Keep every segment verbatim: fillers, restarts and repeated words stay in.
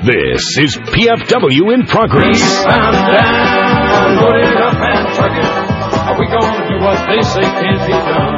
This is P F W in Progress. Bound down, loaded up and trucking. Are we going to do what they say can't be done?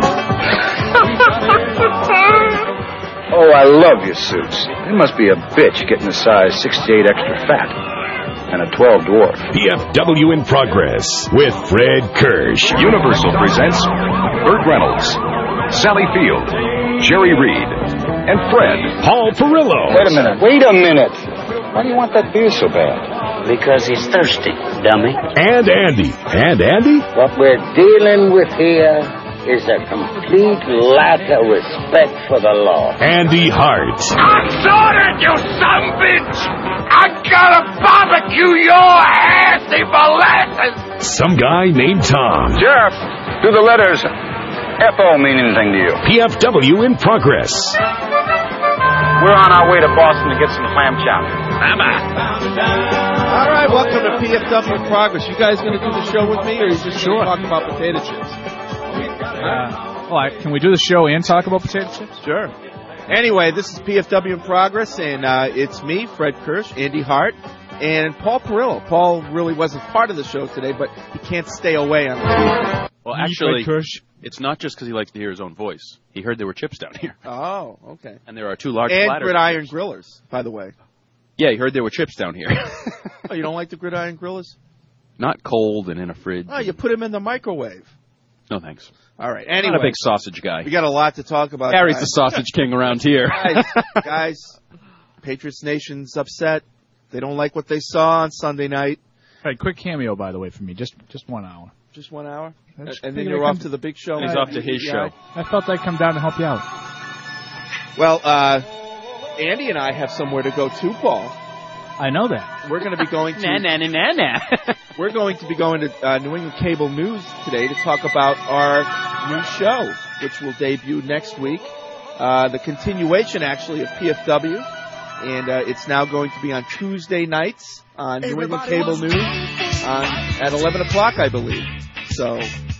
Oh, I love your suits. It must be a bitch getting a size sixty-eight extra fat and a twelve dwarf. P F W in Progress with Fred Kirsch. Universal presents Burt Reynolds, Sally Field, Jerry Reed, and Fred. Paul Perillo. Wait a minute. Wait a minute. Why do you want that beer so bad? Because he's thirsty, dummy. And Andy. And Andy? What we're dealing with here is a complete lack of respect for the law. Andy Hart. I sorted, you son bitch! I gotta barbecue your assy molasses! Some guy named Tom. Jeff, do the letters F O mean anything to you? P F W in Progress. We're on our way to Boston to get some clam chowder. All right, welcome to P F W in Progress. You guys going to do the show with me, or are you just sure. going to talk about potato chips? Uh, well, I, can we do the show and talk about potato chips? Sure. Anyway, this is P F W in Progress, and uh, it's me, Fred Kirsch, Andy Hart, and Paul Perillo. Paul really wasn't part of the show today, but he can't stay away on the Well, actually, it's not just because he likes to hear his own voice. He heard there were chips down here. Oh, okay. And there are two large and platters. gridiron grillers, by the way. Yeah, he heard there were chips down here. Oh, you don't like the gridiron grillers? Not cold and in a fridge. Oh, you put them in the microwave. No, thanks. All right. I'm Anyway, not a big sausage guy. we got a lot to talk about. Harry's guys. the sausage king around here. guys, guys, Patriots Nation's upset. They don't like what they saw on Sunday night. All right, quick cameo, by the way, for me. Just just one hour. Just one hour? I just And then figured you're I'd off come- to the big show? He's off to his show. I felt I'd come down to help you out. Well, uh, Andy and I have somewhere to go too, Paul. I know that. We're going to be going to na na na na na. we're going to be going to uh, New England Cable News today to talk about our new show, which will debut next week. Uh, the continuation, actually, of P F W, and uh, it's now going to be on Tuesday nights on New England Cable News on, at eleven o'clock, I believe. So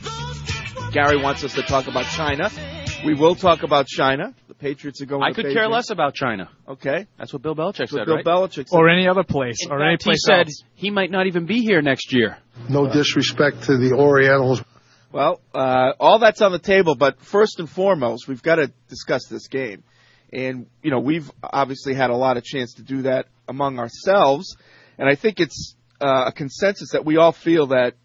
Gary wants us to talk about China. We will talk about China. The Patriots are going I to could Beijing. care less about China. Okay. That's what Bill Belichick That's what said, Bill right? Belichick said. Or any other place. In or fact, any place he said else. he might not even be here next year. No disrespect to the Orientals. Well, uh, all that's on the table, but first and foremost, we've got to discuss this game. And, you know, we've obviously had a lot of chance to do that among ourselves, and I think it's uh, a consensus that we all feel that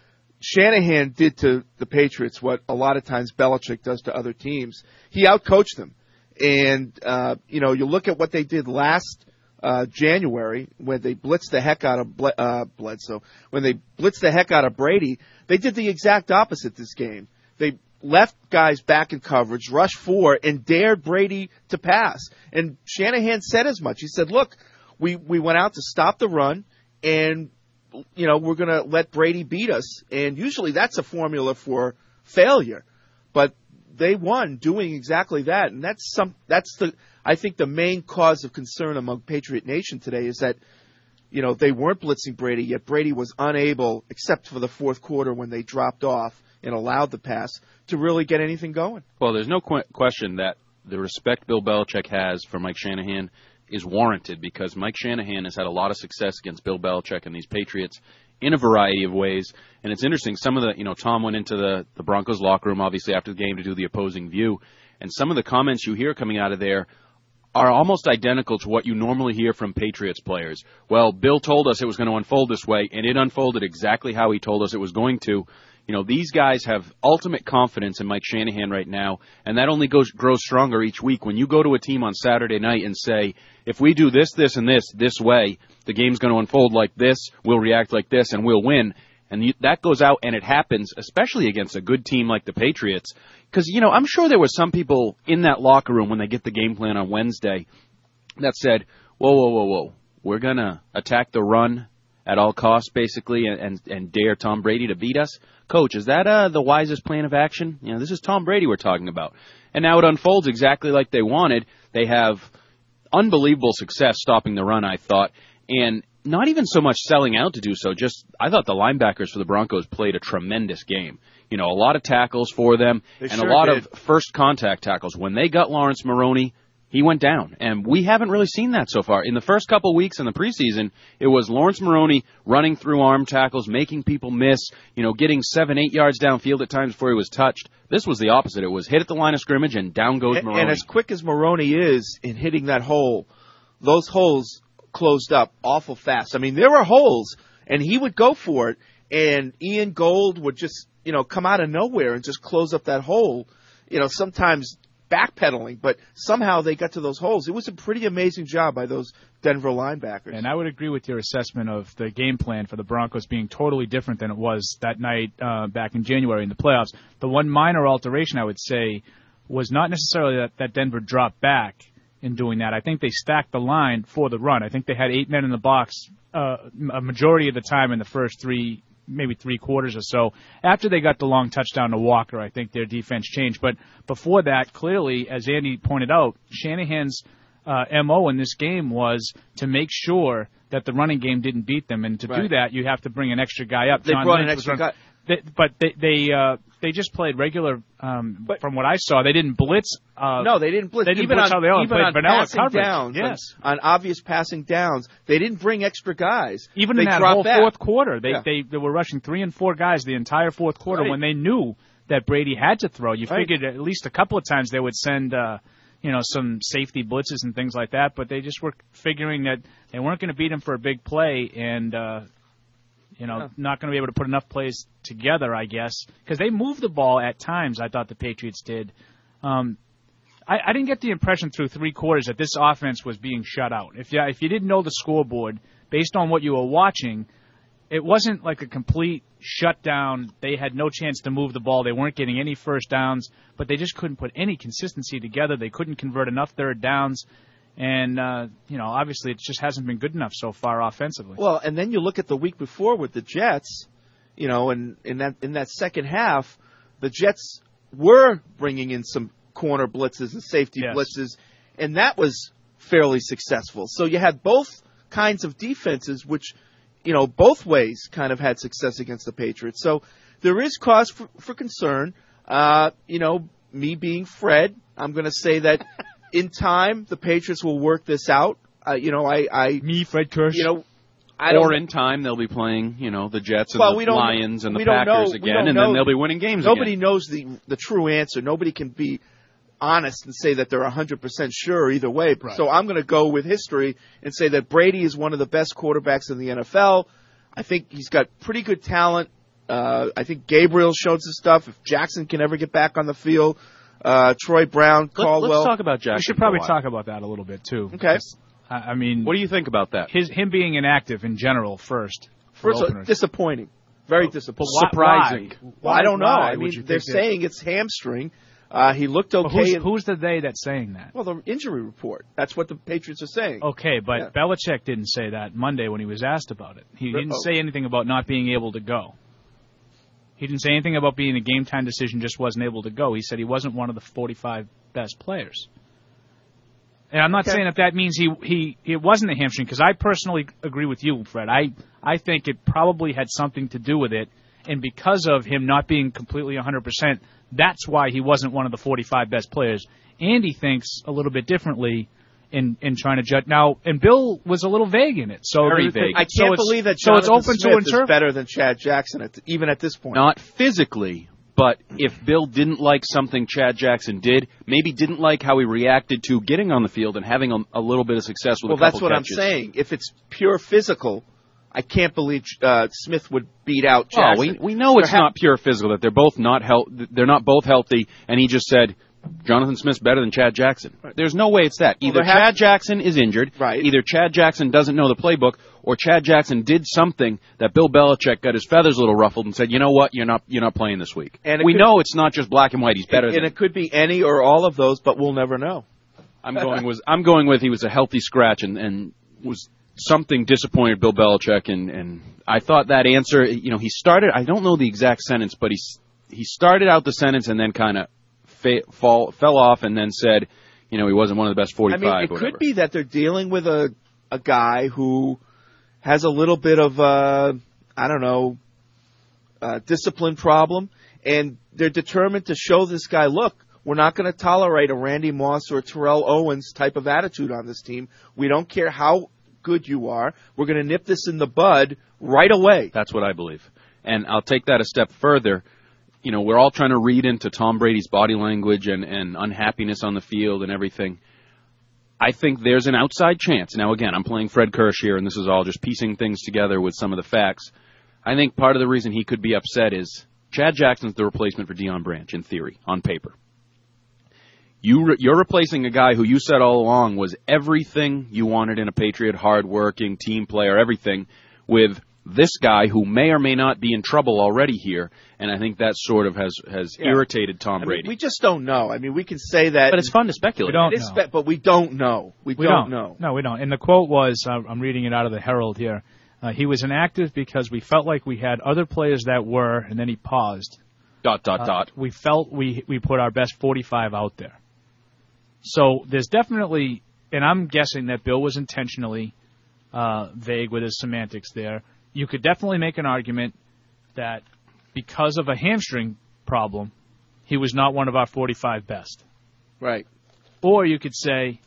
Shanahan did to the Patriots what a lot of times Belichick does to other teams. He outcoached them. And, uh, you know, you look at what they did last uh, January when they blitzed the heck out of Ble- uh, Bledsoe, when they blitzed the heck out of Brady, they did the exact opposite this game. They left guys back in coverage, rushed four, and dared Brady to pass. And Shanahan said as much. He said, look, we, we went out to stop the run, and, you know, we're going to let Brady beat us. And usually that's a formula for failure. But they won doing exactly that. And that's some, that's the, I think the main cause of concern among Patriot Nation today is that, you know, they weren't blitzing Brady, yet Brady was unable, except for the fourth quarter when they dropped off and allowed the pass, to really get anything going. Well, there's no qu- question that the respect Bill Belichick has for Mike Shanahan is warranted because Mike Shanahan has had a lot of success against Bill Belichick and these Patriots in a variety of ways. And it's interesting, some of the, you know, Tom went into the, the Broncos locker room, obviously, after the game to do the opposing view. And some of the comments you hear coming out of there are almost identical to what you normally hear from Patriots players. Well, Bill told us it was going to unfold this way, and it unfolded exactly how he told us it was going to. You know, these guys have ultimate confidence in Mike Shanahan right now, and that only goes grows stronger each week. When you go to a team on Saturday night and say, if we do this, this, and this, this way, the game's going to unfold like this, we'll react like this, and we'll win. And you, that goes out, and it happens, especially against a good team like the Patriots. Because, you know, I'm sure there were some people in that locker room when they get the game plan on Wednesday that said, whoa, whoa, whoa, whoa, we're going to attack the run at all costs, basically, and, and, and dare Tom Brady to beat us. Coach, is that uh, the wisest plan of action? You know, this is Tom Brady we're talking about. And now it unfolds exactly like they wanted. They have unbelievable success stopping the run, I thought, and not even so much selling out to do so. Just I thought the linebackers for the Broncos played a tremendous game. You know, a lot of tackles for them They and sure a lot did. of first contact tackles. When they got Lawrence Maroney, he went down. And we haven't really seen that so far. In the first couple weeks in the preseason, it was Lawrence Maroney running through arm tackles, making people miss, you know, getting seven, eight yards downfield at times before he was touched. This was the opposite. It was hit at the line of scrimmage, and down goes and, Maroney. And as quick as Maroney is in hitting that hole, those holes closed up awful fast. I mean, there were holes, and he would go for it, and Ian Gold would just, you know, come out of nowhere and just close up that hole, you know, sometimes backpedaling, but somehow they got to those holes. It was a pretty amazing job by those Denver linebackers. And I would agree with your assessment of the game plan for the Broncos being totally different than it was that night uh, back in January in the playoffs. The one minor alteration I would say was not necessarily that, that Denver dropped back in doing that. I think they stacked the line for the run. I think they had eight men in the box uh, a majority of the time in the first three maybe three quarters or so. After they got the long touchdown to Walker, I think their defense changed. But before that, clearly, as Andy pointed out, Shanahan's uh, M O in this game was to make sure that the running game didn't beat them. And to right. do that, you have to bring an extra guy up. They John brought Lynch an extra run- guy. They, but they they uh, they just played regular. Um, but, from what I saw, they didn't blitz. Uh, no, they didn't blitz. They didn't even blitz on, how they all even played on vanilla passing coverage. Downs, yes, on, on obvious passing downs, they didn't bring extra guys. Even they in that dropped whole back. fourth quarter, they, yeah. they they were rushing three and four guys the entire fourth quarter right. when they knew that Brady had to throw. You right. figured at least a couple of times they would send. Uh, you know, some safety blitzes and things like that, but they just were figuring that they weren't going to beat him for a big play and, uh, you know, yeah. not going to be able to put enough plays together, I guess, because they moved the ball at times, I thought the Patriots did. Um, I, I didn't get the impression through three quarters that this offense was being shut out. If you, if you didn't know the scoreboard, based on what you were watching, it wasn't like a complete shutdown. They had no chance to move the ball. They weren't getting any first downs, but they just couldn't put any consistency together. They couldn't convert enough third downs. And, uh, you know, obviously it just hasn't been good enough so far offensively. Well, and then you look at the week before with the Jets, you know, and in that in that second half, the Jets were bringing in some corner blitzes and safety yes. blitzes, and that was fairly successful. So you had both kinds of defenses, which – you know, both ways kind of had success against the Patriots. So there is cause for, for concern. Uh, you know, me being Fred, I'm going to say that in time the Patriots will work this out. Uh, you know, I, I me Fred Kirsch. You know, I don't. Or in time they'll be playing, you know, the Jets and well, the we don't, Lions and the we don't Packers know, again, and know. then they'll be winning games. Nobody again. knows the the true answer. Nobody can be honest and say that they're one hundred percent sure either way. Right. So I'm going to go with history and say that Brady is one of the best quarterbacks in the N F L. I think he's got pretty good talent. Uh, I think Gabriel showed some stuff. If Jackson can ever get back on the field, uh, Troy Brown, Caldwell. Let, let's talk about Jackson. We should probably talk about that a little bit too. Okay. I, I mean, what do you think about that? His him being inactive in general first. First, uh, disappointing. Very well, disappointing. Why, Surprising. Why? Well, I don't know. Why I mean, they're that? saying it's hamstring. Uh, he looked okay. Who's, in, who's the they that's saying that? Well, the injury report. That's what the Patriots are saying. Okay, but yeah. Belichick didn't say that Monday when he was asked about it. He didn't oh. say anything about not being able to go. He didn't say anything about being a game-time decision, just wasn't able to go. He said he wasn't one of the forty-five best players. And I'm not okay. saying that that means he, he it wasn't a hamstring, because I personally agree with you, Fred. I, I think it probably had something to do with it, and because of him not being completely one hundred percent, that's why he wasn't one of the forty-five best players. Andy thinks a little bit differently in, in trying to judge. Now, and Bill was a little vague in it. So Very there, vague. I can't so believe that so Jonathan it's open Smith to is interpret. better than Chad Jackson, at the, even at this point. Not physically, but if Bill didn't like something Chad Jackson did, maybe didn't like how he reacted to getting on the field and having a, a little bit of success with well, a couple that's what catches. I'm saying. If it's pure physical, I can't believe uh, Smith would beat out Jackson. Oh, we we know it's not pure physical, that they're both not health, they're not both healthy, and he just said Jonathan Smith's better than Chad Jackson. Right. There's no way it's that. Either well, Chad Jackson is injured, right. either Chad Jackson doesn't know the playbook, or Chad Jackson did something that Bill Belichick got his feathers a little ruffled and said, you know what, you're not you're not playing this week. And we could, know it's not just black and white. He's better and, than And it could be any or all of those, but we'll never know. I'm going with I'm going with he was a healthy scratch and, and was something disappointed Bill Belichick, and, and I thought that answer, you know, he started, I don't know the exact sentence, but he he started out the sentence and then kind of fa- fall fell off and then said, you know, he wasn't one of the best forty-five. I mean, it could be that they're dealing with a a guy who has a little bit of a, I don't know, a discipline problem, and they're determined to show this guy, look, we're not going to tolerate a Randy Moss or a Terrell Owens type of attitude on this team. We don't care how good you are. We're going to nip this in the bud right away. That's what I believe. And I'll take that a step further. You know, we're all trying to read into Tom Brady's body language and, and unhappiness on the field and everything. I think there's an outside chance. Now, again, I'm playing Fred Kirsch here, and this is all just piecing things together with some of the facts. I think part of the reason he could be upset is Chad Jackson's the replacement for Deion Branch, in theory, on paper. You re- you're replacing a guy who you said all along was everything you wanted in a Patriot, hardworking, team player, everything, with this guy who may or may not be in trouble already here, and I think that sort of has, has yeah. irritated Tom I Brady. Mean, we just don't know. I mean, we can say that. But it's fun to speculate. We don't it is know. Spe- but we don't know. We, we don't, don't know. No, we don't. And the quote was, uh, I'm reading it out of the Herald here, uh, he was inactive because we felt like we had other players that were, and then he paused. Dot, dot, uh, dot. We felt we, we put our best forty-five out there. So there's definitely, and I'm guessing that Bill was intentionally uh, vague with his semantics there. You could definitely make an argument that because of a hamstring problem, he was not one of our forty-five best. Right. Or you could say,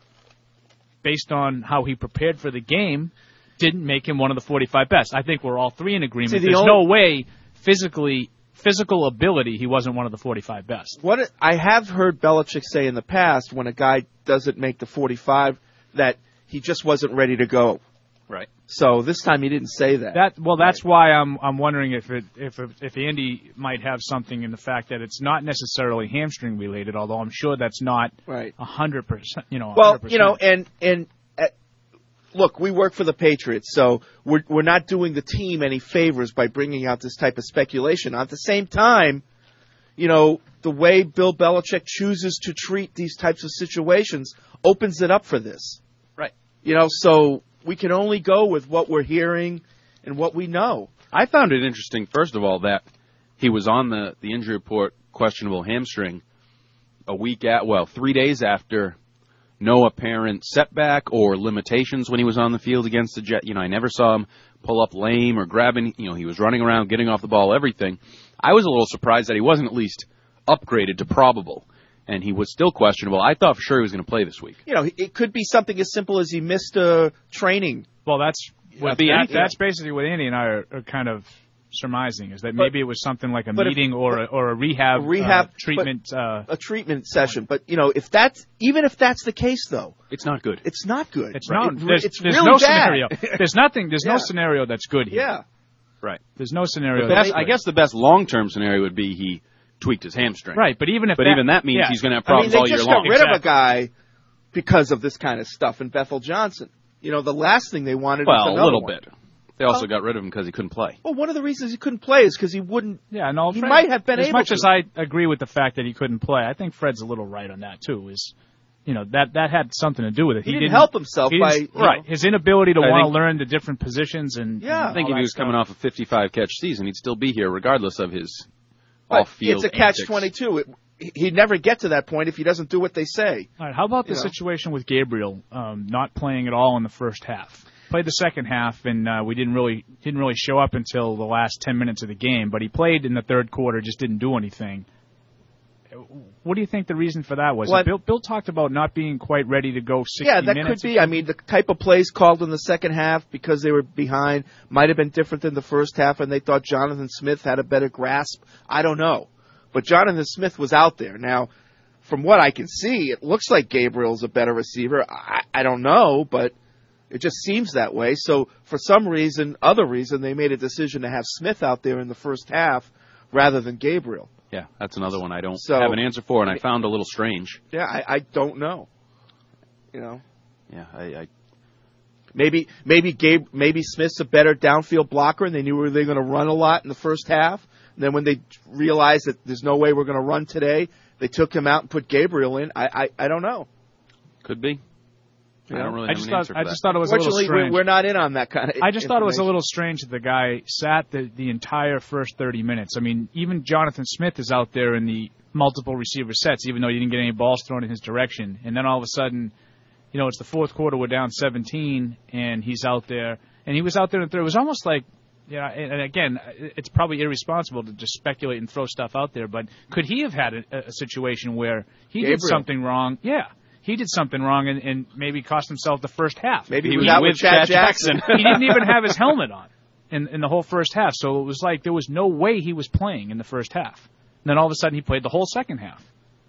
based on how he prepared for the game, didn't make him one of the forty-five best. I think we're all three in agreement. See, the There's only- no way physically, physical ability, he wasn't one of the forty-five best. What it, I have heard Belichick say in the past, when a guy doesn't make the forty-five, that he just wasn't ready to go. Right. So this time he didn't say that. That well, that's right. why I'm I'm wondering if it if it, if Andy might have something in the fact that it's not necessarily hamstring related, although I'm sure that's not right a hundred percent. You know, well, one hundred percent. you know, and and uh, look, we work for the Patriots, so we're we're not doing the team any favors by bringing out this type of speculation. At the same time, you know, the way Bill Belichick chooses to treat these types of situations opens it up for this. Right. You know, so. We can only go with what we're hearing and what we know. I found it interesting, first of all, that he was on the, the injury report, questionable hamstring, a week at, well, three days after no apparent setback or limitations when he was on the field against the Jet. You know, I never saw him pull up lame or grabbing. You know, he was running around, getting off the ball, everything. I was a little surprised that he wasn't at least upgraded to probable. And he was still questionable. I thought for sure he was going to play this week. You know, it could be something as simple as he missed a training. Well, that's what, that, that's basically what Andy and I are, are kind of surmising, is that but, maybe it was something like a meeting if, or a, or a rehab, a rehab uh, treatment, uh, a treatment session. But you know, if that's even if that's the case, though, it's not good. It's not good. It's right? not. It, there's it's there's really no bad. scenario. There's nothing. There's yeah. no scenario that's good here. Yeah. Right. There's no scenario. The best, that's I good. guess the best long-term scenario would be he tweaked his hamstring. Right, but even if but that, even that means yeah. he's going to have problems I mean, all year long. long. They just got rid exactly. of a guy because of this kind of stuff in Bethel Johnson. You know, the last thing they wanted well, was another a little one. bit. They also got rid of him because he couldn't play. Well, one of the reasons he couldn't play is because he wouldn't. Yeah, no, he Fred, might have been as able much to. as I agree with the fact that he couldn't play. I think Fred's a little right on that too. Is you know that that had something to do with it. He, He, didn't, didn't help himself he by didn't- you right know, his inability to I want to think- learn the different positions and Yeah. and I think all if he that was stuff. coming off a fifty-five catch season, he'd still be here regardless of his But off-field it's a catch antics. twenty-two. It, he'd never get to that point if he doesn't do what they say. All right, how about the You know. situation with Gabriel um, not playing at all in the first half? Played the second half, and uh, we didn't really didn't really show up until the last ten minutes of the game. But he played in the third quarter, just didn't do anything. What do you think the reason for that was? Well, Bill, Bill talked about not being quite ready to go sixty Yeah, that minutes. could be. I mean, the type of plays called in the second half because they were behind might have been different than the first half, and they thought Jonathan Smith had a better grasp. I don't know. But Jonathan Smith was out there. Now, from what I can see, it looks like Gabriel's a better receiver. I, I don't know, but it just seems that way. So for some reason, other reason, they made a decision to have Smith out there in the first half rather than Gabriel. Yeah, that's another one I don't So- have an answer for, and I found a little strange. Yeah, I, I don't know. You know, Yeah, I, I maybe maybe Gabe maybe Smith's a better downfield blocker, and they knew they were going to run a lot in the first half. And then when they realized that there's no way we're going to run today, they took him out and put Gabriel in. I I, I don't know. could be. I don't really I have just an thought answer for I that. just thought it was a little Fortunately, strange. we're not in on that kind of. I just thought it was a information. little strange that the guy sat the, the entire first thirty minutes. I mean, even Jonathan Smith is out there in the multiple receiver sets, even though he didn't get any balls thrown in his direction. And then all of a sudden, you know, it's the fourth quarter, we're down seventeen, and he's out there. And he was out there in the third. It was almost like Yeah, and, and again, it's probably irresponsible to just speculate and throw stuff out there. But could he have had a, a situation where he Gabriel. did something wrong? Yeah. He did something wrong and, and maybe cost himself the first half. Maybe he was out with Chad Jackson. He didn't even have his helmet on in, in the whole first half. So it was like there was no way he was playing in the first half. And then all of a sudden he played the whole second half.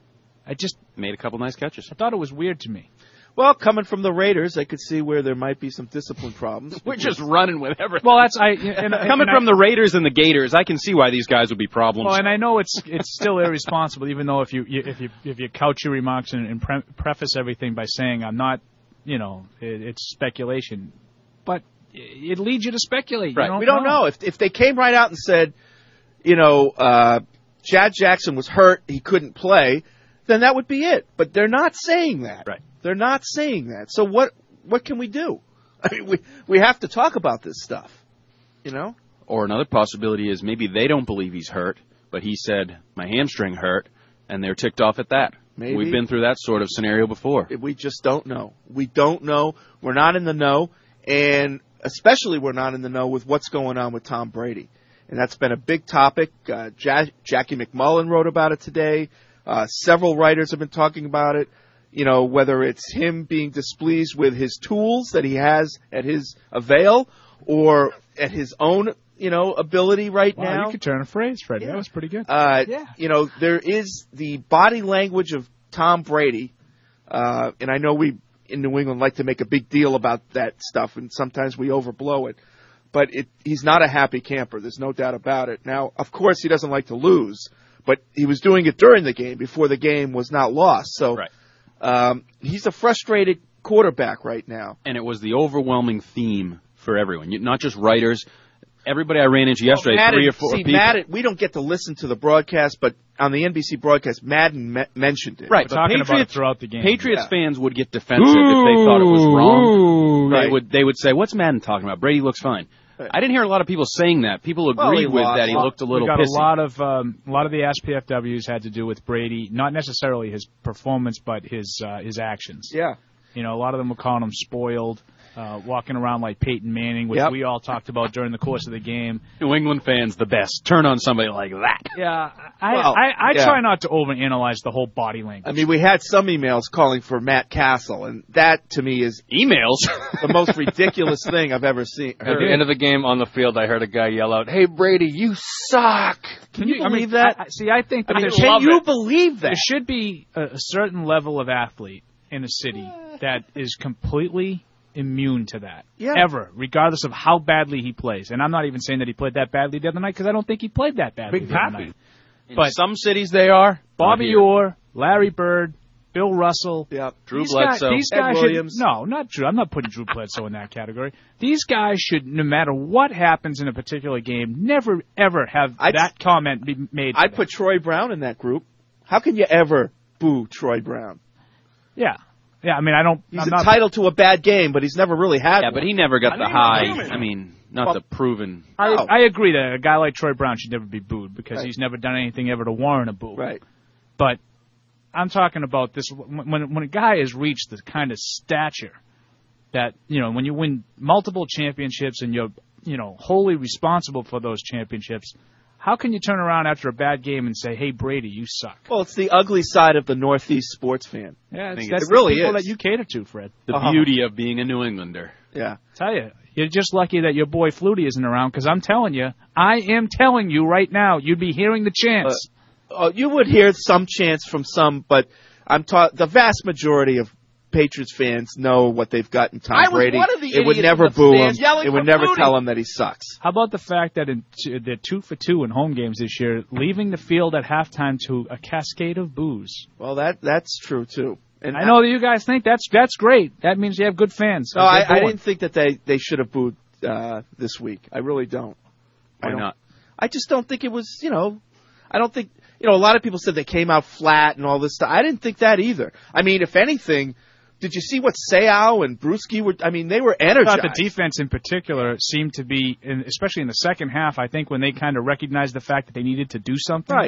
I just made a couple nice catches. I thought it was weird to me. Well, coming from the Raiders, I could see where there might be some discipline problems. We're just running with everything. Well, that's I and, and, coming and from I, the Raiders and the Gators, I can see why these guys would be problems. Well, and I know it's it's still irresponsible, even though if you, you if you if you couch your remarks and, and pre- preface everything by saying I'm not, you know, it, it's speculation, but it leads you to speculate. Right. You don't we don't know. know if if they came right out and said, you know, uh, Chad Jackson was hurt, he couldn't play, then that would be it. But they're not saying that. Right. They're not saying that. So what what can we do? I mean, we we have to talk about this stuff, you know? Or another possibility is maybe they don't believe he's hurt, but he said, my hamstring hurt, and they're ticked off at that. Maybe. We've been through that sort of scenario before. We just don't know. We don't know. We're not in the know, and especially we're not in the know with what's going on with Tom Brady. And that's been a big topic. Uh, ja- Jackie McMullen wrote about it today. Uh, several writers have been talking about it. You know, whether it's him being displeased with his tools that he has at his avail or at his own, you know, ability right wow, now. You could turn a phrase, Fred. Yeah. That was pretty good. Uh, yeah. You know, there is the body language of Tom Brady, uh, and I know we in New England like to make a big deal about that stuff, and sometimes we overblow it. But it, he's not a happy camper. There's no doubt about it. Now, of course, he doesn't like to lose, but he was doing it during the game before the game was not lost. So. Right. Um, he's a frustrated quarterback right now. And it was the overwhelming theme for everyone, you, not just writers. Everybody I ran into yesterday, well, Madden, three or four see, people. Madden, we don't get to listen to the broadcast, but on the N B C broadcast, Madden me- mentioned it. Right, We're talking Patriots, about it throughout the game. Patriots yeah. fans would get defensive if they thought it was wrong. Right. They would they would say, "What's Madden talking about? Brady looks fine." Right. I didn't hear a lot of people saying that. People Well, agreed he with lost. that. He looked a little we got pissy. a lot of um, a lot of the S P F Ws had to do with Brady, not necessarily his performance, but his uh, his actions. Yeah. You know, a lot of them were calling him spoiled, uh, walking around like Peyton Manning, which Yep. we all talked about during the course of the game. New England fans, the best. Turn on somebody like that. Yeah, I Well, I, I yeah. try not to overanalyze the whole body language. I mean, we had some emails calling for Matt Castle, and that, to me, is Emails? the most ridiculous thing I've ever seen. At the end of the game on the field, I heard a guy yell out, "Hey, Brady, you suck!" Can you I believe mean, that? I, I- see, I think that I mean, there can should- you believe that? there should be a, a certain level of athlete in a city that is completely immune to that. Yeah. Ever, regardless of how badly he plays. And I'm not even saying that he played that badly the other night because I don't think he played that badly Big the other Pappy. night. In But some cities they are. Bobby Not here. Orr, Larry Bird, Bill Russell. Yep. Drew these Bledsoe. Guys, these Ed guys should, Williams. no, not Drew. I'm not putting Drew Bledsoe in that category. These guys should, no matter what happens in a particular game, never ever have I'd- that comment be made. to I'd them. put Troy Brown in that group. How can you ever boo Troy Brown? Yeah, yeah. I mean, I don't. He's I'm not, entitled to a bad game, but he's never really had Yeah, one. but he never got I the mean, high. human. I mean, not Well, the proven. I, No. I agree that a guy like Troy Brown should never be booed because Right. he's never done anything ever to warrant a boo. Right. But I'm talking about this when when a guy has reached the kind of stature that, you know, when you win multiple championships and you're, you know, wholly responsible for those championships, how can you turn around after a bad game and say, "Hey, Brady, you suck"? Well, it's the ugly side of the Northeast sports fan. Yeah, it's, think that's it really the people is. that you cater to, Fred. The Uh-huh. beauty of being a New Englander. Yeah. Tell you, you're just lucky that your boy Flutie isn't around because I'm telling you, I am telling you right now, you'd be hearing the chants. Uh, you would hear some chants from some, but I'm ta- the vast majority of Patriots fans know what they've got in Tom I was Brady. one of the it would idiots never in the boo him. stands yelling It would for never Flutie. tell him that he sucks. How about the fact that in t- they're two for two in home games this year, leaving the field at halftime to a cascade of boos? Well, that that's true too. And I know that you guys think that's that's great. That means you have good fans. No, They're I, I booing. didn't think that they, they should have booed uh, this week. I really don't. I Why don't. not? I just don't think it was. You know, I don't think. You know, a lot of people said they came out flat and all this stuff. I didn't think that either. I mean, if anything, did you see what Seau and Bruschi were? I mean, they were I energized. thought the defense in particular seemed to be, in, especially in the second half, I think when they kind of recognized the fact that they needed to do something. Right.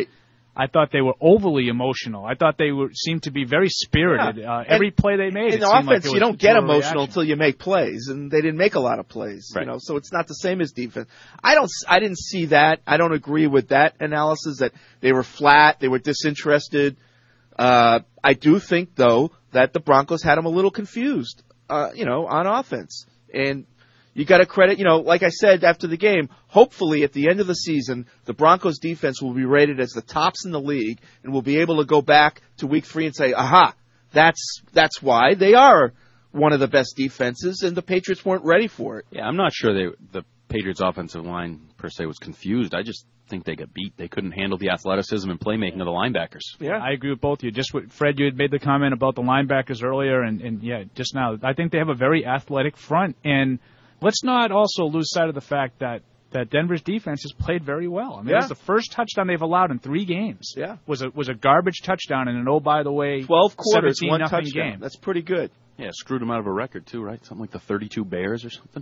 I thought they were overly emotional. I thought they were seemed to be very spirited. Yeah. Uh, every and, play they made, in it seemed offense, like you don't get emotional until you make plays, and they didn't make a lot of plays. Right. You know, so it's not the same as defense. I don't. I didn't see that. I don't agree with that analysis that they were flat, they were disinterested. Uh, I do think though that the Broncos had them a little confused. Uh, you know, on offense, and you got to credit, you know, like I said after the game, hopefully at the end of the season, the Broncos defense will be rated as the tops in the league and will be able to go back to week three and say, aha, that's that's why they are one of the best defenses, and the Patriots weren't ready for it. Yeah, I'm not sure they the Patriots offensive line per se was confused. I just think they got beat. They couldn't handle the athleticism and playmaking of the linebackers. Yeah, I agree with both of you. Just what Fred, you had made the comment about the linebackers earlier, and, and yeah, just now, I think they have a very athletic front, and let's not also lose sight of the fact that, that Denver's defense has played very well. I mean, yeah. It was the first touchdown they've allowed in three games. Yeah, was a was a garbage touchdown, and an oh by the way, twelve quarters, one nothing touchdown. game. That's pretty good. Yeah, screwed them out of a record too, right? Something like the thirty-two Bears or something.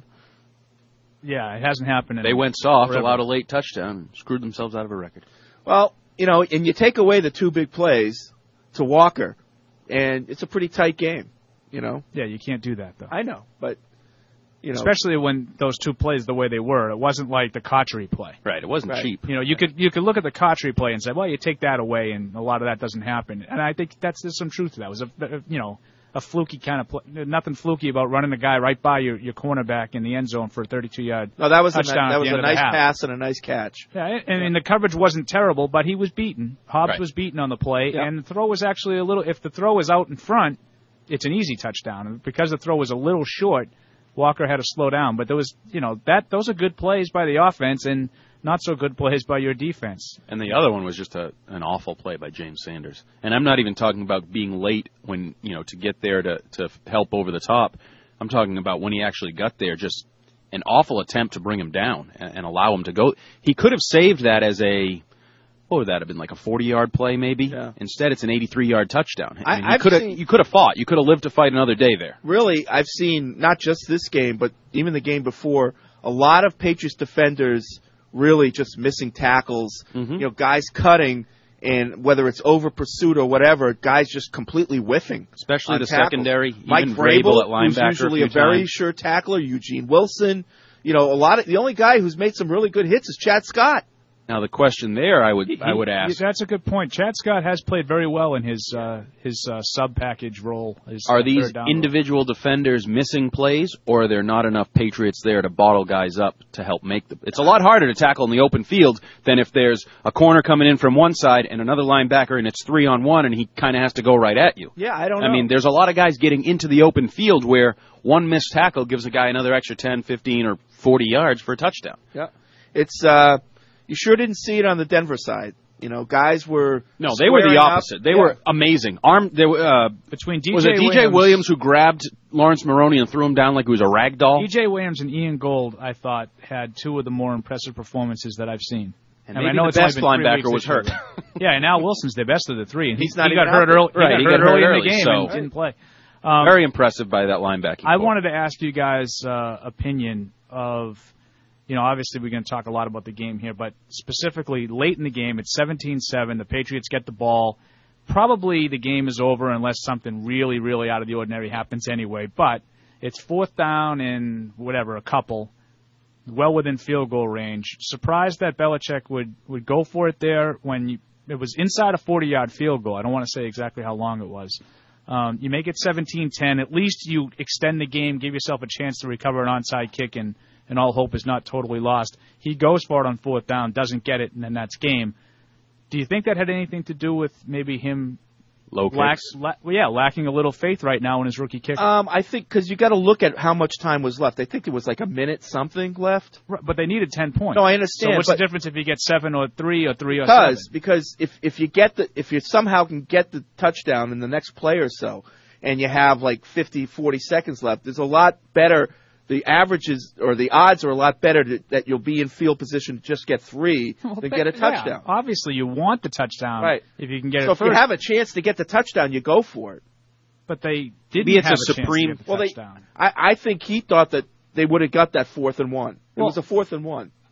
Yeah, it hasn't happened. In they went soft, forever. allowed a late touchdown, screwed themselves out of a record. Well, you know, and you take away the two big plays to Walker, and it's a pretty tight game. You know. Yeah, you can't do that though. I know, but. You know, especially when those two plays the way they were, it wasn't like the Cotchery play. Right, it wasn't right. cheap. You know, you could you could look at the Cotchery play and say, well, you take that away, and a lot of that doesn't happen. And I think that's there's some truth to that. It was a you know a fluky kind of play. Nothing fluky about running the guy right by your your cornerback in the end zone for a thirty-two yard. No, that was touchdown a, that was a nice half. pass and a nice catch. Yeah, and, and the coverage wasn't terrible, but he was beaten. Hobbs right. was beaten on the play, yep. and the throw was actually a little. If the throw was out in front, it's an easy touchdown. And because the throw was a little short, Walker had to slow down, but there was, you know, that those are good plays by the offense and not so good plays by your defense. And the other one was just a an awful play by James Sanders. And I'm not even talking about being late when, you know, to get there to, to help over the top. I'm talking about when he actually got there, just an awful attempt to bring him down and, and allow him to go. He could have saved that as a, what would that have been, like a forty-yard play maybe? Yeah. Instead, it's an eighty-three-yard touchdown. I, I mean, you I've could have seen- you could have fought. You could have lived to fight another day there. Really, I've seen not just this game, but even the game before, a lot of Patriots defenders really just missing tackles. Mm-hmm. You know, guys cutting, and whether it's over pursuit or whatever, guys just completely whiffing. Especially the tackles. secondary. Mike even Vrabel, Vrabel at linebacker who's usually a, a, few very times. sure tackler. Eugene Wilson. You know, a lot of the only guy who's made some really good hits is Chad Scott. Now the question there, I would He- I would he- ask: That's a good point. Chad Scott has played very well in his uh, his uh, sub package role. His, Are uh, these third down individual defenders missing plays, or are there not enough Patriots there to bottle guys up to help make them? It's a lot harder to tackle in the open field than if there's a corner coming in from one side and another linebacker, and it's three on one, and he kind of has to go right at you. Yeah, I don't know. I mean, there's a lot of guys getting into the open field where one missed tackle gives a guy another extra ten, fifteen, or forty yards for a touchdown. Yeah, it's uh, you sure didn't see it on the Denver side. You know, guys were No, they were the squaring up. opposite. They Yeah. were amazing. Arm, they were, uh, between D J was it D J Williams, Williams who grabbed Lawrence Maroney and threw him down like he was a rag doll? D J Williams and Ian Gold, I thought, had two of the more impressive performances that I've seen. And I mean, maybe I know the it's only best been three linebacker weeks was this year, hurt. but- yeah, and Al Wilson's the best of the three, and He's he, not he even got out hurt there. early. Right, he got hurt early in the game so- and didn't play. Um, Very impressive by that linebacking. I core. wanted to ask you guys' uh, opinion of, you know, obviously we're going to talk a lot about the game here, but specifically late in the game, it's seventeen seven. The Patriots get the ball. Probably the game is over unless something really, really out of the ordinary happens anyway. But it's fourth down and whatever, a couple, well within field goal range. Surprised that Belichick would, would go for it there when you, it was inside a forty-yard field goal. I don't want to say exactly how long it was. Um, you make it seventeen ten. At least you extend the game, give yourself a chance to recover an onside kick, and, and all hope is not totally lost. He goes for it on fourth down, doesn't get it, and then that's game. Do you think that had anything to do with maybe him Low lack, kicks. la- well, yeah, lacking a little faith right now in his rookie kicker? Um, I think because you got to look at how much time was left. I think it was like a minute something left. Right, but they needed ten points. No, I understand. So what's but the difference if you get seven or three or three or seven? Because because if if you get the if you somehow can get the touchdown in the next play or so, and you have like fifty, forty seconds left, there's a lot better. The averages or the odds are a lot better to, that you'll be in field position to just get three Well, than but- get a yeah, touchdown. obviously, you want the touchdown Right. if you can get So it if first. you have a chance to get the touchdown, you go for it. But they didn't Maybe it's have a a, supreme- chance to get the Well, they, touchdown. I, I think he thought that they would have got that fourth and one. It Well- was a fourth and one. Right.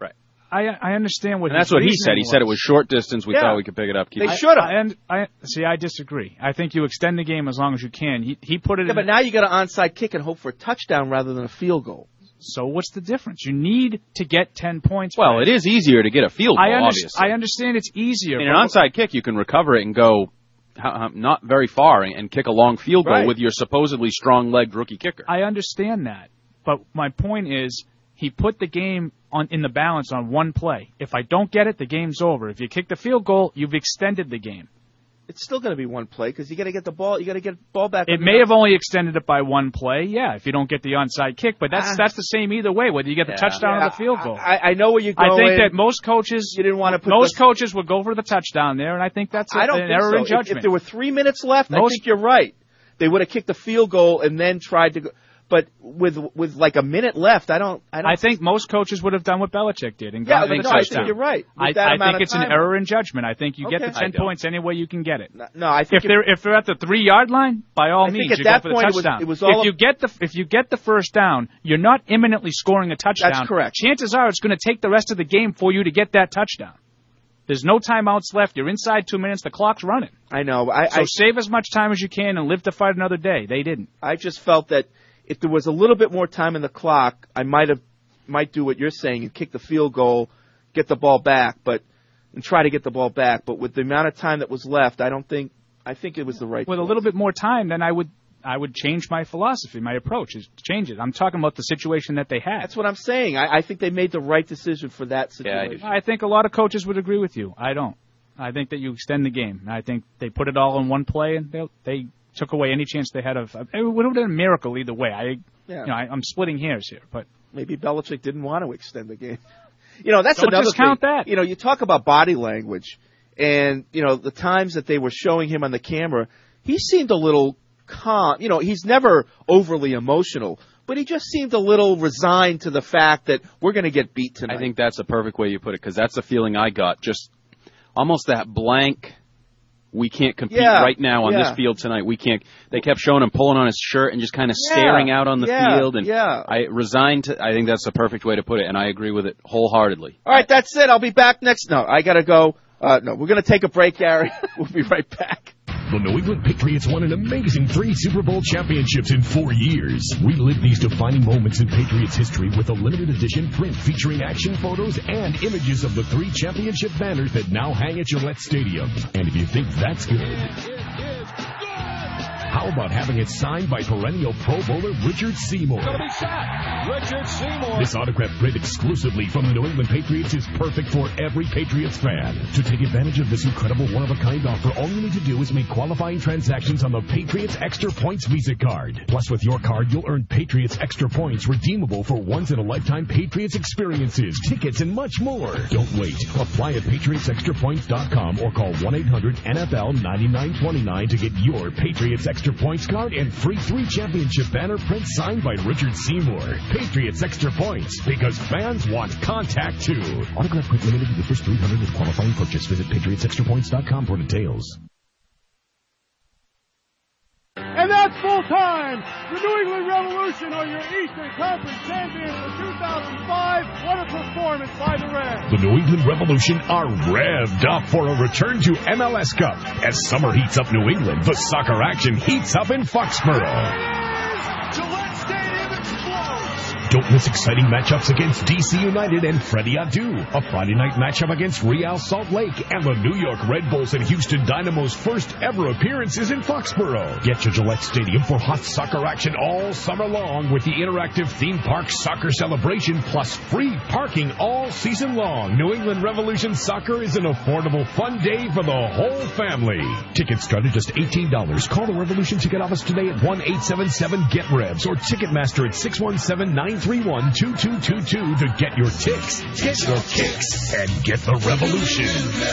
I I understand what And that's his what he said. He reasoning said it was short distance. We Yeah. thought we could pick it up. Keep They it. should have. I, and I see. I disagree. I think you extend the game as long as you can. He he put it. Yeah, in, but now you got an onside kick and hope for a touchdown rather than a field goal. So what's the difference? You need to get ten points. Well, it is easier to get a field goal, I, under- obviously. I understand it's easier. In but an onside kick, you can recover it and go how, how, not very far and, and kick a long field goal Right. with your supposedly strong-legged rookie kicker. I understand that. But my point is, he put the game on in the balance on one play. If I don't get it, the game's over. If you kick the field goal, you've extended the game. It's still going to be one play because you got to get the ball. You got to get the ball back. It may have only extended it by one play, yeah, if you don't get the onside kick. But that's Ah. that's the same either way, whether you get the Yeah. touchdown Yeah, or the field goal. I, I know where you're going. I think that most coaches, you didn't want to put most the, coaches would go for the touchdown there, and I think that's a, I don't an think error so. in If- judgment. If, there were three minutes left, I Most- think you're right. They would have kicked the field goal and then tried to go. But with with like a minute left, I don't. I don't. I think most coaches would have done what Belichick did and Yeah, gotten but the no, I touchdown. think you're right. With I, that I amount think of it's an time. error in judgment. I think you get Okay. the ten points any way you can get it. No, no, I think If they're if they're at the three yard line, by all I think means, at you that go for point it the was- touchdown. it was all if you get the if you get the first down, you're not imminently scoring a touchdown. That's correct. Chances are it's going to take the rest of the game for you to get that touchdown. There's no timeouts left. You're inside two minutes. The clock's running. I know. I, So I save as much time as you can and live to fight another day. They didn't. I just felt that if there was a little bit more time in the clock, I might have might do what you're saying and kick the field goal, get the ball back, but and try to get the ball back. But with the amount of time that was left, I don't think I think it was the right. With a choice. little bit more time, then I would I would change my philosophy, my approach is to change it. I'm talking about the situation that they had. That's what I'm saying. I, I think they made the right decision for that situation. I think a lot of coaches would agree with you. I don't. I think that you extend the game. I think they put it all in one play, and they they took away any chance they had of. It would have been a miracle either way. I, Yeah. you know, I, I'm splitting hairs here, but Maybe Belichick didn't want to extend the game. You know, that's Don't another discount thing. that. You know, you talk about body language, and you know the times that they were showing him on the camera, he seemed a little calm. You know, he's never overly emotional, but he just seemed a little resigned to the fact that we're going to get beat tonight. I think that's the perfect way you put it, because that's the feeling I got. Just almost that blank, we can't compete Yeah, right now on yeah. this field tonight. We can't. They kept showing him pulling on his shirt and just kind of Yeah, staring out on the yeah, field. And yeah. I resigned to, I think that's the perfect way to put it, and I agree with it wholeheartedly. All right, that's it. I'll be back next. No, I got to go. Uh, no, we're going to take a break, Gary. We'll be right back. The New England Patriots won an amazing three Super Bowl championships in four years. Relive these defining moments in Patriots history with a limited edition print featuring action photos and images of the three championship banners that now hang at Gillette Stadium. And if you think that's good, how about having it signed by perennial Pro Bowler Richard Seymour? Richard Seymour. This autograph print exclusively from the New England Patriots is perfect for every Patriots fan. To take advantage of this incredible one-of-a-kind offer, all you need to do is make qualifying transactions on the Patriots Extra Points Visa card. Plus, with your card, you'll earn Patriots Extra Points redeemable for once-in-a-lifetime Patriots experiences, tickets, and much more. Don't wait. Apply at patriots extra points dot com or call one eight hundred N F L ninety-nine twenty-nine to get your Patriots Extra Points card and free three championship banner print signed by Richard Seymour. Patriots Extra Points, because fans want contact too. Autograph print limited to the first three hundred with qualifying purchase. Visit patriots extra points dot com for details. And that's full time. The New England Revolution are your Eastern Conference champions for two thousand five. What a performance by the Reds. The New England Revolution are revved up for a return to M L S Cup. As summer heats up New England, the soccer action heats up in Foxborough. Gillette Stadium explodes. Don't miss exciting matchups against D C United and Freddie Adu, a Friday night matchup against Real Salt Lake, and the New York Red Bulls and Houston Dynamo's first ever appearances in Foxborough. Get to Gillette Stadium for hot soccer action all summer long with the interactive theme park soccer celebration plus free parking all season long. New England Revolution Soccer is an affordable, fun day for the whole family. Tickets start at just eighteen dollars. Call the Revolution Ticket Office today at one eight seven seven get revs or Ticketmaster at six one seven nine three one two two two two to get your ticks, get your kicks, and get the revolution.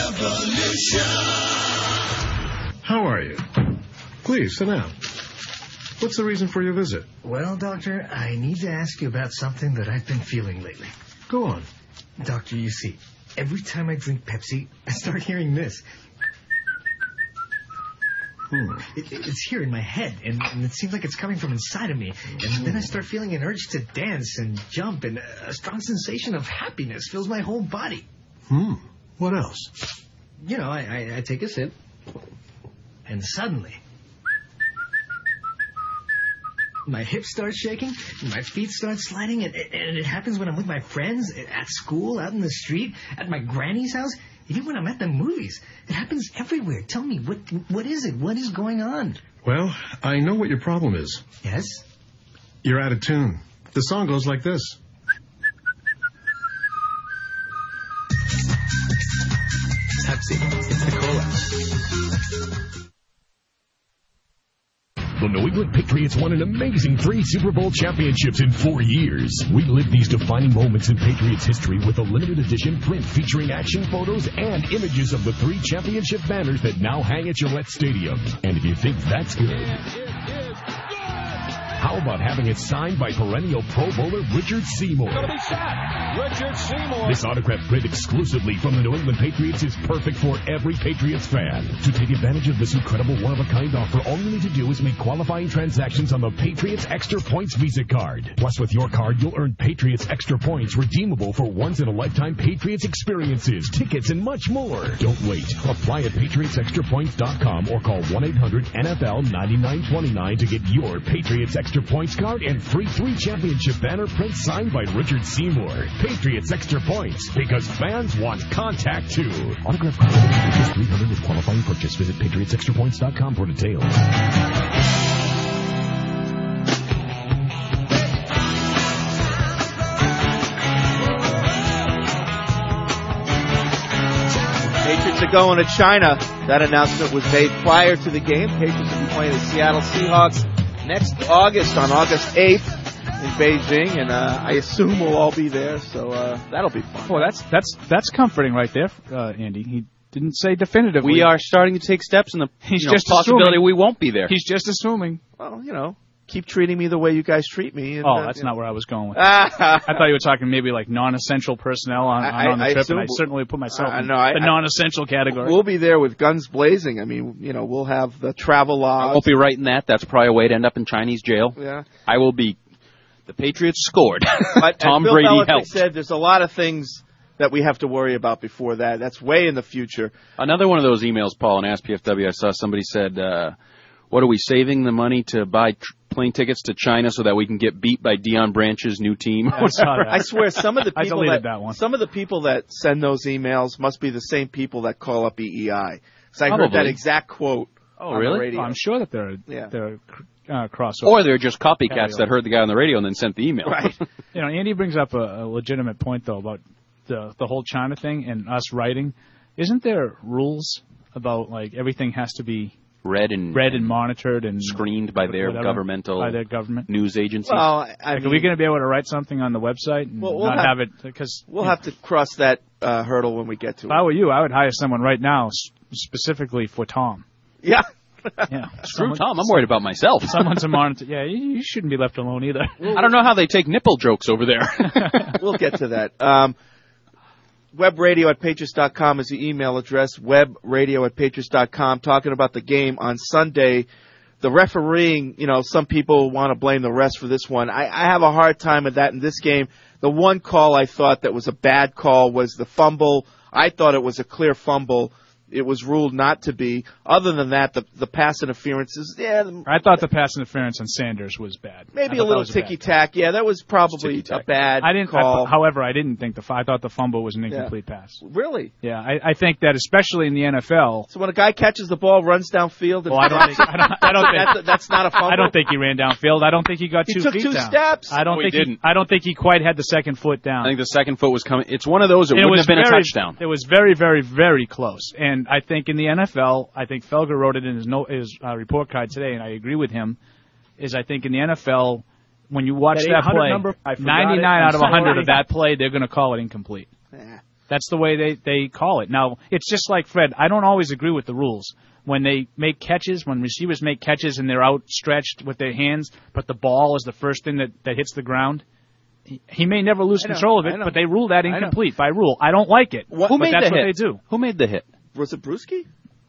How are you? Please, sit down. What's the reason for your visit? Well, Doctor, I need to ask you about something that I've been feeling lately. Go on. Doctor, you see, every time I drink Pepsi, I start hearing this. Hmm. It, it, it's here in my head, and, and it seems like it's coming from inside of me. And then I start feeling an urge to dance and jump, and a strong sensation of happiness fills my whole body. Hmm. What else? You know, I, I, I take a sip, and suddenly, my hips start shaking, my feet start sliding, and, and it happens when I'm with my friends, at school, out in the street, at my granny's house, even when I'm at the movies. It happens everywhere. Tell me, what what is it? What is going on? Well, I know what your problem is. Yes? You're out of tune. The song goes like this. Pepsi, it's the cola. The New England Patriots won an amazing three Super Bowl championships in four years. We lived these defining moments in Patriots history with a limited edition print featuring action photos and images of the three championship banners that now hang at Gillette Stadium. And if you think that's good, how about having it signed by perennial Pro Bowler Richard Seymour? Gonna be shot. Richard Seymour. This autograph print exclusively from the New England Patriots is perfect for every Patriots fan. To take advantage of this incredible one-of-a-kind offer, all you need to do is make qualifying transactions on the Patriots Extra Points Visa card. Plus, with your card, you'll earn Patriots Extra Points redeemable for once-in-a-lifetime Patriots experiences, tickets, and much more. Don't wait. Apply at patriots extra points dot com or call one eight hundred N F L ninety-nine twenty-nine to get your Patriots Extra Points card and free three championship banner print signed by Richard Seymour. Patriots Extra Points, because fans want contact too. Autograph card is three hundred with qualifying purchase. Visit patriots extra points dot com for details. Patriots are going to China. That announcement was made prior to the game. Patriots will be playing the Seattle Seahawks next August, on August eighth in Beijing, and uh, I assume we'll all be there, so uh, that'll be fun. Well, that's that's that's comforting right there, uh, Andy. He didn't say definitively. We are starting to take steps in the He's you know, just possibility assuming. we won't be there. He's just assuming. Well, you know, keep treating me the way you guys treat me. And, oh, uh, that's you not know. where I was going with that. I thought you were talking maybe like non-essential personnel on, I, on the I trip, and I assume- certainly put myself I in know, I- the I- non-essential category. We'll be there with guns blazing. I mean, you know, we'll have the travel logs. I won't be writing that. That's probably a way to end up in Chinese jail. Yeah. I will be. The Patriots scored. But Tom as Bill Brady Belichick helped. said, there's a lot of things that we have to worry about before that. That's way in the future. Another one of those emails, Paul, and Ask P F W, I saw somebody said, uh, what are we saving the money to buy tr- plane tickets to China so that we can get beat by Deion Branch's new team? I saw that. I swear, some of the I people deleted that, that one. some of the people that send those emails must be the same people that call up E E I. Because I heard Probably. that exact quote. Oh, on really? The radio. Oh, I'm sure that they're Yeah. they're uh, crossover. Or they're just copycats Carry that heard the guy on the radio and then sent the email. Right. You know, Andy brings up a, a legitimate point though about the the whole China thing and us writing. Isn't there rules about like everything has to be Read and read and monitored and screened by their whatever, governmental by their government news agencies? Well, I Like, mean, are we going to be able to write something on the website and Well, we'll not have- have, it? Because we'll have to cross that uh, hurdle when we get to if it. I were you, I would hire someone right now s- specifically for Tom. Yeah. Yeah, Screw Tom. I'm worried about myself. Someone to monitor. Yeah, you, you shouldn't be left alone either. I don't know how they take nipple jokes over there. We'll get to that. Um, webradio at patriots dot com is the email address. Webradio at patriots dot com. Talking about the game on Sunday. The refereeing, you know, some people want to blame the refs for this one. I, I have a hard time with that in this game. The one call I thought that was a bad call was the fumble. I thought it was a clear fumble. It was ruled not to be. Other than that, the the pass interference is, yeah. I thought the pass interference on Sanders was bad. Maybe I a thought little that was bad ticky tack. Yeah, that was probably a Ticky-tack. bad I didn't. call. I, however, I didn't think the. f- I thought the fumble was an incomplete pass. Really? Yeah, I, I think that especially in the N F L. So when a guy catches the ball, runs downfield, and Well, I don't think. I don't, I don't think that's, that's not a fumble. I don't think he ran downfield. I don't think he got He two took feet two down. steps. I don't No, he think didn't. I don't think he quite had the second foot down. I think the second foot was coming. It's one of those. It And wouldn't was have been very, a touchdown. It was very, very, very close. And I think in the N F L, I think Felger wrote it in his note, his uh, report card today, and I agree with him. Is I think in the N F L, when you watch That that, eight hundred play, number, I forgot ninety-nine it. out of I'm one hundred sorry. of that play, they're going to call it incomplete. Yeah. That's the way they, they call it. Now, it's just like Fred. I don't always agree with the rules. When they make catches, when receivers make catches and they're outstretched with their hands, but the ball is the first thing that, that hits the ground, he, he may never lose I know, control of I it, know. but they rule that I know. incomplete by rule. I don't like it, What- Who but made that's the what hit? they do. Who made the hit? Was it Brewski?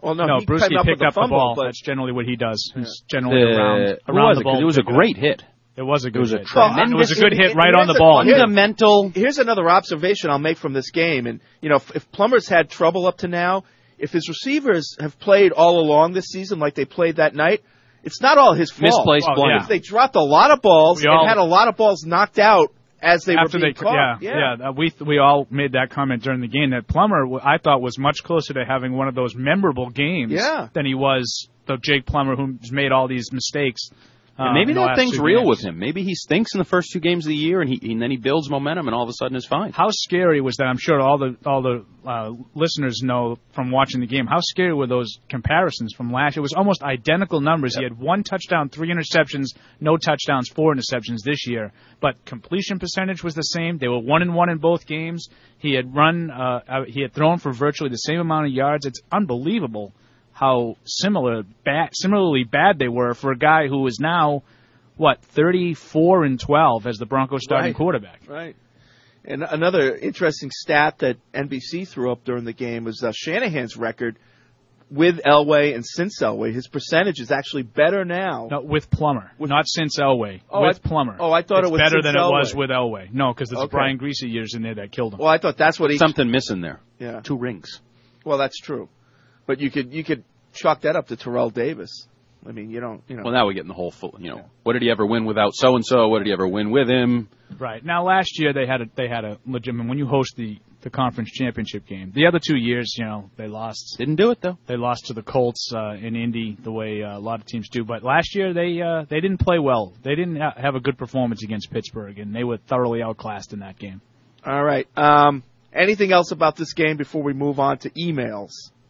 Well, no, no he Brewski came up picked with up the fumble, the ball. but- That's generally what he does. Yeah. He's generally The- around, who around was the it? ball. 'Cause it was to a pick great up. hit. It was a good It was a hit. tremendous It was a good hit. hit right on the Here's a- ball. here's a Fundamental. Here's another observation I'll make from this game. And, you know, if, if Plummer's had trouble up to now, if his receivers have played all along this season like they played that night, it's not all his fault. Misplaced Oh, blame. yeah. They dropped a lot of balls We and all- had a lot of balls knocked out as they After were being they, caught. yeah, yeah, uh, we we all made that comment during the game that Plummer, w- I thought, was much closer to having one of those memorable games Yeah. than he was the Jake Plummer who's made all these mistakes. Uh, And maybe in the that last thing's two real games. with him. Maybe he stinks in the first two games of the year, and he and then he builds momentum, and all of a sudden is fine. How scary was that? I'm sure all the all the uh, listeners know from watching the game. How scary were those comparisons from last year? It was almost identical numbers. Yep. He had one touchdown, three interceptions, no touchdowns, four interceptions this year. But completion percentage was the same. They were one and one in both games. He had run, uh, uh, he had thrown for virtually the same amount of yards. It's unbelievable how similar, bad, similarly bad they were for a guy who is now, what, thirty-four and twelve as the Broncos starting Right. quarterback. Right. And another interesting stat that N B C threw up during the game was uh, Shanahan's record with Elway and since Elway. His percentage is actually better now. No, with Plummer, not since Elway. Oh, with I- Plummer. oh, I thought it's it was better since than it was Elway. with Elway. No, because there's Okay. Brian Greasy years in there that killed him. Well, I thought that's what he. Something missing there. Yeah. Two rings. Well, that's true, but you could you could chalk that up to Terrell Davis. I mean, you don't, you know. Well, now we get in the whole full. You know, what did he ever win without so and so? What did he ever win with him? Right. Now, last year they had a they had a legitimate. When you host the the conference championship game, the other two years, you know, they lost. Didn't do it though. They lost to the Colts uh, in Indy the way uh, a lot of teams do. But last year they uh, they didn't play well. They didn't ha- have a good performance against Pittsburgh, and they were thoroughly outclassed in that game. All right. Um, anything else about this game before we move on to emails?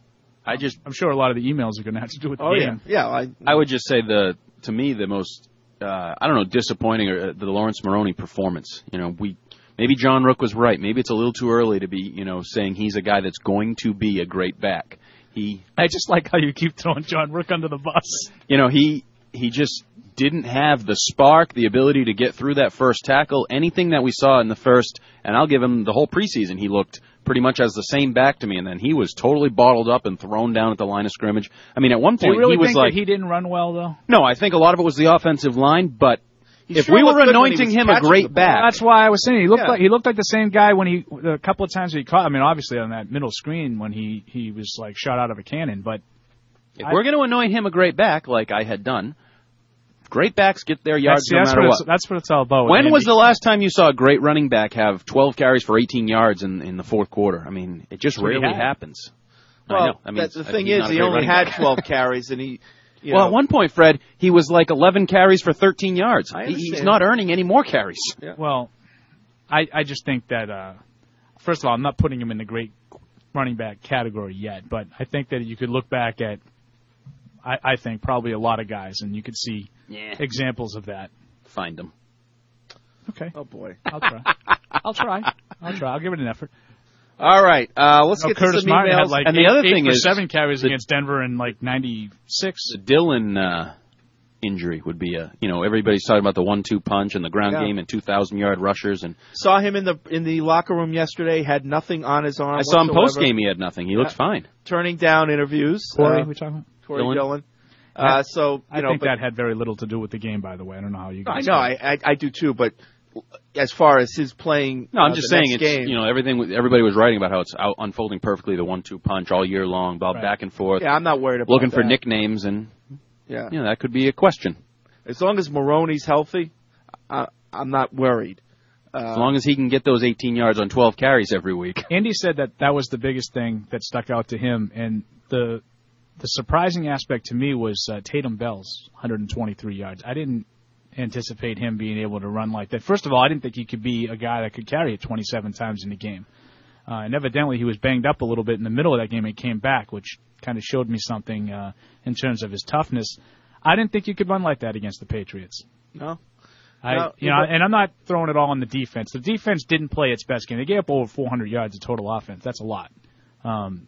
I just, I'm sure a lot of the emails are going to have to do with the Oh game. yeah, yeah. I, I would just say the to me the most uh, I don't know disappointing or uh, the Lawrence Maroney performance. You know, we maybe John Rook was right. Maybe it's a little too early to be you know saying he's a guy that's going to be a great back. He, I just like how you keep throwing John Rook under the bus. you know, he he just didn't have the spark, the ability to get through that first tackle. Anything that we saw in the first, and I'll give him the whole preseason. He looked pretty much as the same back to me, and then he was totally bottled up and thrown down at the line of scrimmage. I mean, at one Do you point really he was think like, that he didn't run well though? no, I think a lot of it was the offensive line, but He if sure we looked were good when he anointing was him a catching the great ball. back, That's why I was saying he looked Yeah. like he looked like the same guy when he a couple of times he caught. I mean, obviously on that middle screen when he he was like shot out of a cannon. But if I- we're going to anoint him a great back, like I had done, great backs get their yards that's, no that's matter what what. it's, that's what it's all about. When Andy. was the last time you saw a great running back have twelve carries for eighteen yards in, in the fourth quarter? I mean, it just That's what he rarely had. happens. I well, know. I mean, that, the I- thing he's is, not a he great only running had back. twelve carries, and he. You Well, know, at one point, Fred, he was like eleven carries for thirteen yards. I He- He's understand. not earning any more carries. Well, I I just think that uh, first of all, I'm not putting him in the great running back category yet, but I think that you could look back at. I, I think probably a lot of guys, and you could see Yeah. examples of that. Find him. Okay, oh boy. I'll try. I'll try. I'll try. I'll give it an effort. All right. Uh, let's No, get Curtis to some Martin emails. had like And eight, the other eight thing for is seven carries the- against Denver in like ninety-six. The Dillon uh, injury would be a, you know, everybody's talking about the one two punch and the ground Yeah. game and two thousand yard rushers. And Saw him in the in the locker room yesterday. Had nothing on his arm. I saw him whatsoever. post game. He had nothing. He looked Yeah. fine. Turning down interviews. Corey, uh, we talking about? Corey Dillon. Dillon. Uh, so you I know, think but, that had very little to do with the game, by the way. I don't know how you I guys. know, feel. I, I I do too. But as far as his playing, No, I'm uh, just the saying next it's game, you know everything. Everybody was writing about how it's out unfolding perfectly. The one two punch all year long, ball Right. back and forth, Yeah, I'm not worried about looking for that. nicknames, and Yeah, you know that could be a question. as long as Maroney's healthy, I, I'm not worried. Uh, As long as he can get those eighteen yards on twelve carries every week. Andy said that that was the biggest thing that stuck out to him, and the the surprising aspect to me was uh, Tatum Bell's one hundred twenty-three yards. I didn't anticipate him being able to run like that. First of all, I didn't think he could be a guy that could carry it twenty-seven times in a game. Uh, and evidently he was banged up a little bit in the middle of that game and came back, which kind of showed me something uh, in terms of his toughness. I didn't think you could run like that against the Patriots. no. I, No, you know, but- and I'm not throwing it all on the defense. The defense didn't play its best game. They gave up over four hundred yards of total offense. That's a lot. Um,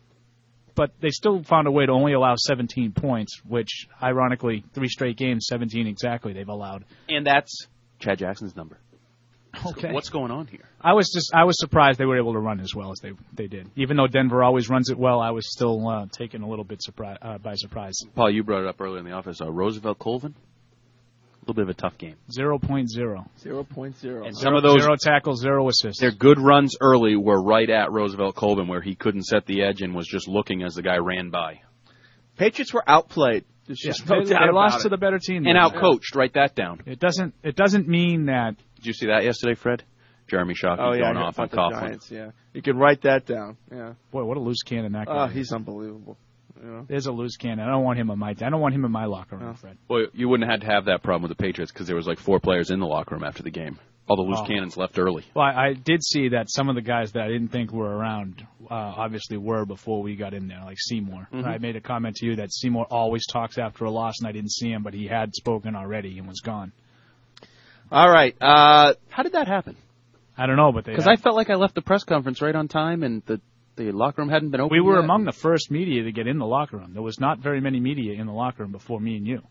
but they still found a way to only allow seventeen points, which, ironically, three straight games, seventeen exactly, they've allowed. And that's Chad Jackson's number. Okay. What's going on here? I was just I was surprised they were able to run as well as they they did. Even though Denver always runs it well, I was still uh, taken a little bit surpri- uh, by surprise. Paul, you brought it up earlier in the office. Uh, Roosevelt Colvin, a little bit of a tough game. Zero point zero. Zero point zero. And Zero, some of those zero tackles, zero assists. Their good runs early were right at Roosevelt Colvin, where he couldn't set the edge and was just looking as the guy ran by. Patriots were outplayed. There's Yeah, just no they, doubt they about lost it. to the better team. And though. out-coached. Write that down. It doesn't. It doesn't mean that. Did you see that yesterday, Fred? Jeremy Shockey Oh, yeah, going I off heard on about the Coughlin. Giants, yeah. You can write that down. Yeah. Boy, what a loose cannon that guy Oh, is. he's unbelievable. You know? There's a loose cannon. I don't want him in my. I don't want him in my locker room, Oh. Fred. Well, you wouldn't have had to have that problem with the Patriots because there was like four players in the locker room after the game. All the loose Oh. cannons left early. Well, I, I did see that some of the guys that I didn't think were around uh, obviously were before we got in there, like Seymour. Mhm. I made a comment to you that Seymour always talks after a loss, and I didn't see him, but he had spoken already and was gone. All right. Uh, How did that happen? I don't know, but they. Because I felt like I left the press conference right on time and the, the locker room hadn't been open we were yet. among the first media to get in the locker room. There was not very many media in the locker room before me and you.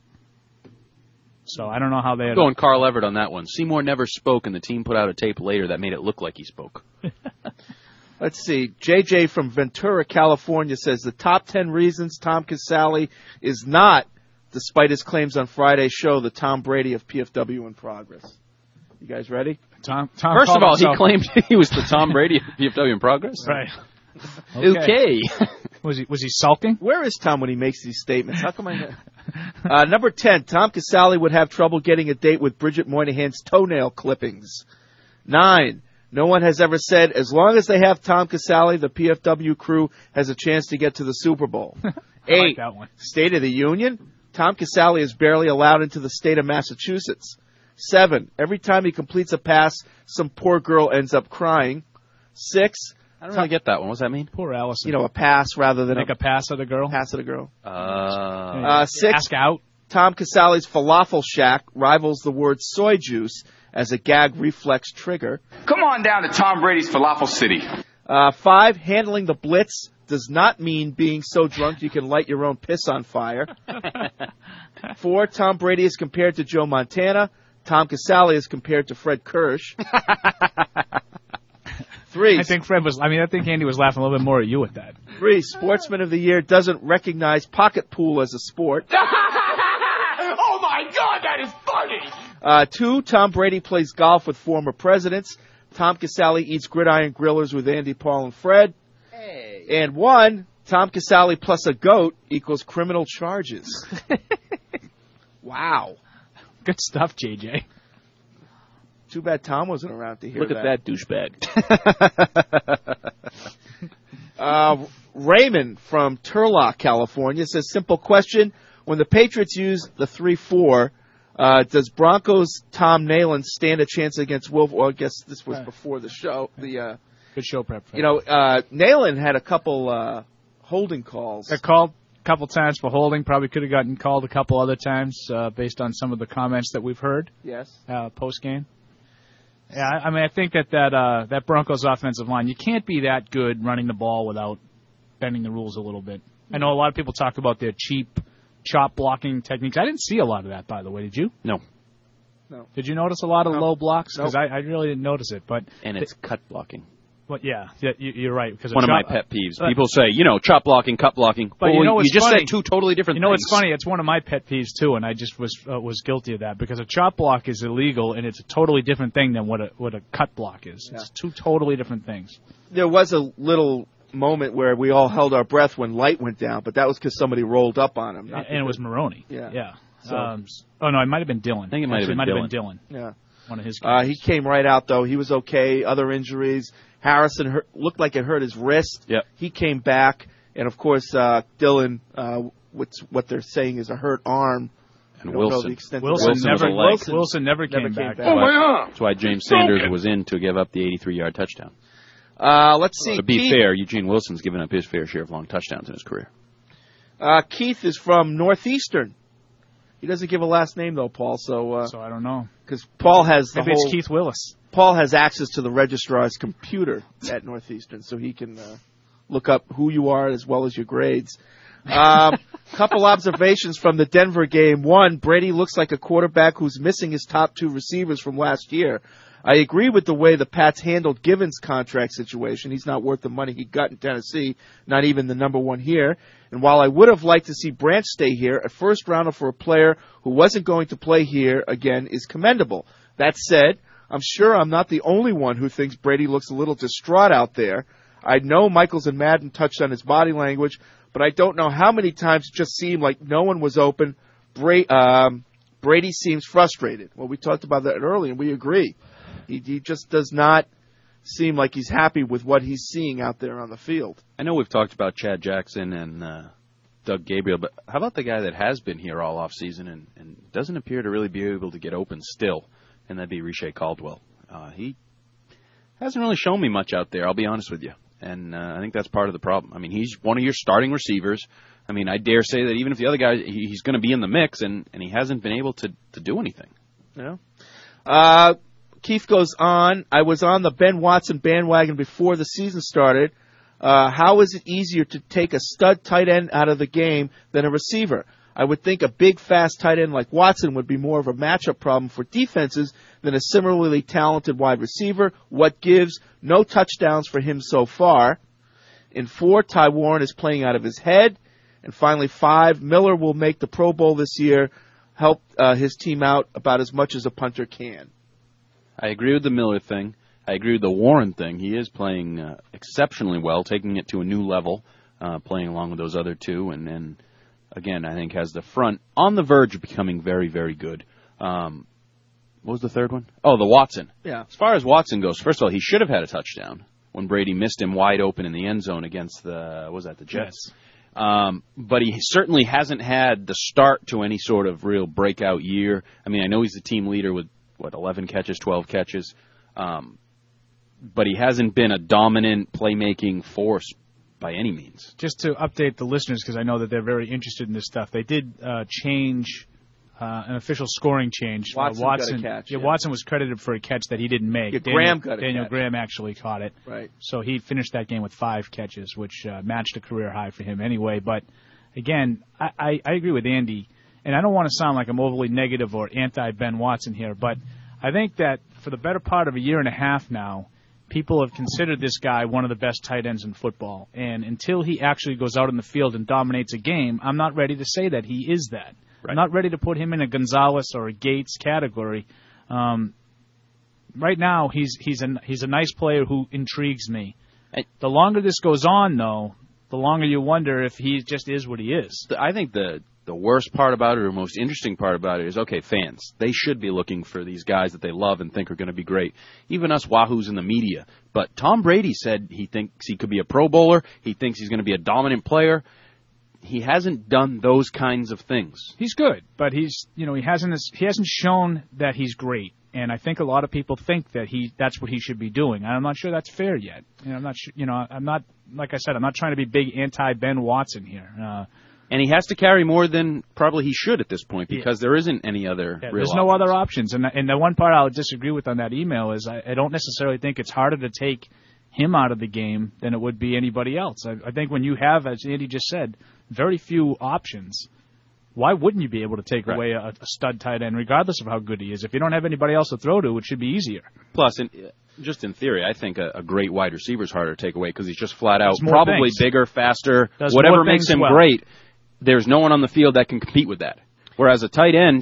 So I don't know how they had. Going Carl Everett on that one. Seymour never spoke, and the team put out a tape later that made it look like he spoke. Let's see. J J from Ventura, California says the top ten reasons Tom Casale is not, despite his claims on Friday's show, the Tom Brady of P F W in progress. You guys ready? Tom, Tom First of all, he himself. claimed he was the Tom Brady of P F W in progress. Right. Okay. Was he was he sulking? Where is Tom when he makes these statements? How come I know? uh, number ten, Tom Casale would have trouble getting a date with Bridget Moynihan's toenail clippings. Nine, no one has ever said, as long as they have Tom Casale, the P F W crew has a chance to get to the Super Bowl. I Eight, like that one. State of the Union, Tom Casale is barely allowed into the state of Massachusetts. Seven, every time he completes a pass, some poor girl ends up crying. Six, I don't really get that one. What does that mean? Poor Allison. you know, a pass rather than Make a, a pass at a girl. pass at a girl. Uh, Uh, six, Ask out. Tom Casale's falafel shack rivals the word soy juice as a gag reflex trigger. Come on down to Tom Brady's Falafel City. Uh, five, handling the blitz does not mean being so drunk you can light your own piss on fire. Four, Tom Brady is compared to Joe Montana. Tom Casale is compared to Fred Kirsch. Three, I think Fred was. I mean, I think Andy was laughing a little bit more at you with that. three, Sportsman of the Year doesn't recognize pocket pool as a sport. Oh my God, that is funny! Uh, two, Tom Brady plays golf with former presidents. Tom Casale eats gridiron grillers with Andy, Paul, and Fred. hey. And one, Tom Casale plus a goat equals criminal charges. Wow. Good stuff, J J. Too bad Tom wasn't around to hear Look that. at that douchebag. uh, Raymond from Turlock, California says, simple question. When the Patriots use the three four, uh, does Broncos' Tom Nalen stand a chance against Wolf? Well, I guess this was Right. before the show. The uh, Good show prep. Fred. You know, uh, Nalen had a couple uh, holding calls. Got called a couple times for holding. Probably could have gotten called a couple other times uh, based on some of the comments that we've heard Yes. uh, post game. Yeah, I I mean, I think that that uh, that Broncos offensive line, you can't be that good running the ball without bending the rules a little bit. I know a lot of people talk about their cheap chop blocking techniques. I didn't see a lot of that, by the way. Did you? No. No. Did you notice a lot of No. low blocks? Because Nope. I, I really didn't notice it. But And it's cut blocking. But yeah, yeah, you, you're right. Because One of my pet peeves. People say, you know, chop blocking, cut blocking. But well, you know what's you just funny? said two totally different You know things. what's funny? It's one of my pet peeves too, and I just was uh, was guilty of that because a chop block is illegal, and it's a totally different thing than what a what a cut block is. It's two totally different things. There was a little moment where we all held our breath when light went down, but that was because somebody rolled up on him. And, and it was Maroney. Yeah. Yeah. So- Um, oh no, it might have been Dylan. I think it might have been might Dylan. have been Dylan. Yeah. One of his Uh, guys. he came right out, though. He was okay. Other injuries. Harrison hurt, looked like it hurt his wrist. Yep. He came back. And, of course, uh, Dylan, uh, what's, what they're saying is a hurt arm. And I don't know Wilson. the extent of Wilson, that. Wilson was never a leg. Wilson, Wilson never came, Never came back. back. Oh, my arm! That's why James Sanders was in to give up the eighty-three-yard touchdown. Uh, let's see. To be Keith, fair, Eugene Wilson's given up his fair share of long touchdowns in his career. uh, Keith is from Northeastern. He doesn't give a last name, though, Paul, so, uh, So I don't know. because Paul has the Maybe whole, it's Keith Willis. Paul has access to the registrar's computer at Northeastern, so he can uh, look up who you are as well as your grades. Um, Couple observations from the Denver game. One, Brady looks like a quarterback who's missing his top two receivers from last year. I agree with the way the Pats handled Givens' contract situation. He's not worth the money he got in Tennessee, not even the number one here. And while I would have liked to see Branch stay here, a first rounder for a player who wasn't going to play here again is commendable. That said, I'm sure I'm not the only one who thinks Brady looks a little distraught out there. I know Michaels and Madden touched on his body language, but I don't know how many times it just seemed like no one was open. Bra- um, Brady seems frustrated. Well, we talked about that earlier, and we agree. He, he just does not seem like he's happy with what he's seeing out there on the field. I know we've talked about Chad Jackson and uh, Doug Gabriel, but how about the guy that has been here all offseason and, and doesn't appear to really be able to get open still, and that'd be Riche Caldwell. Uh, he hasn't really shown me much out there, I'll be honest with you, and uh, I think that's part of the problem. I mean, he's one of your starting receivers. I mean, I dare say that even if the other guy, he, he's going to be in the mix, and, and he hasn't been able to, to do anything. Yeah. Uh, Keith goes on, I was on the Ben Watson bandwagon before the season started. Uh, how is it easier to take a stud tight end out of the game than a receiver? I would think a big, fast tight end like Watson would be more of a matchup problem for defenses than a similarly talented wide receiver. What gives? No touchdowns for him so far. In four, Ty Warren is playing out of his head. And finally, five, Miller will make the Pro Bowl this year, help uh, his team out about as much as a punter can. I agree with the Miller thing. I agree with the Warren thing. He is playing uh, exceptionally well, taking it to a new level, uh, playing along with those other two. And then, again, I think has the front on the verge of becoming very, very good. Um, what was the third one? Oh, the Watson. Yeah. As far as Watson goes, first of all, he should have had a touchdown when Brady missed him wide open in the end zone against the, what was that, the Jets? Yes. Um, but he certainly hasn't had the start to any sort of real breakout year. I mean, I know he's the team leader with, what, eleven catches, twelve catches. Um, but he hasn't been a dominant playmaking force by any means. Just to update the listeners, because I know that they're very interested in this stuff, they did uh, change uh, an official scoring change. Watson, uh, Watson got a catch. Yeah, Yeah. Watson was credited for a catch that he didn't make. Yeah, Daniel, Graham got a Daniel catch. Graham actually caught it. Right. So he finished that game with five catches, which uh, matched a career high for him anyway. But, again, I, I, I agree with Andy, and I don't want to sound like I'm overly negative or anti-Ben Watson here, but I think that for the better part of a year and a half now, people have considered this guy one of the best tight ends in football. And until he actually goes out in the field and dominates a game, I'm not ready to say that he is that. Right. I'm not ready to put him in a Gonzalez or a Gates category. Um, right now, he's he's a, he's a nice player who intrigues me. The longer this goes on, though, the longer you wonder if he just is what he is. I think the the worst part about it, or most interesting part about it, is, okay, fans, they should be looking for these guys that they love and think are going to be great. Even us wahoos in the media. But Tom Brady said he thinks he could be a Pro Bowler. He thinks he's going to be a dominant player. He hasn't done those kinds of things. He's good, but he's you know he hasn't he hasn't shown that he's great. And I think a lot of people think that he that's what he should be doing. I'm not sure that's fair yet. You know, I'm not sure, you know I'm not like I said I'm not trying to be big anti Ben Watson here. Uh, And he has to carry more than probably he should at this point because yeah. there isn't any other yeah, real There's options. no other options. And, and the one part I'll disagree with on that email is I, I don't necessarily think it's harder to take him out of the game than it would be anybody else. I, I think when you have, as Andy just said, very few options, why wouldn't you be able to take right. away a, a stud tight end regardless of how good he is? If you don't have anybody else to throw to, it should be easier. Plus, in, just in theory, I think a, a great wide receiver is harder to take away because he's just flat out more probably things. bigger, faster, Does whatever more makes things him well. great. There's no one on the field that can compete with that. Whereas a tight end,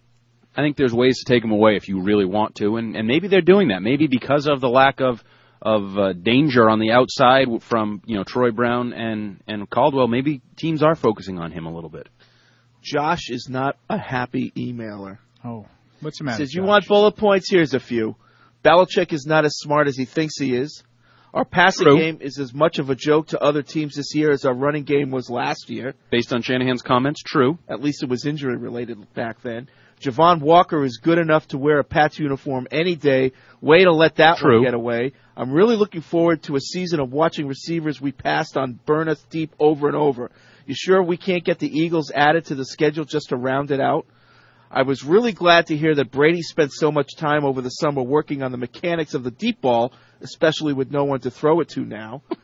I think there's ways to take him away if you really want to, and, and maybe they're doing that. Maybe because of the lack of of uh, danger on the outside from you know Troy Brown and, and Caldwell, maybe teams are focusing on him a little bit. Josh is not a happy emailer. Oh, what's the matter? He says, Josh? you want bullet points? Here's a few. Belichick is not as smart as he thinks he is. Our passing True. game is as much of a joke to other teams this year as our running game was last year. Based on Shanahan's comments, true. At least it was injury-related back then. Javon Walker is good enough to wear a Pats uniform any day. Way to let that True. one get away. I'm really looking forward to a season of watching receivers we passed on burn us deep over and over. You sure we can't get the Eagles added to the schedule just to round it out? I was really glad to hear that Brady spent so much time over the summer working on the mechanics of the deep ball, especially with no one to throw it to now.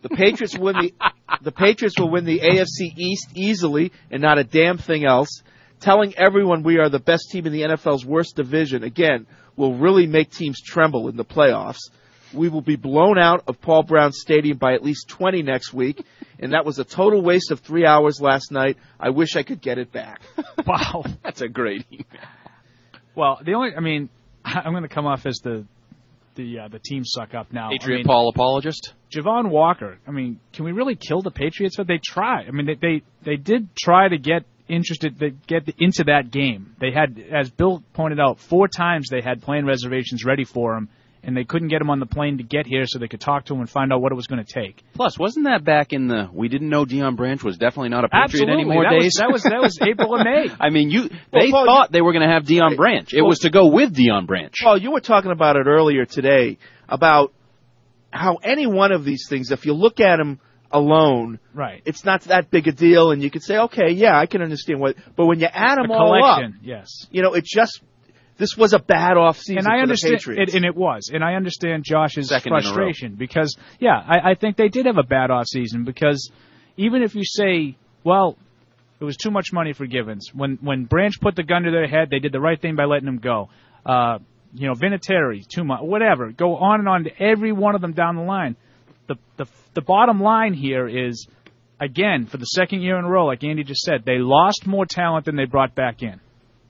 The Patriots win the the Patriots will win the A F C East easily and not a damn thing else. Telling everyone we are the best team in the N F L's worst division, again, will really make teams tremble in the playoffs. We will be blown out of Paul Brown Stadium by at least twenty next week, and that was a total waste of three hours last night. I wish I could get it back. Wow. That's a great email. Well, the only, I mean, I'm going to come off as the the uh, the team suck up now. Patriot I mean, Paul apologist? Javon Walker, I mean, can we really kill the Patriots? But they try. I mean, they they, they did try to get interested to get into that game. They had, as Bill pointed out, four times they had plane reservations ready for him, and they couldn't get him on the plane to get here so they could talk to him and find out what it was going to take. Plus, wasn't that back in the we didn't know Deion Branch was definitely not a Patriot Absolutely. anymore that days? Was, that was that was April and May. I mean, you Well, they Paul, thought you, they were going to have Deion Branch. It well, was to go with Deion Branch. Paul, you were talking about it earlier today about how any one of these things, if you look at them alone, right, it's not that big a deal, and you could say, okay, yeah, I can understand what. But when you add them a all up, yes, you know, it just this was a bad off season and I for understand, the Patriots, it, and it was, and I understand Josh's Second in a row. frustration because, yeah, I, I think they did have a bad off season because even if you say, well, it was too much money for Givens, when when Branch put the gun to their head, they did the right thing by letting him go. Uh, you know, Vinatieri, too much, whatever. Go on and on to every one of them down the line. The the the bottom line here is, again, for the second year in a row, like Andy just said, they lost more talent than they brought back in.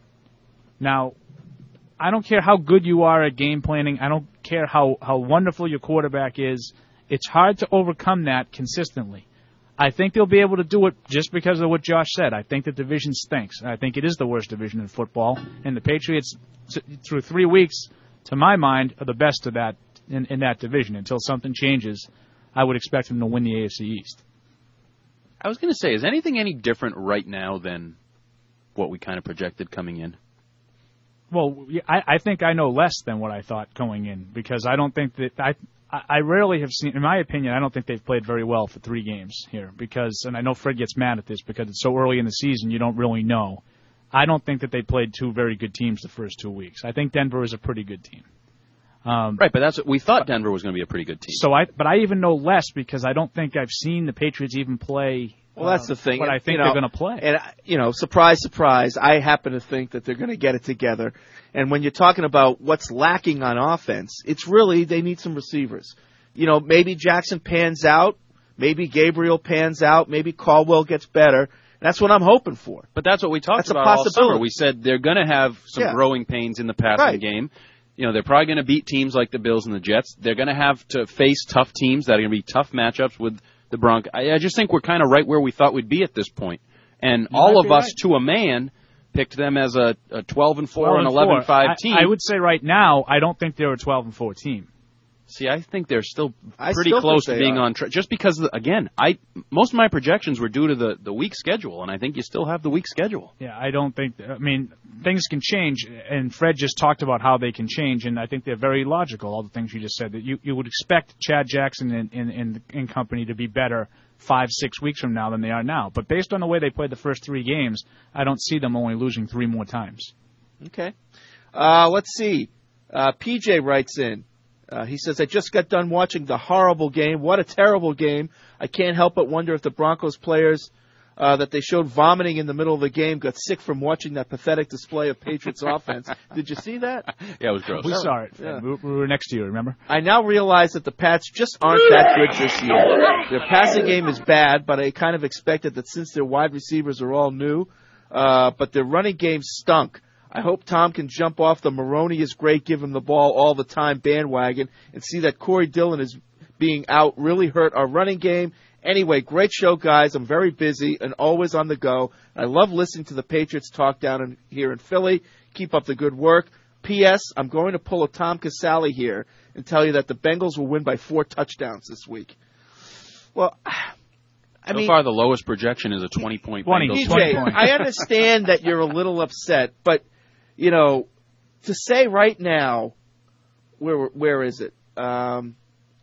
Now, I don't care how good you are at game planning. I don't care how, how wonderful your quarterback is. It's hard to overcome that consistently. I think they'll be able to do it just because of what Josh said. I think the division stinks. I think it is the worst division in football. And the Patriots, t- through three weeks, to my mind, are the best of that in, in that division. Until something changes, I would expect them to win the A F C East. I was going to say, is anything any different right now than what we kind of projected coming in? Well, I, I think I know less than what I thought going in because I don't think that I I rarely have seen, in my opinion, I don't think they've played very well for three games here because, and I know Fred gets mad at this because it's so early in the season you don't really know. I don't think that they played two very good teams the first two weeks. I think Denver is a pretty good team. Um, right, but that's what we thought Denver was going to be a pretty good team. So I, but I even know less because I don't think I've seen the Patriots even play. Well, that's the thing. What I think you know, they're going to play. And, you know, surprise, surprise, I happen to think that they're going to get it together. And when you're talking about what's lacking on offense, it's really they need some receivers. You know, maybe Jackson pans out, maybe Gabriel pans out, maybe Caldwell gets better. That's what I'm hoping for. But that's what we talked that's about a all possibility. summer. We said they're going to have some yeah. growing pains in the passing right. game. You know, they're probably going to beat teams like the Bills and the Jets. They're going to have to face tough teams that are going to be tough matchups with the Broncos. I, I just think we're kind of right where we thought we'd be at this point. And You all might of be us, right. to a man, picked them as a, a twelve and four and eleven and five team. I, I would say right now, I don't think they're a twelve and four team. See, I think they're still I pretty still close think to they being are. on track. Just because, again, I most of my projections were due to the, the weak schedule, and I think you still have the weak schedule. Yeah, I don't think. I mean, things can change, and Fred just talked about how they can change, and I think they're very logical. All the things you just said that you, you would expect Chad Jackson and and, and and company to be better five six weeks from now than they are now. But based on the way they played the first three games, I don't see them only losing three more times. Okay. Uh, let's see. Uh, P J writes in. Uh, he says, I just got done watching the horrible game. What a terrible game. I can't help but wonder if the Broncos players uh, that they showed vomiting in the middle of the game got sick from watching that pathetic display of Patriots offense. Did you see that? Yeah, it was gross. We Oh, saw it. yeah. We, we were next to you, remember? I now realize that the Pats just aren't that good this year. Their passing game is bad, but I kind of expected that since their wide receivers are all new, uh, but their running game stunk. I hope Tom can jump off the Maroney is great, give him the ball all the time bandwagon and see that Corey Dillon is being out really hurt our running game. Anyway, great show, guys. I'm very busy and always on the go. I love listening to the Patriots talk down in, here in Philly. Keep up the good work. P S. I'm going to pull a Tom Casale here and tell you that the Bengals will win by four touchdowns this week. Well, I so mean, far, the lowest projection is a twenty-point twenty, Bengals. P J, twenty points. I understand that you're a little upset, but, you know, to say right now, where where is it? Um,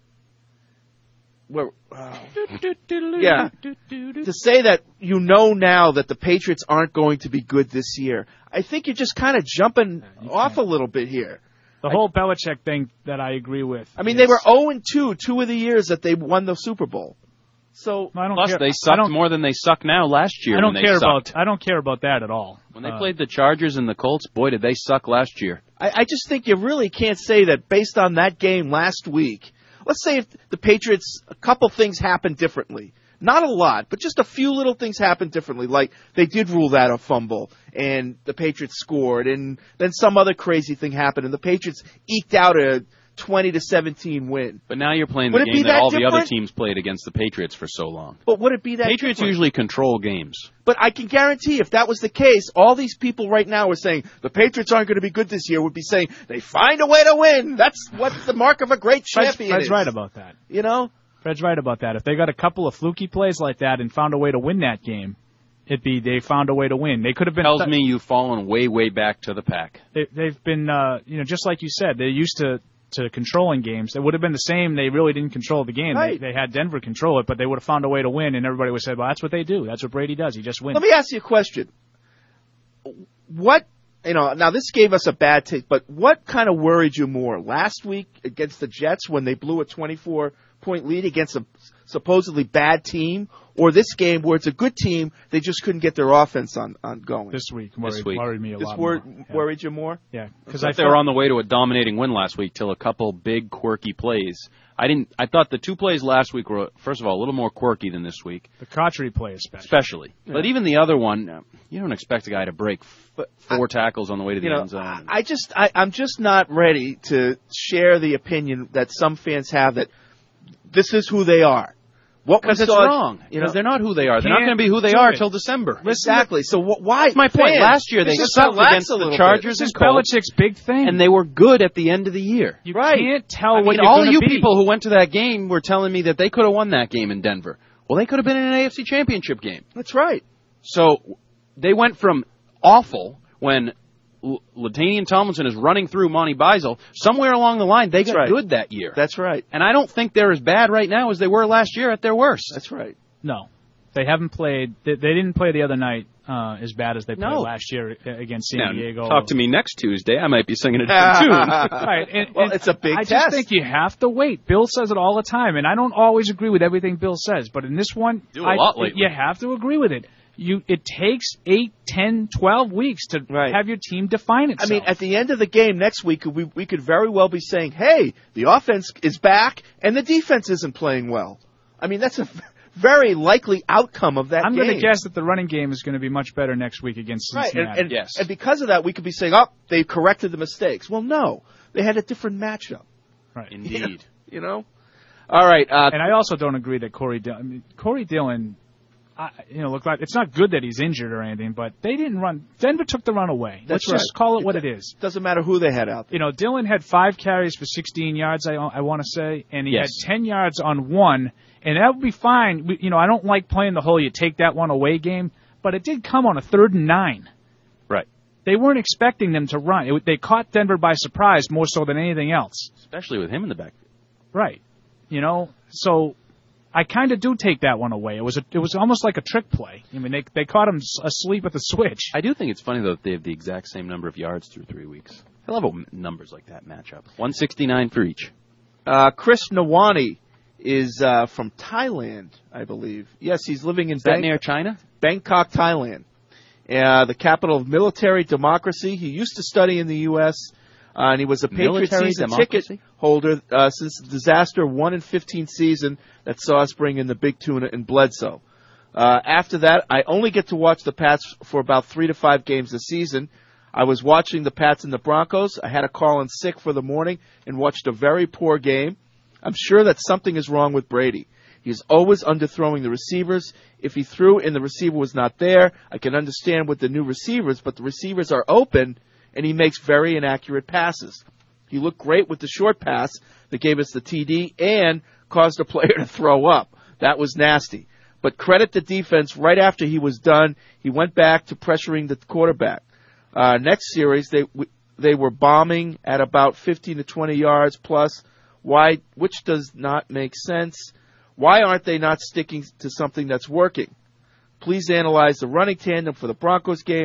where? Oh. Yeah. To say that you know now that the Patriots aren't going to be good this year, I think you're just kind of jumping off a little bit here. The whole Belichick thing that I agree with. I mean, is, they were oh and two two of the years that they won the Super Bowl. So I don't Plus, care. they sucked more than they suck now last year. I don't when they care sucked. about. I don't care about that at all. When they Uh, played the Chargers and the Colts, boy, did they suck last year. I, I just think you really can't say that based on that game last week. Let's say if the Patriots, a couple things happened differently. Not a lot, but just a few little things happened differently. Like they did rule that a fumble, and the Patriots scored, and then some other crazy thing happened, and the Patriots eked out a twenty to seventeen win. But now you're playing Would the it be game that, that all the other different? teams played against the Patriots for so long. But would it be that Patriots different? usually control games. But I can guarantee if that was the case, all these people right now are saying the Patriots aren't going to be good this year would be saying they find a way to win. That's what the mark of a great Fred's, champion Fred's is. right about that. You know? Fred's right about that. If they got a couple of fluky plays like that and found a way to win that game, it'd be they found a way to win. They could have been. Tells me you've fallen way, way back to the pack. They, they've been, uh, you know, just like you said, they're used to, to controlling games. It would have been the same. They really didn't control the game. Right. They, they had Denver control it, but they would have found a way to win, and everybody would have said, well, that's what they do. That's what Brady does. He just wins. Let me ask you a question. What, you know, now this gave us a bad take, but what kind of worried you more? Last week against the Jets when they blew a twenty-four point lead against a supposedly bad team, or this game where it's a good team, they just couldn't get their offense on, on going? This week worried, This week. worried me a This lot wor- more. Yeah. worried you more? Yeah, Because I thought they were on the way to a dominating win last week till a couple big quirky plays. I didn't. I thought the two plays last week were, first of all, a little more quirky than this week. The Cotchery play especially. Especially. Yeah. But even the other one, uh, you don't expect a guy to break f- four I, tackles on the way to the you know, end zone. I just, I, I'm just not ready to share the opinion that some fans have that this is who they are. What Because it's saw, wrong. Because you know, they're not who they are. They're not going to be who they are till December. Exactly. So wh- why? That's my point. Fans, Last year they just sucked relax against a the little Chargers This is and Colts, Belichick's big thing. and they were good at the end of the year. You right. can't tell I what mean, you're all gonna of you be. people who went to that game were telling me that they could have won that game in Denver. Well, they could have been in an A F C Championship game. That's right. So they went from awful when L- Latainian Tomlinson is running through Monty Beisel. Somewhere along the line, they That's got right. good that year. That's right. And I don't think they're as bad right now as they were last year at their worst. That's right. No. They haven't played. They, they didn't play the other night uh, as bad as they played No. last year against San Now, Diego. talk to me next Tuesday. I might be singing a different tune. Right. And, Well, and it's a big I test. just think you have to wait. Bill says it all the time, and I don't always agree with everything Bill says, but in this one, Do a I, lot lately. you have to agree with it. You, it takes eight, ten, twelve weeks to Right. have your team define I itself. mean, at the end of the game next week, we we could very well be saying, "Hey, the offense is back and the defense isn't playing well." I mean, that's a very likely outcome of that I'm game. going to guess that the running game is going to be much better next week against Right, Cincinnati. and, and, Yes. and because of that, we could be saying, "Oh, they corrected the mistakes." Well, no, they had a different matchup. right. Indeed. You know. All right. Uh, And I also don't agree that Corey Dillon. I mean, Corey Dillon, I, you know, look like it's not good that he's injured or anything, but they didn't run. Denver took the run away. That's Let's just right. call it what it is. doesn't matter who they had out there. You know, Dillon had five carries for sixteen yards. I I want to say, and he Yes. had ten yards on one, and that would be fine. We, you know, I don't like playing the whole you take that one away game, but it did come on a third and nine. Right. They weren't expecting them to run. It, they caught Denver by surprise more so than anything else. Especially with him in the back. Right. You know, so I kind of do take that one away. It was a, it was almost like a trick play. I mean, they they caught him s- asleep at the switch. I do think it's funny, though, that they have the exact same number of yards through three weeks. I love how numbers like that match up. one sixty-nine for each. Uh, Chris Nawani is uh, from Thailand, I believe. Yes, he's living in Is that Bang- near China? Bangkok, Thailand, uh, the capital of military democracy. He used to study in the U S, uh, and he was a Patriot Military season democracy? ticket holder uh, since the disaster one in fifteen season that saw us bring in the Big Tuna and Bledsoe. Uh, after that, I only get to watch the Pats for about three to five games a season. I was watching the Pats and the Broncos. I had to call in sick for the morning and watched a very poor game. I'm sure that something is wrong with Brady. He's always underthrowing the receivers. If he threw and the receiver was not there, I can understand with the new receivers, but the receivers are open, and he makes very inaccurate passes. He looked great with the short pass that gave us the T D and caused a player to throw up. That was nasty. But credit the defense. Right after he was done, he went back to pressuring the quarterback. Uh, next series, they they were bombing at about fifteen to twenty yards plus, why, which does not make sense. Why aren't they not sticking to something that's working? Please analyze the running tandem for the Broncos game.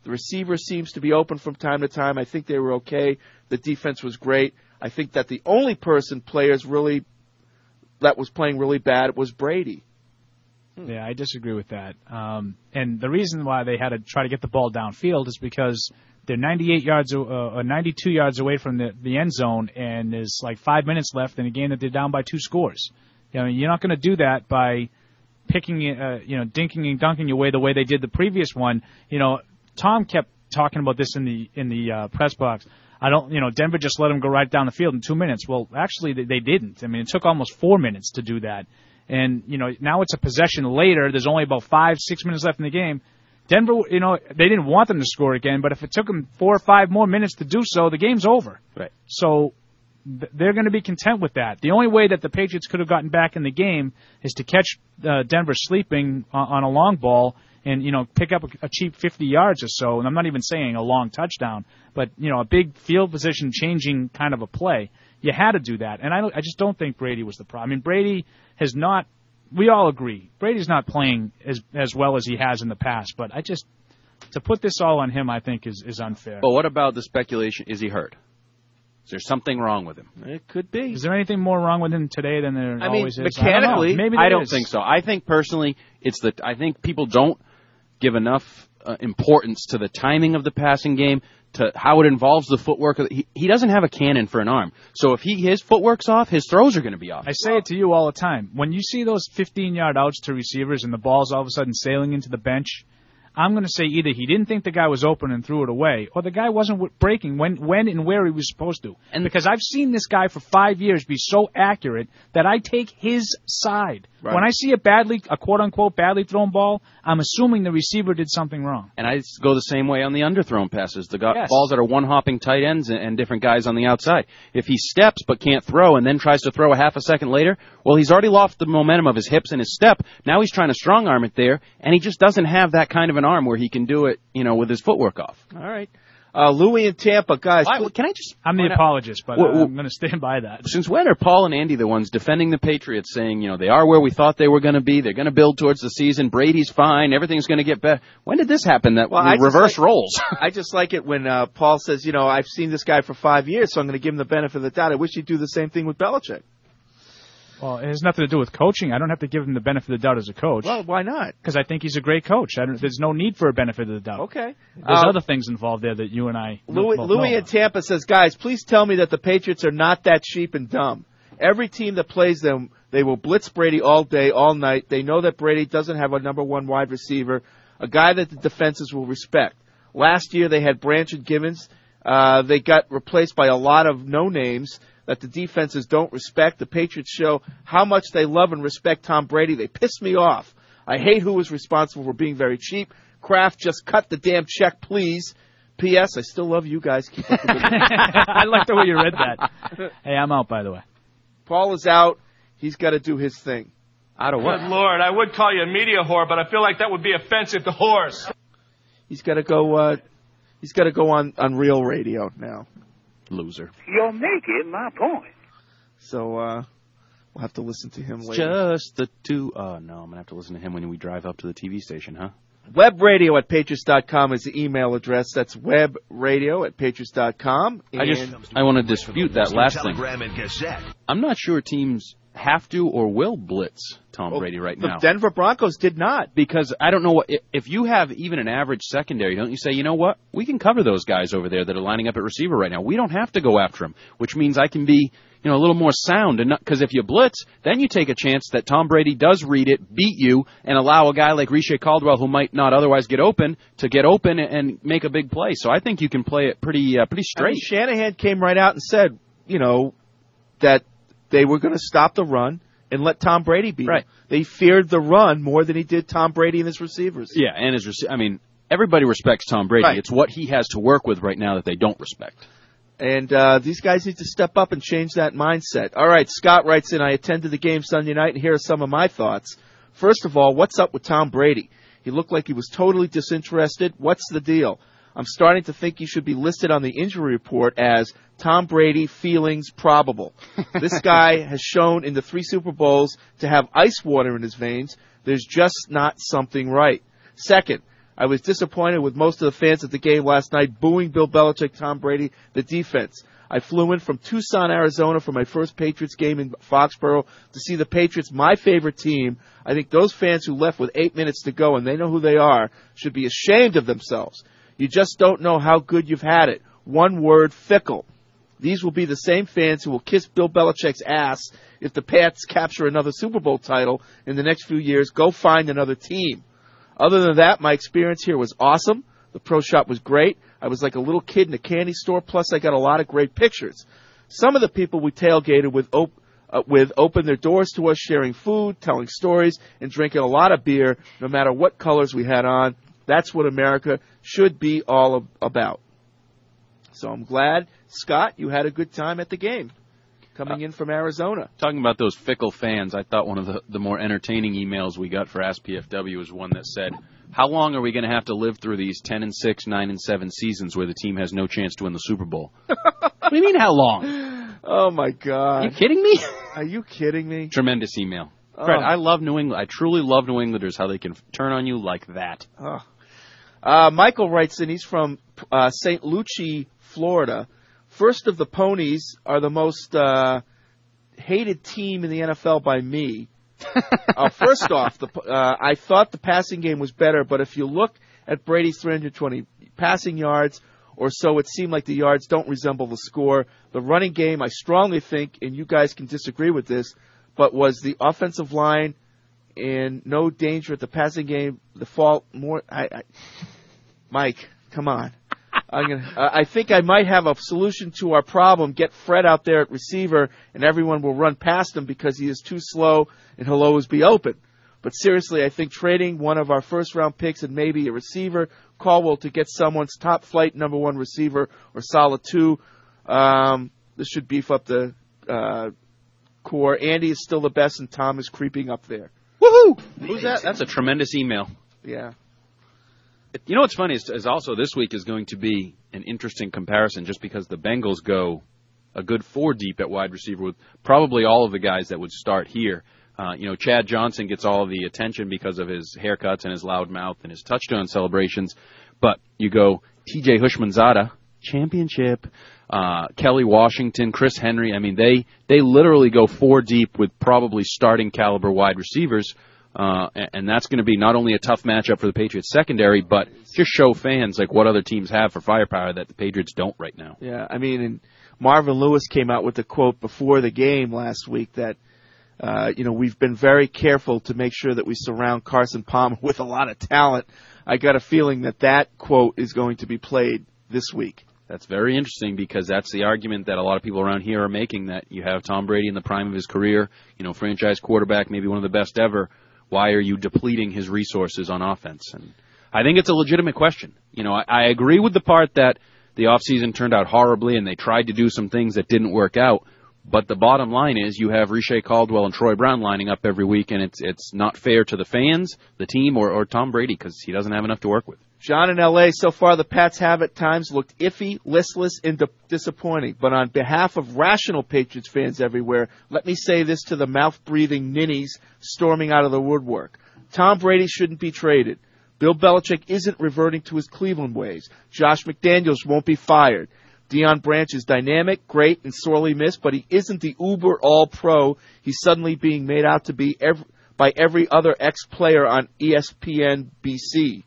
The receiver seems to be open from time to time. I think they were okay. The defense was great. I think that the only person players really that was playing really bad was Brady. Yeah, I disagree with that. Um, and the reason why they had to try to get the ball downfield is because they're ninety-eight yards, uh, or ninety-two yards away from the, the end zone, and there's like five minutes left in a game that they're down by two scores. You know, you're not going to do that by picking, uh, you know, dinking and dunking your way the way they did the previous one. You know, Tom kept talking about this in the in the uh, press box. I don't, you know, Denver just let them go right down the field in two minutes. Well, actually, they, they didn't. I mean, it took almost four minutes to do that. And, you know, now it's a possession later. There's only about five, six minutes left in the game. Denver, you know, they didn't want them to score again, but if it took them four or five more minutes to do so, the game's over. Right. So th- they're going to be content with that. The only way that the Patriots could have gotten back in the game is to catch uh, Denver sleeping on, on a long ball and, you know, pick up a, a cheap fifty yards or so. And I'm not even saying a long touchdown, but, you know, a big field position changing kind of a play. You had to do that. And I, I just don't think Brady was the problem. I mean, Brady has not, we all agree, Brady's not playing as as well as he has in the past. But I just, to put this all on him, I think is, is unfair. But what about the speculation, is he hurt? Is there something wrong with him? It could be. Is there anything more wrong with him today than there I mean, always is? mechanically, I don't know. Maybe I there don't is. think so. I think personally, it's the. I think people don't give enough uh, importance to the timing of the passing game, to how it involves the footwork. He, he doesn't have a cannon for an arm. So if he his footwork's off, his throws are going to be off. I say it to you all the time. When you see those fifteen-yard outs to receivers and the ball's all of a sudden sailing into the bench, I'm going to say either he didn't think the guy was open and threw it away, or the guy wasn't w- breaking when, when and where he was supposed to. And because I've seen this guy for five years be so accurate that I take his side. Right. When I see a badly, a quote-unquote badly thrown ball, I'm assuming the receiver did something wrong. And I go the same way on the underthrown passes, the go- Yes. balls that are one-hopping tight ends and, and different guys on the outside. If he steps but can't throw and then tries to throw a half a second later, well, he's already lost the momentum of his hips and his step. Now he's trying to strong-arm it there, and he just doesn't have that kind of an arm where he can do it, you know, with his footwork off. All right. Uh, Louis in Tampa, guys. Why, can I just? I'm the point out- apologist, but Well, uh, well, I'm going to stand by that. Since when are Paul and Andy the ones defending the Patriots, saying, you know, they are where we thought they were going to be, they're going to build towards the season, Brady's fine, everything's going to get better? When did this happen, that Well, we I just reverse like- roles? I just like it when uh, Paul says, you know, I've seen this guy for five years, so I'm going to give him the benefit of the doubt. I wish he'd do the same thing with Belichick. Well, it has nothing to do with coaching. I don't have to give him the benefit of the doubt as a coach. Well, why not? Because I think he's a great coach. I don't, there's no need for a benefit of the doubt. Okay. There's Uh, other things involved there that you and I Louis, don't Louis know in Tampa says, guys, please tell me that the Patriots are not that cheap and dumb. Every team that plays them, they will blitz Brady all day, all night. They know that Brady doesn't have a number one wide receiver, a guy that the defenses will respect. Last year they had Branch and Gibbons. Uh, they got replaced by a lot of no-names that the defenses don't respect. The Patriots show how much they love and respect Tom Brady. They piss me off. I hate who is responsible for being very cheap. Kraft, just cut the damn check, please. P S. I still love you guys. Keep up the good work. I like the way you read that. Hey, I'm out, by the way. Paul is out. He's got to do his thing. Out of what? Good Lord, I would call you a media whore, but I feel like that would be offensive to whores. He's got to go. Uh, he's got to go on on real radio now. Loser. You're making my point. So uh, we'll have to listen to him later. Just the two. Oh, no, I'm going to have to listen to him when we drive up to the T V station, huh? Webradio at Patriots dot com is the email address. That's webradio at Patriots dot com. I just I want to dispute that last thing. Telegram and Gazette. I'm not sure teams have to or will blitz Tom Well, Brady right the now. Denver Broncos did not. Because I don't know what if you have even an average secondary, don't you say, you know what, we can cover those guys over there that are lining up at receiver right now. We don't have to go after them, which means I can be, you know, a little more sound. And because if you blitz, then you take a chance that Tom Brady does read it, beat you, and allow a guy like Riche Caldwell, who might not otherwise get open, to get open and make a big play. So I think you can play it pretty uh, pretty I mean, straight. Shanahan came right out and said, you know, that they were going to stop the run and let Tom Brady beat Right. him. They feared the run more than he did Tom Brady and his receivers. Yeah, and his rece- I mean, everybody respects Tom Brady. Right. It's what he has to work with right now that they don't respect. And uh, these guys need to step up and change that mindset. All right, Scott writes in, I attended the game Sunday night, and here are some of my thoughts. First of all, what's up with Tom Brady? He looked like he was totally disinterested. What's the deal? I'm starting to think he should be listed on the injury report as Tom Brady feelings probable. This guy has shown in the three Super Bowls to have ice water in his veins. There's just not something right. Second, I was disappointed with most of the fans at the game last night booing Bill Belichick, Tom Brady, the defense. I flew in from Tucson, Arizona for my first Patriots game in Foxborough to see the Patriots, my favorite team. I think those fans who left with eight minutes to go and they know who they are should be ashamed of themselves. You just don't know how good you've had it. One word, fickle. These will be the same fans who will kiss Bill Belichick's ass if the Pats capture another Super Bowl title in the next few years. Go find another team. Other than that, my experience here was awesome. The pro shop was great. I was like a little kid in a candy store, plus I got a lot of great pictures. Some of the people we tailgated with, op- uh, with opened their doors to us, sharing food, telling stories, and drinking a lot of beer, no matter what colors we had on. That's what America should be all ab- about. So I'm glad, Scott, you had a good time at the game. Coming in from Arizona. Talking about those fickle fans, I thought one of the, the more entertaining emails we got for Ask P F W was one that said, how long are we going to have to live through these ten and six, nine and seven seasons where the team has no chance to win the Super Bowl? What do you mean, how long? Oh, my God. Are you kidding me? Are you kidding me? Tremendous email. Oh. Fred, I love New England. I truly love New Englanders, how they can turn on you like that. Oh. Uh, Michael writes in, he's from uh, Saint Lucie, Florida. First of the Ponies are the most uh, hated team in the N F L by me. uh, first off, the, uh, I thought the passing game was better, but if you look at Brady's three hundred twenty passing yards or so, it seemed like the yards don't resemble the score. The running game, I strongly think, and you guys can disagree with this, but was the offensive line in no danger at the passing game the fault more? I, I, Mike, come on. I'm gonna, uh, I think I might have a solution to our problem. Get Fred out there at receiver, and everyone will run past him because he is too slow, and he'll always be open. But seriously, I think trading one of our first-round picks and maybe a receiver, Caldwell, to get someone's top-flight number one receiver or solid two, um, this should beef up the uh, core. Andy is still the best, and Tom is creeping up there. Woohoo! Who's that? That's a tremendous email. Yeah. You know what's funny is, is also this week is going to be an interesting comparison just because the Bengals go a good four deep at wide receiver with probably all of the guys that would start here. Uh, you know, Chad Johnson gets all of the attention because of his haircuts and his loud mouth and his touchdown celebrations. But you go T J Houshmandzadeh, championship, uh, Kelly Washington, Chris Henry. I mean, they, they literally go four deep with probably starting caliber wide receivers. Uh, and, and that's going to be not only a tough matchup for the Patriots secondary, but just show fans like what other teams have for firepower that the Patriots don't right now. Yeah, I mean, and Marvin Lewis came out with the quote before the game last week that, uh, you know, we've been very careful to make sure that we surround Carson Palmer with a lot of talent. I got a feeling that that quote is going to be played this week. That's very interesting because that's the argument that a lot of people around here are making, that you have Tom Brady in the prime of his career, you know, franchise quarterback, maybe one of the best ever. Why are you depleting his resources on offense? And I think it's a legitimate question. You know, I, I agree with the part that the offseason turned out horribly and they tried to do some things that didn't work out. But the bottom line is you have Riche Caldwell and Troy Brown lining up every week, and it's it's not fair to the fans, the team, or, or Tom Brady because he doesn't have enough to work with. John in L A, so far the Pats have at times looked iffy, listless, and di- disappointing. But on behalf of rational Patriots fans everywhere, let me say this to the mouth-breathing ninnies storming out of the woodwork. Tom Brady shouldn't be traded. Bill Belichick isn't reverting to his Cleveland ways. Josh McDaniels won't be fired. Deion Branch is dynamic, great, and sorely missed, but he isn't the uber all-pro he's suddenly being made out to be every, by every other ex-player on E S P N B C.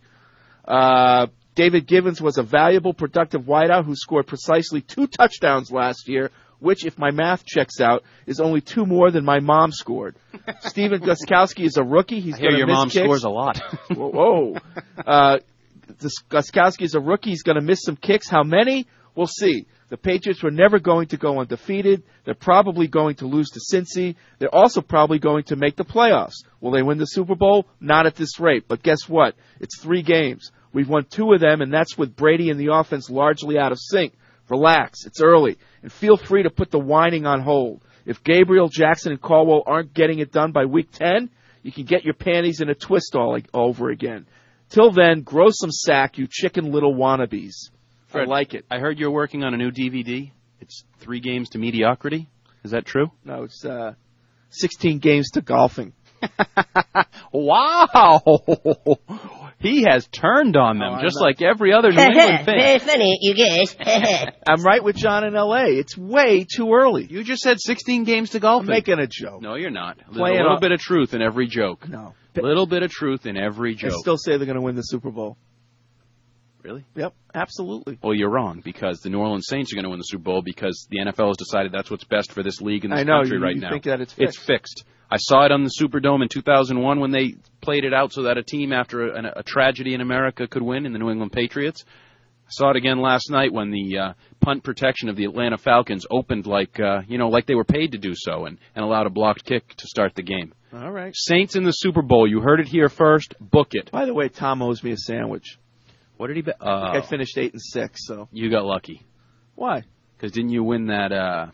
Uh, David Givens was a valuable, productive wideout who scored precisely two touchdowns last year, which, if my math checks out, is only two more than my mom scored. Steven Gostkowski is a rookie. He's I hear gonna your miss mom kicks. scores a lot. Whoa. whoa. Uh, Gostkowski is a rookie. He's going to miss some kicks. How many? We'll see. The Patriots were never going to go undefeated. They're probably going to lose to Cincy. They're also probably going to make the playoffs. Will they win the Super Bowl? Not at this rate. But guess what? It's three games. We've won two of them, and that's with Brady and the offense largely out of sync. Relax. It's early. And feel free to put the whining on hold. If Gabriel, Jackson, and Caldwell aren't getting it done by week ten, you can get your panties in a twist all over again. Till then, grow some sack, you chicken little wannabes. Fred, I like it. I heard you're working on a new D V D. It's Three Games to Mediocrity. Is that true? No, it's uh, sixteen games to golfing. Wow! He has turned on them, Oh, just I'm not- like every other New England fan. Very funny, you guys. I'm right with John in L A. It's way too early. You just said sixteen games to golf. I'm making a joke. No, you're not. There's Playing a little off- bit of truth in every joke. No. A little bit of truth in every I joke. still say they're going to win the Super Bowl. Really? Yep, absolutely. Well, you're wrong, because the New Orleans Saints are going to win the Super Bowl because the N F L has decided that's what's best for this league and this I know, country you- right you now. think that it's It's fixed. I saw it on the Superdome in two thousand one when they played it out so that a team after a, a tragedy in America could win in the New England Patriots. I saw it again last night when the uh, punt protection of the Atlanta Falcons opened like uh, you know like they were paid to do so and, and allowed a blocked kick to start the game. All right. Saints in the Super Bowl. You heard it here first. Book it. By the way, Tom owes me a sandwich. What did he bet? I Uh, think I finished eight and six. So you got lucky. why? Because didn't you win that uh,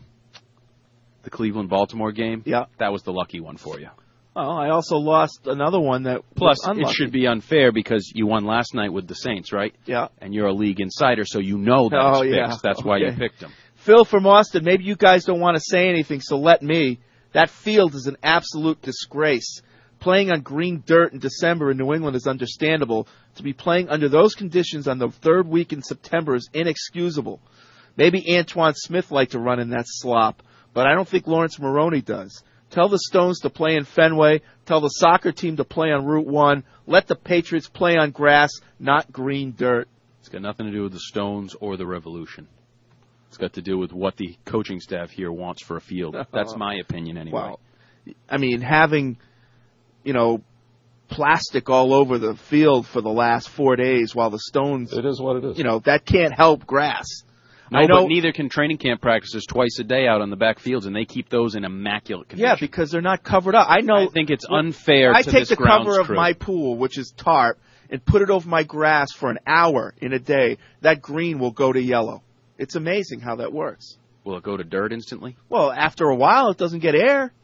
the Cleveland-Baltimore game? Yeah. That was the lucky one for you. Well, I also lost another one that Plus, was unlucky. it should be unfair because you won last night with the Saints, right? Yeah. And you're a league insider, so you know that Oh, it's yeah. fixed. That's why you Okay. picked them. Phil from Austin, maybe you guys don't want to say anything, so let me. That field is an absolute disgrace. Playing on green dirt in December in New England is understandable. To be playing under those conditions on the third week in September is inexcusable. Maybe Antoine Smith liked to run in that slop, but I don't think Lawrence Maroney does. Tell the Stones to play in Fenway. Tell the soccer team to play on Route one. Let the Patriots play on grass, not green dirt. It's got nothing to do with the Stones or the Revolution. It's got to do with what the coaching staff here wants for a field. That's my opinion anyway. Well, I mean, having, you know, plastic all over the field for the last four days while the Stones... It is what it is. You know, that can't help grass. No, I know, but neither can training camp practices twice a day out on the back fields, and they keep those in immaculate condition. Yeah, because they're not covered up. I know. I think it's unfair I to take this the grounds cover of crew. my pool, which is tarp, and put it over my grass for an hour in a day. That green will go to yellow. It's amazing how that works. Will it go to dirt instantly? Well, after a while, it doesn't get air.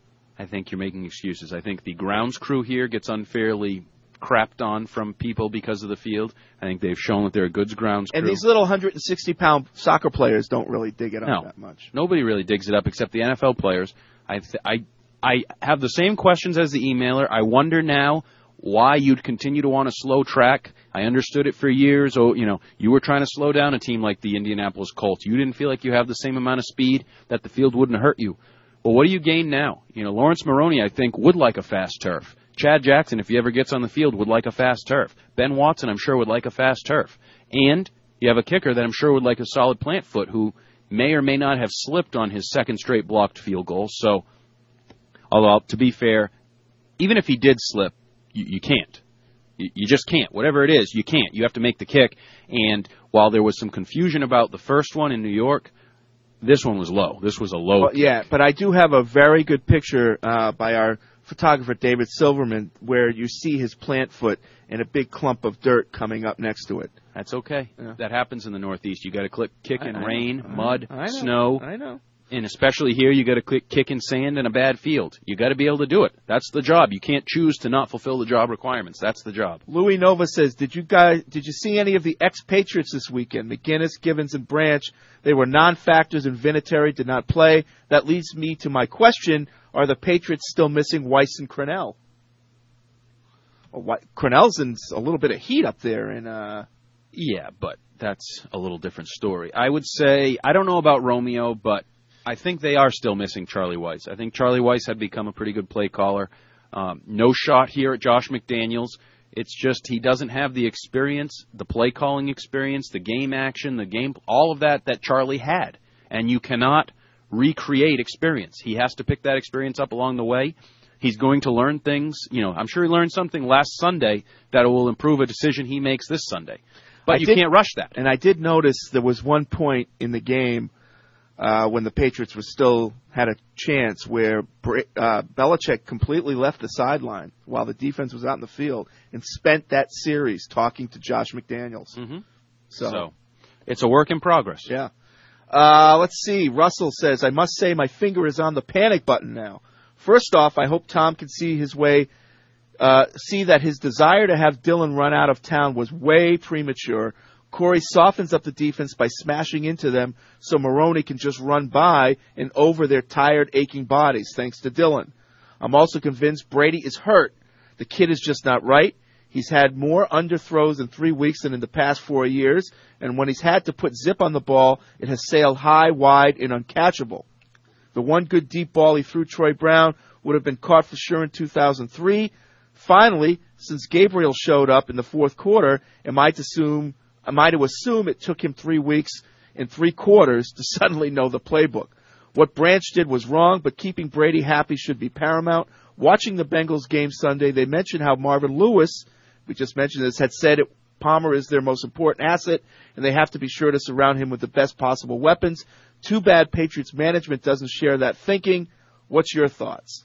I think you're making excuses. I think the grounds crew here gets unfairly crapped on from people because of the field. I think they've shown that they're a goods grounds crew. And these little one hundred sixty pound soccer players don't really dig it up no, that much. Nobody really digs it up except the N F L players. I th- I I have the same questions as the emailer. I wonder now why you'd continue to want to slow track. I understood it for years. Oh, you know, you were trying to slow down a team like the Indianapolis Colts. You didn't feel like you have the same amount of speed, that the field wouldn't hurt you. Well, what do you gain now? You know, Lawrence Maroney, I think, would like a fast turf. Chad Jackson, if he ever gets on the field, would like a fast turf. Ben Watson, I'm sure, would like a fast turf. And you have a kicker that I'm sure would like a solid plant foot who may or may not have slipped on his second straight blocked field goal. So, although, to be fair, even if he did slip, you, you can't. You, you just can't. Whatever it is, you can't. You have to make the kick. And while there was some confusion about the first one in New York, this one was low. This was a low Well, yeah, but I do have a very good picture uh, by our photographer, David Silverman, where you see his plant foot and a big clump of dirt coming up next to it. That's okay. Yeah. That happens in the Northeast. You got to click, kick in I- I rain, know. mud, I know. snow. I know. And especially here, you got to click, kick in sand in a bad field. You got to be able to do it. That's the job. You can't choose to not fulfill the job requirements. That's the job. Louis Nova says, "Did you guys? Did you see any of the ex-Patriots this weekend? McGinnis, Givens, and Branch. They were non-factors, and Vinatieri did not play. That leads me to my question: are the Patriots still missing Weiss and Crennel? Well, Wei- Crennel's in a little bit of heat up there, and uh, Yeah, but that's a little different story. I would say, I don't know about Romeo, but I think they are still missing Charlie Weiss. I think Charlie Weiss had become a pretty good play caller. Um, no shot here at Josh McDaniels. It's just he doesn't have the experience, the play calling experience, the game action, the game, all of that that Charlie had. And you cannot recreate experience. He has to pick that experience up along the way. He's going to learn things. You know, I'm sure he learned something last Sunday that will improve a decision he makes this Sunday. But I you did- can't rush that. And I did notice there was one point in the game uh, when the Patriots were still had a chance where Bra- uh, Belichick completely left the sideline while the defense was out in the field and spent that series talking to Josh McDaniels. Mm-hmm. So, So, it's a work in progress. yeah. Uh, let's see. Russell says, I must say my finger is on the panic button now. First off, I hope Tom can see his way, uh, see that his desire to have Dillon run out of town was way premature. Corey softens up the defense by smashing into them so Maroney can just run by and over their tired, aching bodies, thanks to Dillon. I'm also convinced Brady is hurt. The kid is just not right. He's had more underthrows in three weeks than in the past four years, and when he's had to put zip on the ball, it has sailed high, wide, and uncatchable. The one good deep ball he threw Troy Brown would have been caught for sure in two thousand three. Finally, since Gabriel showed up in the fourth quarter, am I to assume, am I to assume it took him three weeks and three quarters to suddenly know the playbook? What Branch did was wrong, but keeping Brady happy should be paramount. Watching the Bengals game Sunday, they mentioned how Marvin Lewis, we just mentioned this, had said it, Palmer is their most important asset, and they have to be sure to surround him with the best possible weapons. Too bad Patriots management doesn't share that thinking. What's your thoughts?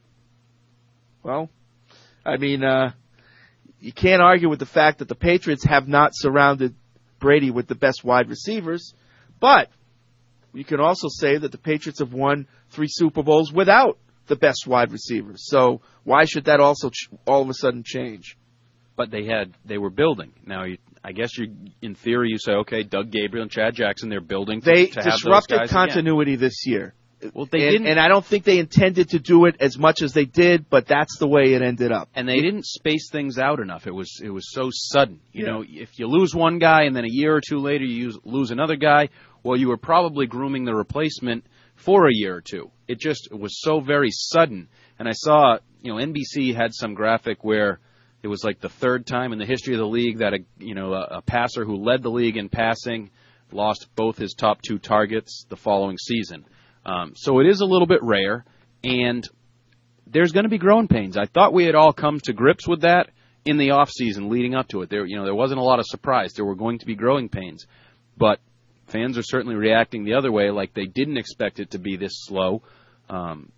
Well, I mean, uh, you can't argue with the fact that the Patriots have not surrounded Brady with the best wide receivers, but you can also say that the Patriots have won three Super Bowls without the best wide receivers. So why should that also ch- all of a sudden change? But they had they were building. Now, you, I guess you, in theory, you say, okay, Doug Gabriel and Chad Jackson, they're building. To, they to have disrupted those guys continuity again. this year. Well, they and, didn't, and I don't think they intended to do it as much as they did, but that's the way it ended up. And they didn't space things out enough. It was it was so sudden. You Yeah. know, if you lose one guy and then a year or two later you use, lose another guy, well, you were probably grooming the replacement for a year or two. It just it was so very sudden. And I saw, you know, N B C had some graphic where it was like the third time in the history of the league that a you know a, a passer who led the league in passing lost both his top two targets the following season. Um, so it is a little bit rare, and there's going to be growing pains. I thought we had all come to grips with that in the off season leading up to it. There, you know, there wasn't a lot of surprise. There were going to be growing pains, but fans are certainly reacting the other way, like they didn't expect it to be this slow. Um,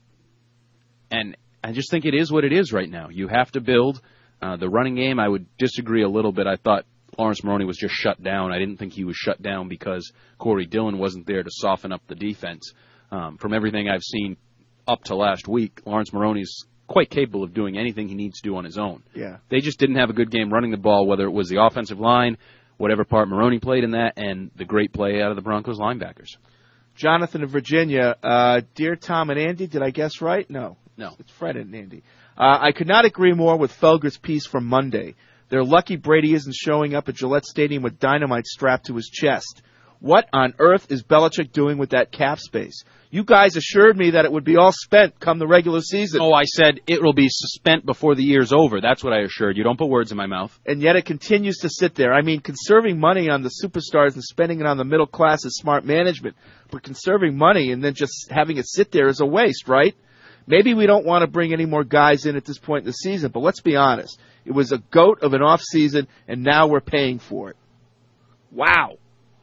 and I just think it is what it is right now. You have to build uh, the running game. I would disagree a little bit. I thought Lawrence Maroney was just shut down. I didn't think he was shut down because Corey Dillon wasn't there to soften up the defense. Um, from everything I've seen up to last week, Lawrence Maroney's quite capable of doing anything he needs to do on his own. Yeah. They just didn't have a good game running the ball, whether it was the offensive line, whatever part Maroney played in that, and the great play out of the Broncos linebackers. Jonathan of Virginia, uh, dear Tom and Andy, did I guess right? No. No. It's Fred and Andy. Uh, I could not agree more with Felger's piece from Monday. They're lucky Brady isn't showing up at Gillette Stadium with dynamite strapped to his chest. What on earth is Belichick doing with that cap space? You guys assured me that it would be all spent come the regular season. Oh, I said it will be spent before the year's over. That's what I assured you. Don't put words in my mouth. And yet it continues to sit there. I mean, conserving money on the superstars and spending it on the middle class is smart management. But conserving money and then just having it sit there is a waste, right? Maybe we don't want to bring any more guys in at this point in the season, but let's be honest. It was a goat of an off season, and now we're paying for it. Wow.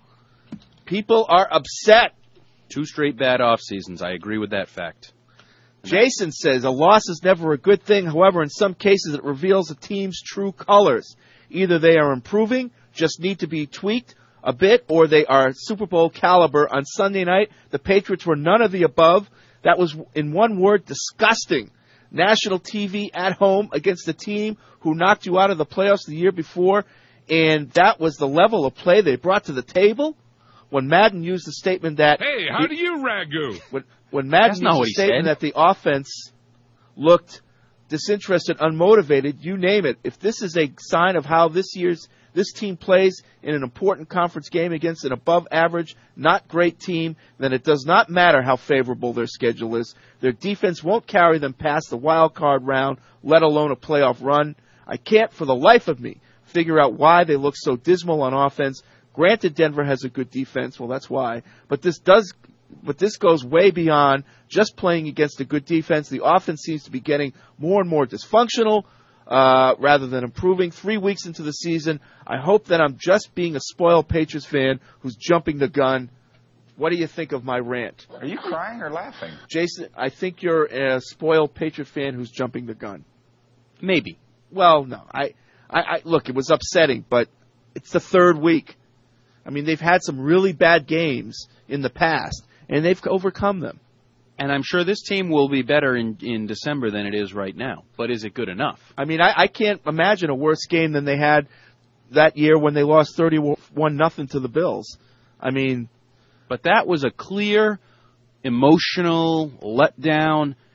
People are upset. Two straight bad off seasons. I agree with that fact. Jason says, a loss is never a good thing. However, in some cases, it reveals a team's true colors. Either they are improving, just need to be tweaked a bit, or they are Super Bowl caliber. On Sunday night, the Patriots were none of the above. That was, in one word, disgusting. National T V at home against a team who knocked you out of the playoffs the year before, and that was the level of play they brought to the table. When Madden used the statement that... Hey, how do you ragu? When, when Madden That's not used what the he statement said. that the offense looked disinterested, unmotivated, you name it. If this is a sign of how this year's this team plays in an important conference game against an above-average, not great team, then it does not matter how favorable their schedule is. Their defense won't carry them past the wild card round, let alone a playoff run. I can't, for the life of me, figure out why they look so dismal on offense. Granted, Denver has a good defense. Well, that's why. But this does, but this goes way beyond just playing against a good defense. The offense seems to be getting more and more dysfunctional uh, rather than improving. Three weeks into the season, I hope that I'm just being a spoiled Patriots fan who's jumping the gun. What do you think of my rant? Are you crying or laughing? Jason, I think you're a spoiled Patriot fan who's jumping the gun. Maybe. Well, no. I, I, I look, it was upsetting, but it's the third week. I mean, they've had some really bad games in the past, and they've overcome them. And I'm sure this team will be better in, in December than it is right now. But is it good enough? I mean, I, I can't imagine a worse game than they had that year when they lost thirty-one nothing to the Bills. I mean... But that was a clear, emotional letdown.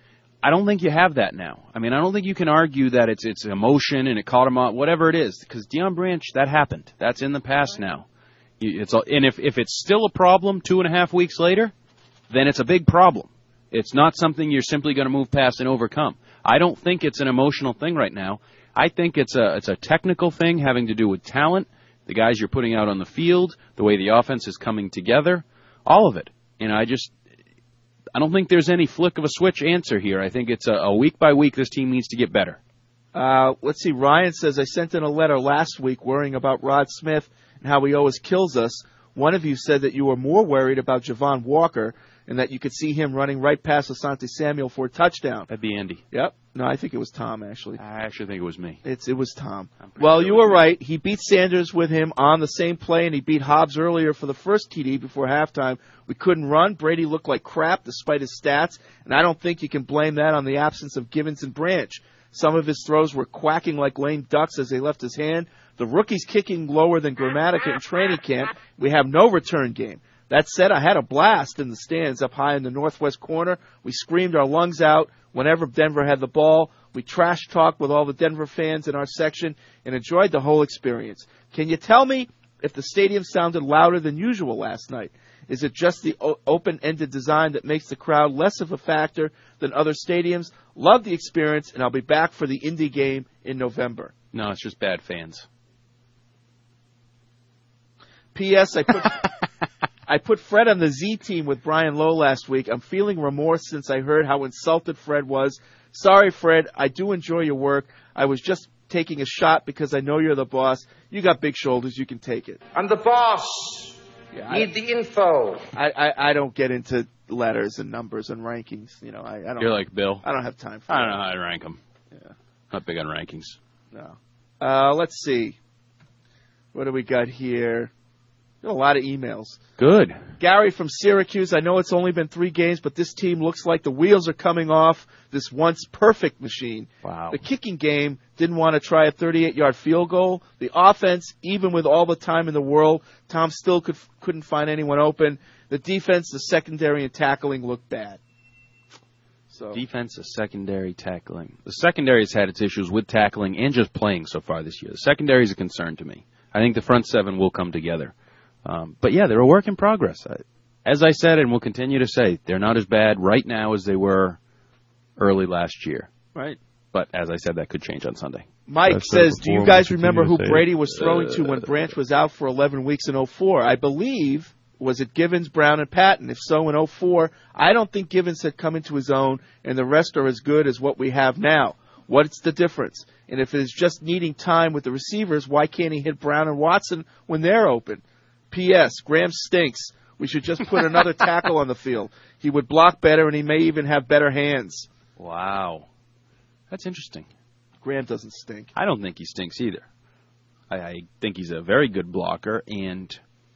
I don't think you have that now. I mean, I don't think you can argue that it's it's emotion and it caught him off, whatever it is, because Deion Branch, that happened. That's in the past now. You, it's and if if it's still a problem two and a half weeks later, then it's a big problem. It's not something you're simply going to move past and overcome. I don't think it's an emotional thing right now. I think it's a it's a technical thing having to do with talent, the guys you're putting out on the field, the way the offense is coming together, all of it. And I just, I don't think there's any flick of a switch answer here. I think it's a, a week by week this team needs to get better. Uh, let's see. Ryan says, I sent in a letter last week worrying about Rod Smith and how he always kills us. One of you said that you were more worried about Javon Walker and that you could see him running right past Asante Samuel for a touchdown. That'd be Andy. Yep. No, I think it was Tom, actually. I actually think it was me. It's It was Tom. Well, sure you were right. He beat Sanders with him on the same play, and he beat Hobbs earlier for the first T D before halftime. We couldn't run. Brady looked like crap despite his stats, and I don't think you can blame that on the absence of Givens and Branch. Some of his throws were quacking like lame ducks as they left his hand. The rookie's kicking lower than Grammatica in training camp. We have no return game. That said, I had a blast in the stands up high in the northwest corner. We screamed our lungs out whenever Denver had the ball. We trash talked with all the Denver fans in our section and enjoyed the whole experience. Can you tell me if the stadium sounded louder than usual last night? Is it just the o- open-ended design that makes the crowd less of a factor than other stadiums? Love the experience, and I'll be back for the Indy game in November. No, it's just bad fans. P S. I put... I put Fred on the Z team with Brian Lowe last week. I'm feeling remorse since I heard how insulted Fred was. Sorry, Fred. I do enjoy your work. I was just taking a shot because I know you're the boss. You got big shoulders. You can take it. I'm the boss. Yeah, Need I, the info. I, I, I don't get into letters and numbers and rankings. You know, I, I don't. You're like Bill. I don't have time for I that. don't know how to rank them. Yeah. Not big on rankings. No. Uh, let's see. What do we got here? A lot of emails. Good. Gary from Syracuse, I know it's only been three games, but this team looks like the wheels are coming off this once perfect machine. Wow. The kicking game didn't want to try a thirty-eight-yard field goal. The offense, even with all the time in the world, Tom still could, couldn't find anyone open. The defense, the secondary, and tackling looked bad. So Defense, the secondary, tackling. The secondary has had its issues with tackling and just playing so far this year. The secondary is a concern to me. I think the front seven will come together. Um, but, yeah, they're a work in progress. As I said and will continue to say, they're not as bad right now as they were early last year. Right. But, as I said, that could change on Sunday. Mike says, do you guys remember who Brady was throwing to when Branch was out for eleven weeks in oh four? I believe, was it Givens, Brown, and Patton? If so, in oh four, I don't think Givens had come into his own, and the rest are as good as what we have now. What's the difference? And if it's just needing time with the receivers, why can't he hit Brown and Watson when they're open? P S. Graham stinks. We should just put another tackle on the field. He would block better, and he may even have better hands. Wow. That's interesting. Graham doesn't stink. I don't think he stinks either. I, I think he's a very good blocker and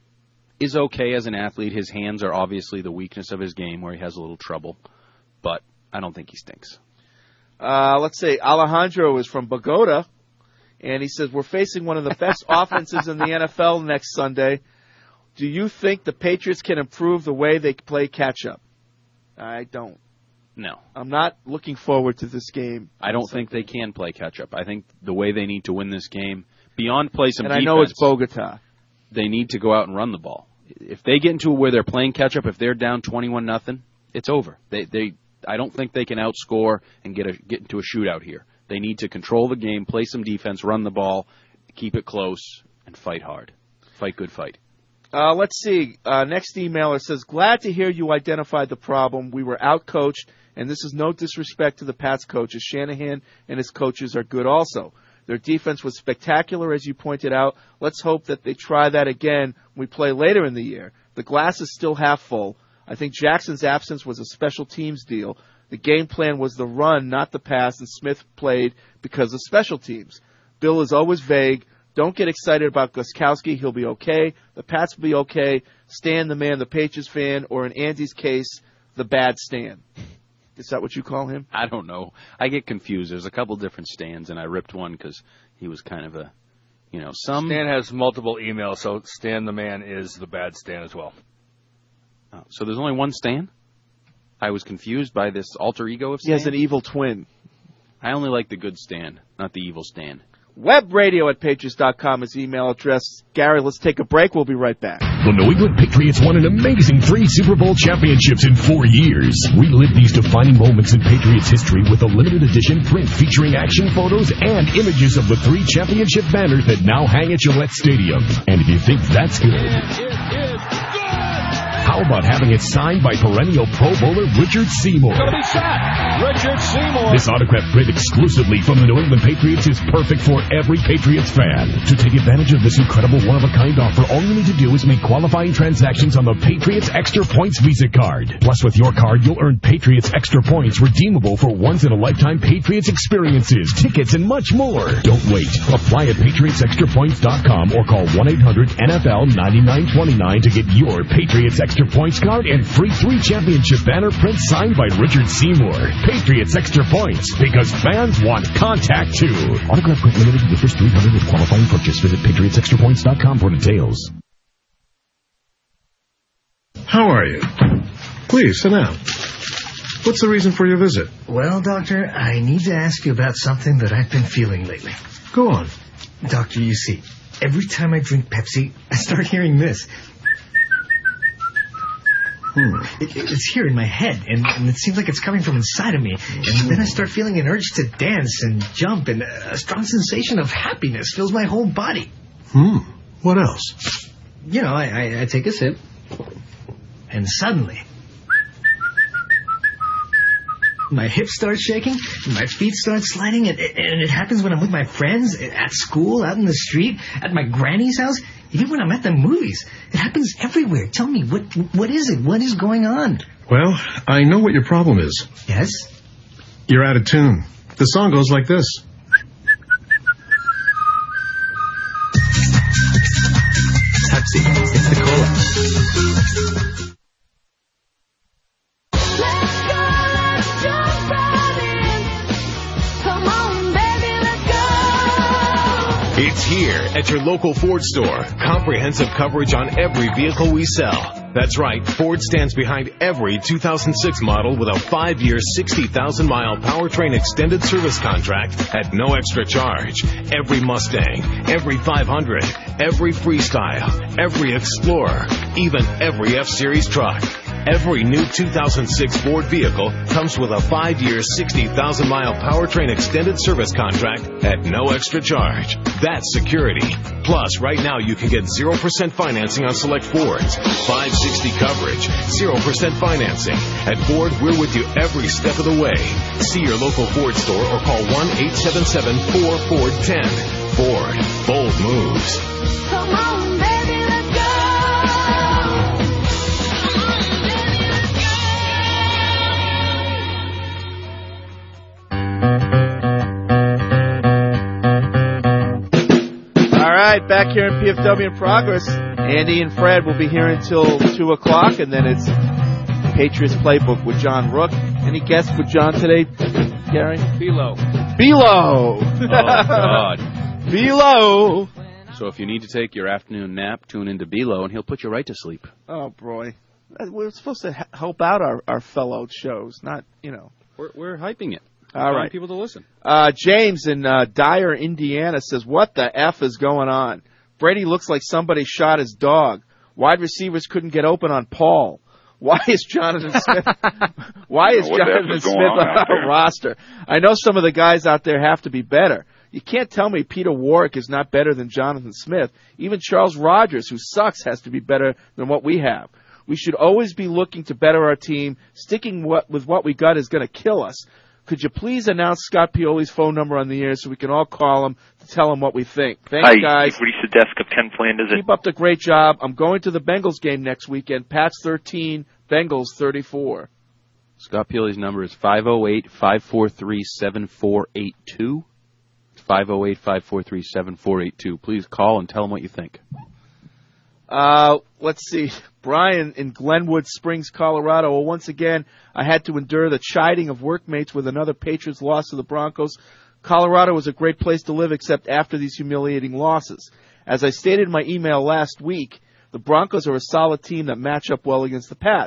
is okay as an athlete. His hands are obviously the weakness of his game where he has a little trouble, but I don't think he stinks. Uh, let's see. Alejandro is from Bogota, and he says, we're facing one of the best offenses in the N F L next Sunday. Do you think the Patriots can improve the way they play catch-up? I don't. No. I'm not looking forward to this game. I don't think they can play catch-up. I think the way they need to win this game, beyond play some and defense, I know it's Bogota, they need to go out and run the ball. If they get into where they're playing catch-up, if they're down twenty-one nothing, it's over. They, they, I don't think they can outscore and get a, get into a shootout here. They need to control the game, play some defense, run the ball, keep it close, and fight hard. Fight good fight. Uh, let's see. Uh, next emailer says, glad to hear you identified the problem. We were outcoached, and this is no disrespect to the Pats coaches. Shanahan and his coaches are good also. Their defense was spectacular, as you pointed out. Let's hope that they try that again when we play later in the year. The glass is still half full. I think Jackson's absence was a special teams deal. The game plan was the run, not the pass, and Smith played because of special teams. Bill is always vague. Don't get excited about Gostkowski. He'll be okay. The Pats will be okay. Stan, the man, the Patriots fan, or in Andy's case, the bad Stan. Is that what you call him? I don't know. I get confused. There's a couple different Stans, and I ripped one because he was kind of a, you know, some... Stan has multiple emails, so Stan the man is the bad Stan as well. Oh, so there's only one Stan? I was confused by this alter ego of He Stan. has an evil twin. I only like the good Stan, not the evil Stan. Webradio at Patriots dot com is the email address. Gary, let's take a break. We'll be right back. The New England Patriots won an amazing three Super Bowl championships in four years. Relive these defining moments in Patriots history with a limited edition print featuring action photos and images of the three championship banners that now hang at Gillette Stadium. And if you think that's good, how about having it signed by perennial Pro Bowler Richard Seymour? Gonna be shot. Richard Seymour. This autograph print exclusively from the New England Patriots is perfect for every Patriots fan. To take advantage of this incredible one-of-a-kind offer, all you need to do is make qualifying transactions on the Patriots Extra Points Visa card. Plus, with your card, you'll earn Patriots Extra Points redeemable for once-in-a-lifetime Patriots experiences, tickets, and much more. Don't wait. Apply at Patriots Extra Points dot com or call one eight hundred N F L ninety-nine twenty-nine to get your Patriots Extra Points card and free three championship banner print signed by Richard Seymour. Patriots Extra Points, because fans want contact too. Autograph print limited to the first three hundred with qualifying purchase. Visit Patriots Extra Points dot com for details. How are you? Please, sit down. What's the reason for your visit? Well, Doctor, I need to ask you about something that I've been feeling lately. Go on. Doctor, you see, every time I drink Pepsi, I start hearing this. Hmm. It, it's here in my head, and, and it seems like it's coming from inside of me. And then I start feeling an urge to dance and jump, and a strong sensation of happiness fills my whole body. Hmm. What else? You know, I, I, I take a sip, and suddenly, my hips start shaking, my feet start sliding, and, and it happens when I'm with my friends, at school, out in the street, at my granny's house, even when I'm at the movies. It happens everywhere. Tell me, what what is it? What is going on? Well, I know what your problem is. Yes? You're out of tune. The song goes like this. Pepsi. It's the cola. It's here at your local Ford store. Comprehensive coverage on every vehicle we sell. That's right, Ford stands behind every two thousand six model with a five-year, sixty thousand mile powertrain extended service contract at no extra charge. Every Mustang, every five hundred, every Freestyle, every Explorer, even every F-Series truck. Every new two thousand six Ford vehicle comes with a five-year, sixty thousand mile powertrain extended service contract at no extra charge. That's security. Plus, right now you can get zero percent financing on select Fords, five sixty coverage, zero percent financing. At Ford, we're with you every step of the way. See your local Ford store or call one eight seven seven four Ford ten. Ford, bold moves. Come on, baby, let's go. All right, back here in P F W in progress. Andy and Fred will be here until two o'clock, and then it's Patriots Playbook with John Rook. Any guests with John today, Gary? Below. Below. Oh, God. Below. So if you need to take your afternoon nap, tune into Below, and he'll put you right to sleep. Oh, boy. We're supposed to help out our, our fellow shows, not, you know. We're, we're hyping it. All Telling right. people to listen. Uh, James in uh, Dyer, Indiana says, what the F is going on? Brady looks like somebody shot his dog. Wide receivers couldn't get open on Paul. Why is Jonathan Smith? Why is Jonathan Smith on our roster? I know some of the guys out there have to be better. You can't tell me Peter Warrick is not better than Jonathan Smith. Even Charles Rogers, who sucks, has to be better than what we have. We should always be looking to better our team. Sticking what, with what we got is going to kill us. Could you please announce Scott Pioli's phone number on the air so we can all call him to tell him what we think? Thanks, Hi, guys. you've reached the desk of Ken Flanders. Keep up the great job. I'm going to the Bengals game next weekend. Pats thirteen, Bengals thirty-four. Scott Pioli's number is five oh eight, five four three, seven four eight two. It's five oh eight, five four three, seven four eight two. Please call and tell him what you think. Uh, let's see. Brian in Glenwood Springs, Colorado. Well, once again, I had to endure the chiding of workmates with another Patriots loss to the Broncos. Colorado is a great place to live except after these humiliating losses. As I stated in my email last week, the Broncos are a solid team that match up well against the Pats.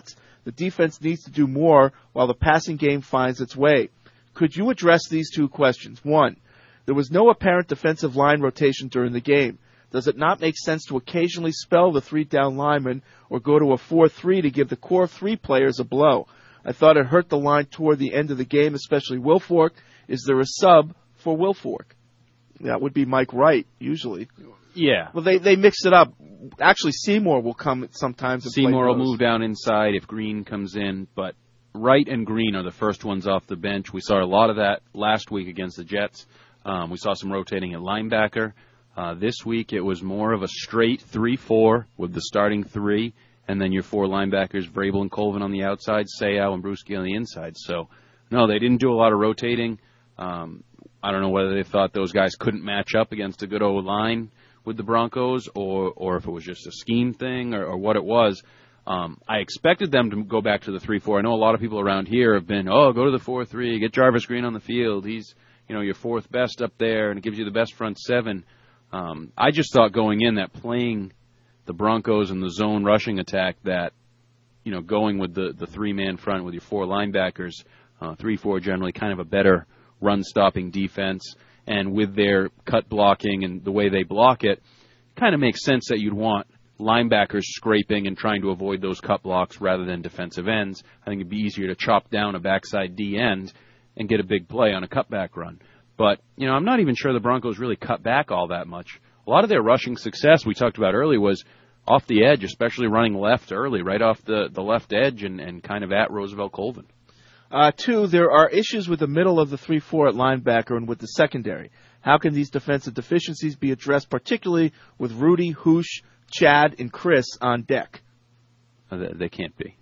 The defense needs to do more while the passing game finds its way. Could you address these two questions? One, there was no apparent defensive line rotation during the game. Does it not make sense to occasionally spell the three-down lineman or go to a four three to give the core three players a blow? I thought it hurt the line toward the end of the game, especially Wilfork. Is there a sub for Wilfork? That would be Mike Wright, usually. Yeah. Well, they, they mix it up. Actually, Seymour will come sometimes. And Seymour play will move down inside if Green comes in, but Wright and Green are the first ones off the bench. We saw a lot of that last week against the Jets. Um, we saw some rotating at linebacker. Uh, this week it was more of a straight three four with the starting three, and then your four linebackers, Vrabel and Colvin on the outside, Sayao and Bruschi on the inside. So, no, they didn't do a lot of rotating. Um, I don't know whether they thought those guys couldn't match up against a good O-line with the Broncos, or, or if it was just a scheme thing, or, or what it was. Um, I expected them to go back to the three four. I know a lot of people around here have been, oh, go to the four three, get Jarvis Green on the field. He's, you know, your fourth best up there, and it gives you the best front seven. Um, I just thought going in that playing the Broncos in the zone rushing attack, that, you know, going with the, the three-man front with your four linebackers, uh, three four generally kind of a better run-stopping defense, and with their cut blocking and the way they block it, kind of makes sense that you'd want linebackers scraping and trying to avoid those cut blocks rather than defensive ends. I think it'd be easier to chop down a backside D end and get a big play on a cutback run. But, you know, I'm not even sure the Broncos really cut back all that much. A lot of their rushing success we talked about earlier was off the edge, especially running left early, right off the, the left edge and, and kind of at Roosevelt Colvin. Uh, two, there are issues with the middle of the three four at linebacker and with the secondary. How can these defensive deficiencies be addressed, particularly with Rudy, Hoosh, Chad, and Chris on deck? Uh, they, they can't be.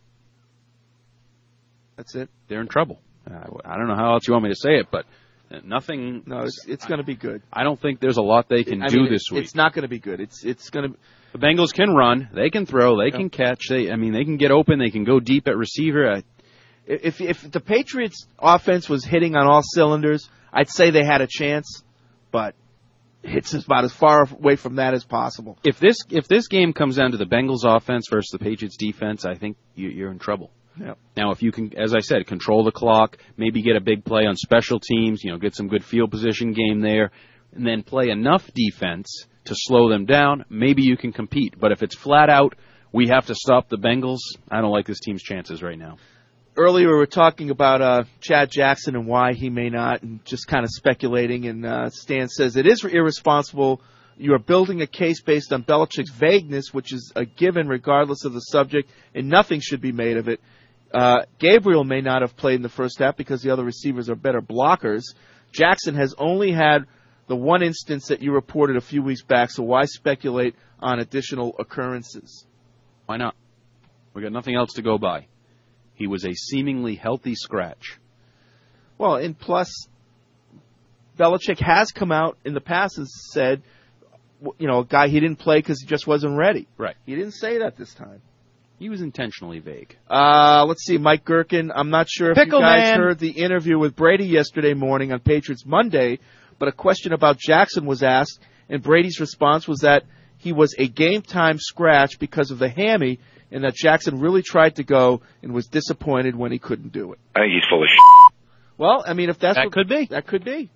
That's it? They're in trouble. Uh, I don't know how else you want me to say it, but nothing. No, it's, it's going to be good. I don't think there's a lot they can I do mean, this it, week. It's not going to be good. It's it's going to. The Bengals can run, they can throw, they yeah. can catch. They, I mean, they can get open. They can go deep at receiver. I, if if the Patriots' offense was hitting on all cylinders, I'd say they had a chance, but it's about as far away from that as possible. If this if this game comes down to the Bengals' offense versus the Patriots' defense, I think you, you're in trouble. Yep. Now, if you can, as I said, control the clock, maybe get a big play on special teams, you know, get some good field position game there, and then play enough defense to slow them down, maybe you can compete. But if it's flat out, we have to stop the Bengals, I don't like this team's chances right now. Earlier we were talking about uh, Chad Jackson and why he may not, and just kind of speculating, and uh, Stan says it is irresponsible. You are building a case based on Belichick's vagueness, which is a given regardless of the subject, and nothing should be made of it. Uh, Gabriel may not have played in the first half because the other receivers are better blockers. Jackson has only had the one instance that you reported a few weeks back, so why speculate on additional occurrences? Why not? We got nothing else to go by. He was a seemingly healthy scratch. Well, and plus, Belichick has come out in the past and said, you know, a guy he didn't play because he just wasn't ready. Right. He didn't say that this time. He was intentionally vague. Uh, let's see, Mike Gherkin. I'm not sure if Pickle you guys man. heard the interview with Brady yesterday morning on Patriots Monday, but a question about Jackson was asked, and Brady's response was that he was a game-time scratch because of the hammy, and that Jackson really tried to go and was disappointed when he couldn't do it. I think he's full of shit. Well, I mean, if that's that what, could be, that could be.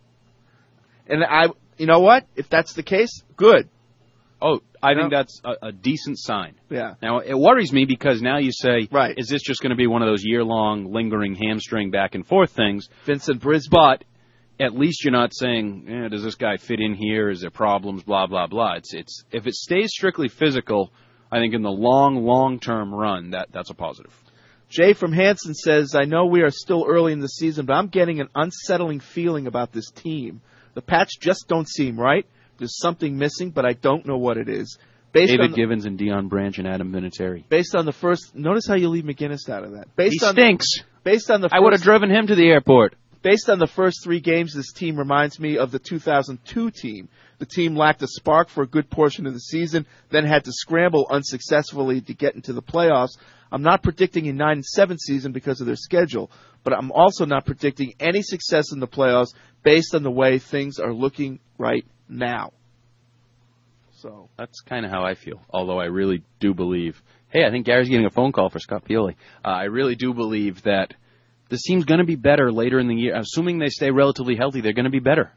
And I, you know what? If that's the case, good. Oh, I you think know? that's a, a decent sign. Yeah. Now, it worries me because now you say, right. is this just going to be one of those year-long, lingering hamstring back-and-forth things? Vincent Brisbane. But at least you're not saying, eh, does this guy fit in here? Is there problems? Blah, blah, blah. It's it's if it stays strictly physical, I think in the long, long-term run, that that's a positive. Jay from Hanson says, I know we are still early in the season, but I'm getting an unsettling feeling about this team. The Pats just don't seem right. There's something missing, but I don't know what it is. Based David on the, Givens and Deion Branch and Adam Vinatieri. Based on the first, notice how you leave McGinnis out of that. Based he on stinks. The, based on the, I would have driven him to the airport. Based on the first three games, this team reminds me of the two thousand two team. The team lacked a spark for a good portion of the season, then had to scramble unsuccessfully to get into the playoffs. I'm not predicting a nine and seven season because of their schedule, but I'm also not predicting any success in the playoffs based on the way things are looking right now. So that's kind of how I feel. Although I really do believe. Hey, I think Gary's getting a phone call for Scott Pioli. Uh, I really do believe that this team's going to be better later in the year. Assuming they stay relatively healthy, they're going to be better.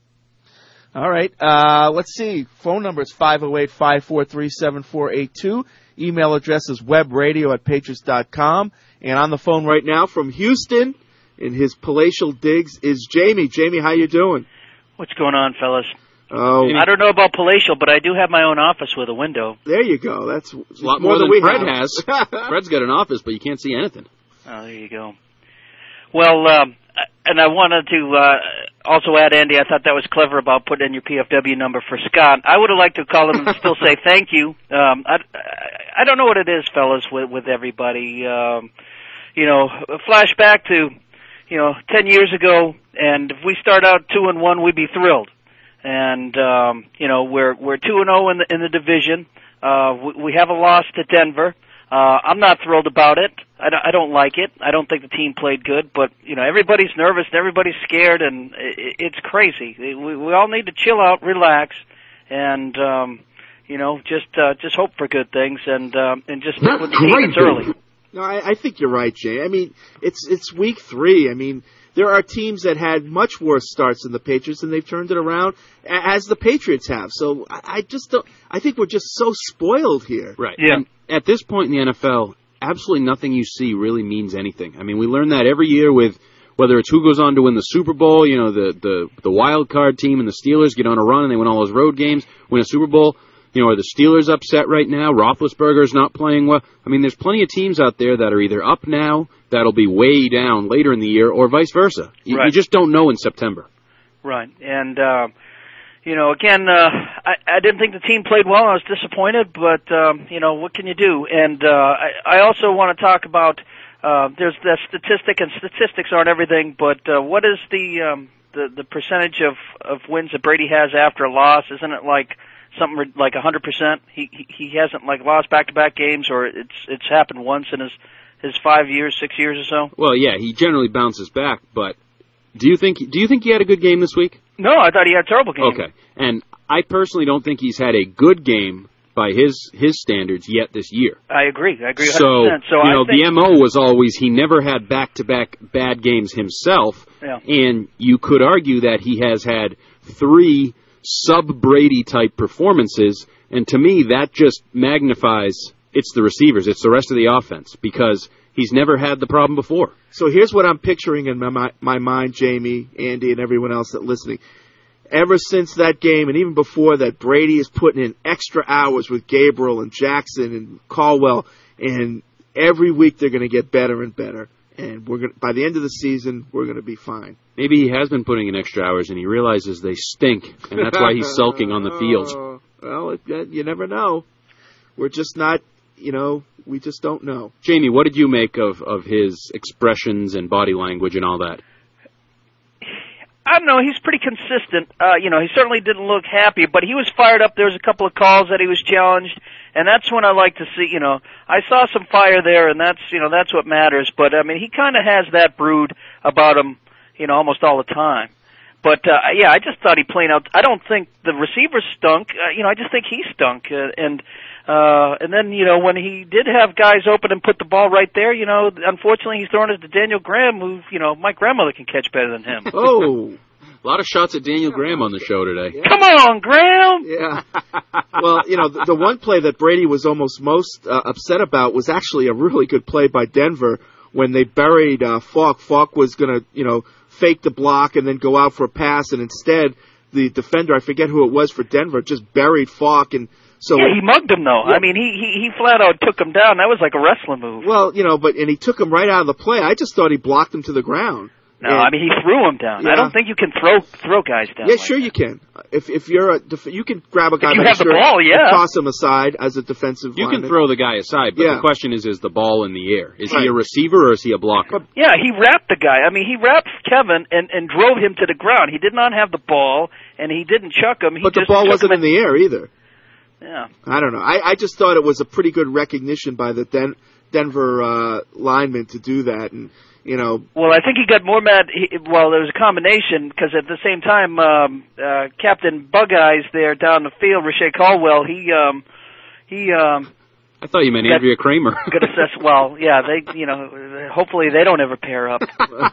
All right. Uh, let's see. Phone number is five oh eight, five four three, seven four eight two. Email address is webradio at patriots dot com. And on the phone right now from Houston, in his palatial digs, is Jamie. Jamie, how you doing? What's going on, fellas? Oh, I don't know about palatial, but I do have my own office with a window. There you go. That's a lot more, more than, than we Fred have. has. Fred's got an office, but you can't see anything. Oh, there you go. Well, um, and I wanted to uh, also add, Andy, I thought that was clever about putting in your P F W number for Scott. I would have liked to call him and still say thank you. Um, I, I don't know what it is, fellas, with, with everybody. Um, you know, flash back to, you know, ten years ago, and if we start out two and one, we'd be thrilled. And um, you know, we're we're two and zero in the in the division. Uh, we, we have a loss to Denver. Uh, I'm not thrilled about it. I don't, I don't like it. I don't think the team played good. But you know, everybody's nervous and everybody's scared, and it, it's crazy. We we all need to chill out, relax, and um, you know, just uh, just hope for good things, and um, and just stick with the team. It's early. No, I, I think you're right, Jay. I mean, it's it's week three. I mean, there are teams that had much worse starts than the Patriots, and they've turned it around, as the Patriots have. So I, I just don't. I think we're just so spoiled here. Right. Yeah. And at this point in the N F L, absolutely nothing you see really means anything. I mean, we learn that every year with whether it's who goes on to win the Super Bowl. You know, the the the wild card team and the Steelers get on a run and they win all those road games, win a Super Bowl. You know, are the Steelers upset right now? Roethlisberger's not playing well. I mean, there's plenty of teams out there that are either up now, that'll be way down later in the year, or vice versa. You, right. you just don't know in September. Right. And, uh, you know, again, uh, I, I didn't think the team played well. I was disappointed, but, um, you know, what can you do? And uh, I, I also want to talk about, uh, there's the statistic, and statistics aren't everything, but uh, what is the, um, the the percentage of, of wins that Brady has after a loss? Isn't it like something like one hundred percent? He, he he hasn't like lost back-to-back games, or it's it's happened once in his his five years, six years or so. Well, yeah, he generally bounces back. But do you think do you think he had a good game this week? No, I thought he had a terrible game. Okay, and I personally don't think he's had a good game by his his standards yet this year. I agree. I agree one hundred percent. So, so you I know, think the M O was always he never had back-to-back bad games himself, yeah. and you could argue that he has had three sub-Brady type performances, and to me that just magnifies it's the receivers, it's the rest of the offense, because he's never had the problem before. So here's what I'm picturing in my, my, my mind, Jamie, Andy, and everyone else that's listening. Ever since that game, and even before that, Brady is putting in extra hours with Gabriel and Jackson and Caldwell, and every week they're going to get better and better. And we're gonna, by the end of the season, we're going to be fine. Maybe he has been putting in extra hours, and he realizes they stink, and that's why he's sulking on the field. Well, it, uh, you never know. We're just not, you know, we just don't know. Jamie, what did you make of, of his expressions and body language and all that? I don't know. He's pretty consistent. Uh, you know, he certainly didn't look happy, but he was fired up. There was a couple of calls that he was challenged, and that's when I like to see, you know, I saw some fire there, and that's, you know, that's what matters. But, I mean, he kind of has that brood about him, you know, almost all the time. But, uh, yeah, I just thought he played out. I don't think the receivers stunk. Uh, you know, I just think he stunk. Uh, and, uh, and then, you know, when he did have guys open and put the ball right there, you know, unfortunately he's throwing it to Daniel Graham, who, you know, my grandmother can catch better than him. Oh. A lot of shots at Daniel Graham on the show today. Yeah. Come on, Graham! Yeah. Well, you know, the, the one play that Brady was almost most uh, upset about was actually a really good play by Denver when they buried uh, Falk. Falk was going to, you know, fake the block and then go out for a pass, and instead the defender, I forget who it was for Denver, just buried Falk. And so yeah, he mugged him, though. Yeah. I mean, he, he, he flat out took him down. That was like a wrestling move. Well, you know, but and he took him right out of the play. I just thought he blocked him to the ground. No, and, I mean he threw him down. Yeah. I don't think you can throw throw guys down. Yeah, like sure that. you can. If if you're a def- you can grab a guy if you by have the the ball, yeah, and toss him aside as a defensive. You lineman. can throw the guy aside, but yeah. the question is: is the ball in the air? Is right. he a receiver or is he a blocker? Yeah, he wrapped the guy. I mean, he wrapped Kevin and and drove him to the ground. He did not have the ball, and he didn't chuck him. He but just the ball took wasn't him in the air either. Yeah. I don't know. I, I just thought it was a pretty good recognition by the Den- Denver uh, linemen to do that, and you know. Well, I think he got more mad. He, well, there was a combination because at the same time, um, uh, Captain Bug Eyes there down the field, Rashay Caldwell, he um, he. Um, I thought you meant Andrea Kramer. Good assess. Well, yeah, they, you know, hopefully they don't ever pair up.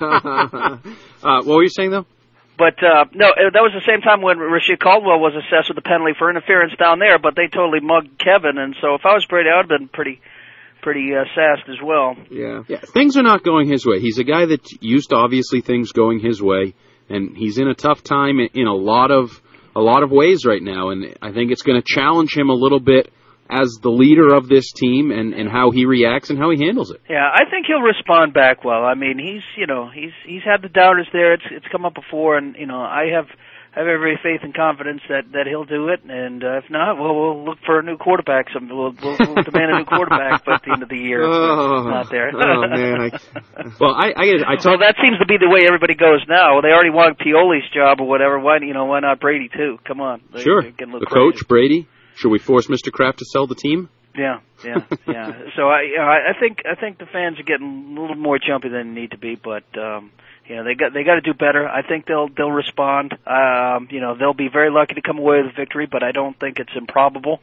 uh, what were you saying though? But uh, no, that was the same time when Rasheed Caldwell was assessed with a penalty for interference down there. But they totally mugged Kevin, and so if I was Brady, I would have been pretty, pretty uh, sassed as well. Yeah, yeah. Things are not going his way. He's a guy that's used to obviously things going his way, and he's in a tough time in a lot of a lot of ways right now. And I think it's going to challenge him a little bit as the leader of this team, and, and how he reacts and how he handles it. Yeah, I think he'll respond back well. I mean, he's you know he's he's had the doubters there. It's it's come up before, and you know I have have every faith and confidence that, that he'll do it. And uh, if not, well, we'll look for a new quarterback. Some we'll, we'll, we'll demand a new quarterback by the end of the year. Oh, not there. oh man! I, well, I I, I well, that seems to be the way everybody goes now. They already want Pioli's job or whatever. Why you know why not Brady too? Come on. They, sure. The crazy. Coach Brady. Should we force Mister Kraft to sell the team? Yeah, yeah, yeah. So I, you know, I think I think the fans are getting a little more jumpy than they need to be, but um, you know they got they got to do better. I think they'll they'll respond. Um, you know they'll be very lucky to come away with a victory, but I don't think it's improbable.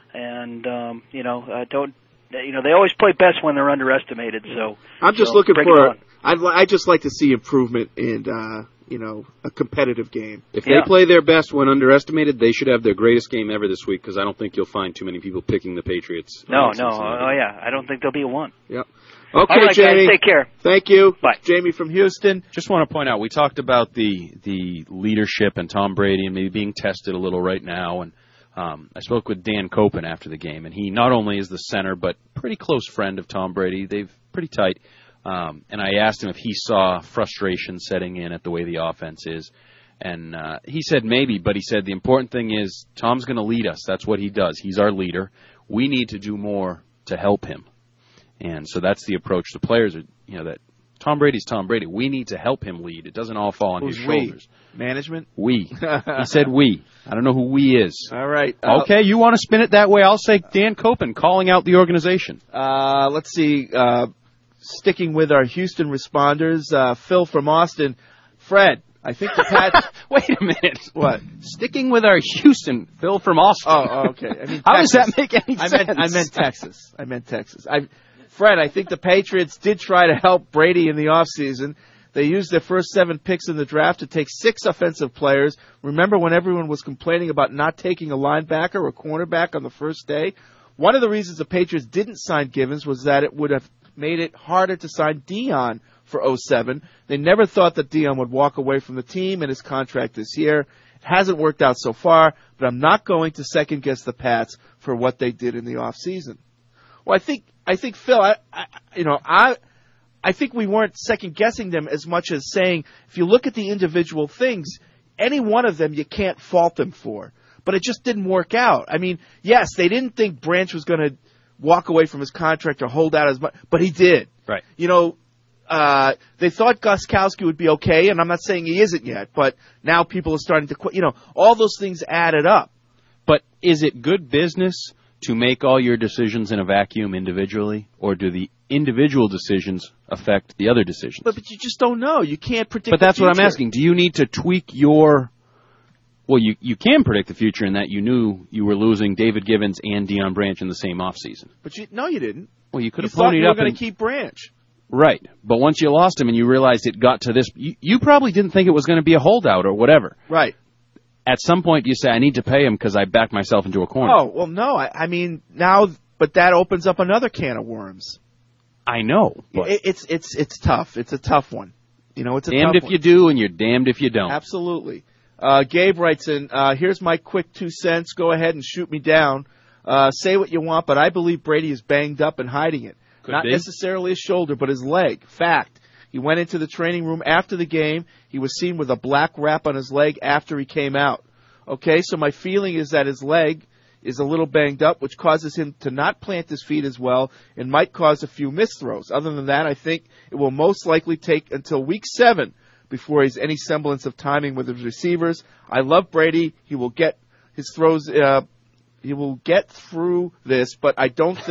And um, you know uh, don't you know they always play best when they're underestimated. So I'm just so looking bring for. it on. I'd I just like to see improvement in uh, you know a competitive game. If Yeah. they play their best when underestimated, they should have their greatest game ever this week, because I don't think you'll find too many people picking the Patriots. No, uh, no. Cincinnati. Oh yeah, I don't think there'll be a one. Yep. All Okay, right, Jamie. guys, take care. Thank you. Bye. Jamie from Houston. Just want to point out, we talked about the the leadership and Tom Brady and maybe being tested a little right now, and um, I spoke with Dan Copen after the game, and he not only is the center, but pretty close friend of Tom Brady. They've pretty tight. Um, and I asked him if he saw frustration setting in at the way the offense is. And uh, he said maybe, but he said the important thing is Tom's going to lead us. That's what he does. He's our leader. We need to do more to help him. And so that's the approach. The players are, you know, that Tom Brady's Tom Brady. We need to help him lead. It doesn't all fall on Who's his we? shoulders. Management? We. He said we. I don't know who we is. All right. Uh, Okay, you want to spin it that way? I'll say Dan Copen calling out the organization. Uh, let's see. Uh, sticking with our Houston responders, uh, Phil from Austin. Fred, I think the Pats... Wait a minute. What? Sticking with our Houston, Phil from Austin. Oh, okay. I mean, How does Texas. that make any I sense? meant, I meant Texas. I meant Texas. I, Fred, I think the Patriots did try to help Brady in the offseason. They used their first seven picks in the draft to take six offensive players. Remember when everyone was complaining about not taking a linebacker or cornerback on the first day? One of the reasons the Patriots didn't sign Givens was that it would have made it harder to sign Dion for oh seven. They never thought that Dion would walk away from the team and his contract this year. It hasn't worked out so far, but I'm not going to second-guess the Pats for what they did in the offseason. Well, I think, I think Phil, I, I, you know, I, I think we weren't second-guessing them as much as saying, if you look at the individual things, any one of them you can't fault them for. But it just didn't work out. I mean, yes, they didn't think Branch was going to walk away from his contract or hold out as much, but he did. Right. You know, uh, they thought Gostkowski would be okay, and I'm not saying he isn't yet, but now people are starting to quit. You know, all those things added up. But is it good business to make all your decisions in a vacuum individually, or do the individual decisions affect the other decisions? But, but you just don't know. You can't predict But that's the what I'm future. asking. Do you need to tweak your... Well, you, you can predict the future in that you knew you were losing David Givens and Deion Branch in the same offseason. But you, no, you didn't. Well, you could You have thought ponied you were up going and... to keep Branch. Right. But once you lost him and you realized it got to this... You, you probably didn't think it was going to be a holdout or whatever. Right. At some point, you say, I need to pay him because I backed myself into a corner. Oh, well, no. I, I mean, now, but that opens up another can of worms. I know. But It, it's it's it's tough. It's a tough one. You know, it's a damned tough if one. you do and you're damned if you don't. Absolutely. Uh, Gabe writes in, uh, here's my quick two cents. Go ahead and shoot me down. Uh, say what you want, but I believe Brady is banged up and hiding it. Could Not be. necessarily his shoulder, but his leg. Fact. He went into the training room after the game. He was seen with a black wrap on his leg after he came out. Okay, so my feeling is that his leg is a little banged up, which causes him to not plant his feet as well and might cause a few missed throws. Other than that, I think it will most likely take until week seven before he's any semblance of timing with his receivers. I love Brady. He will get his throws, uh, he will get through this, but I don't think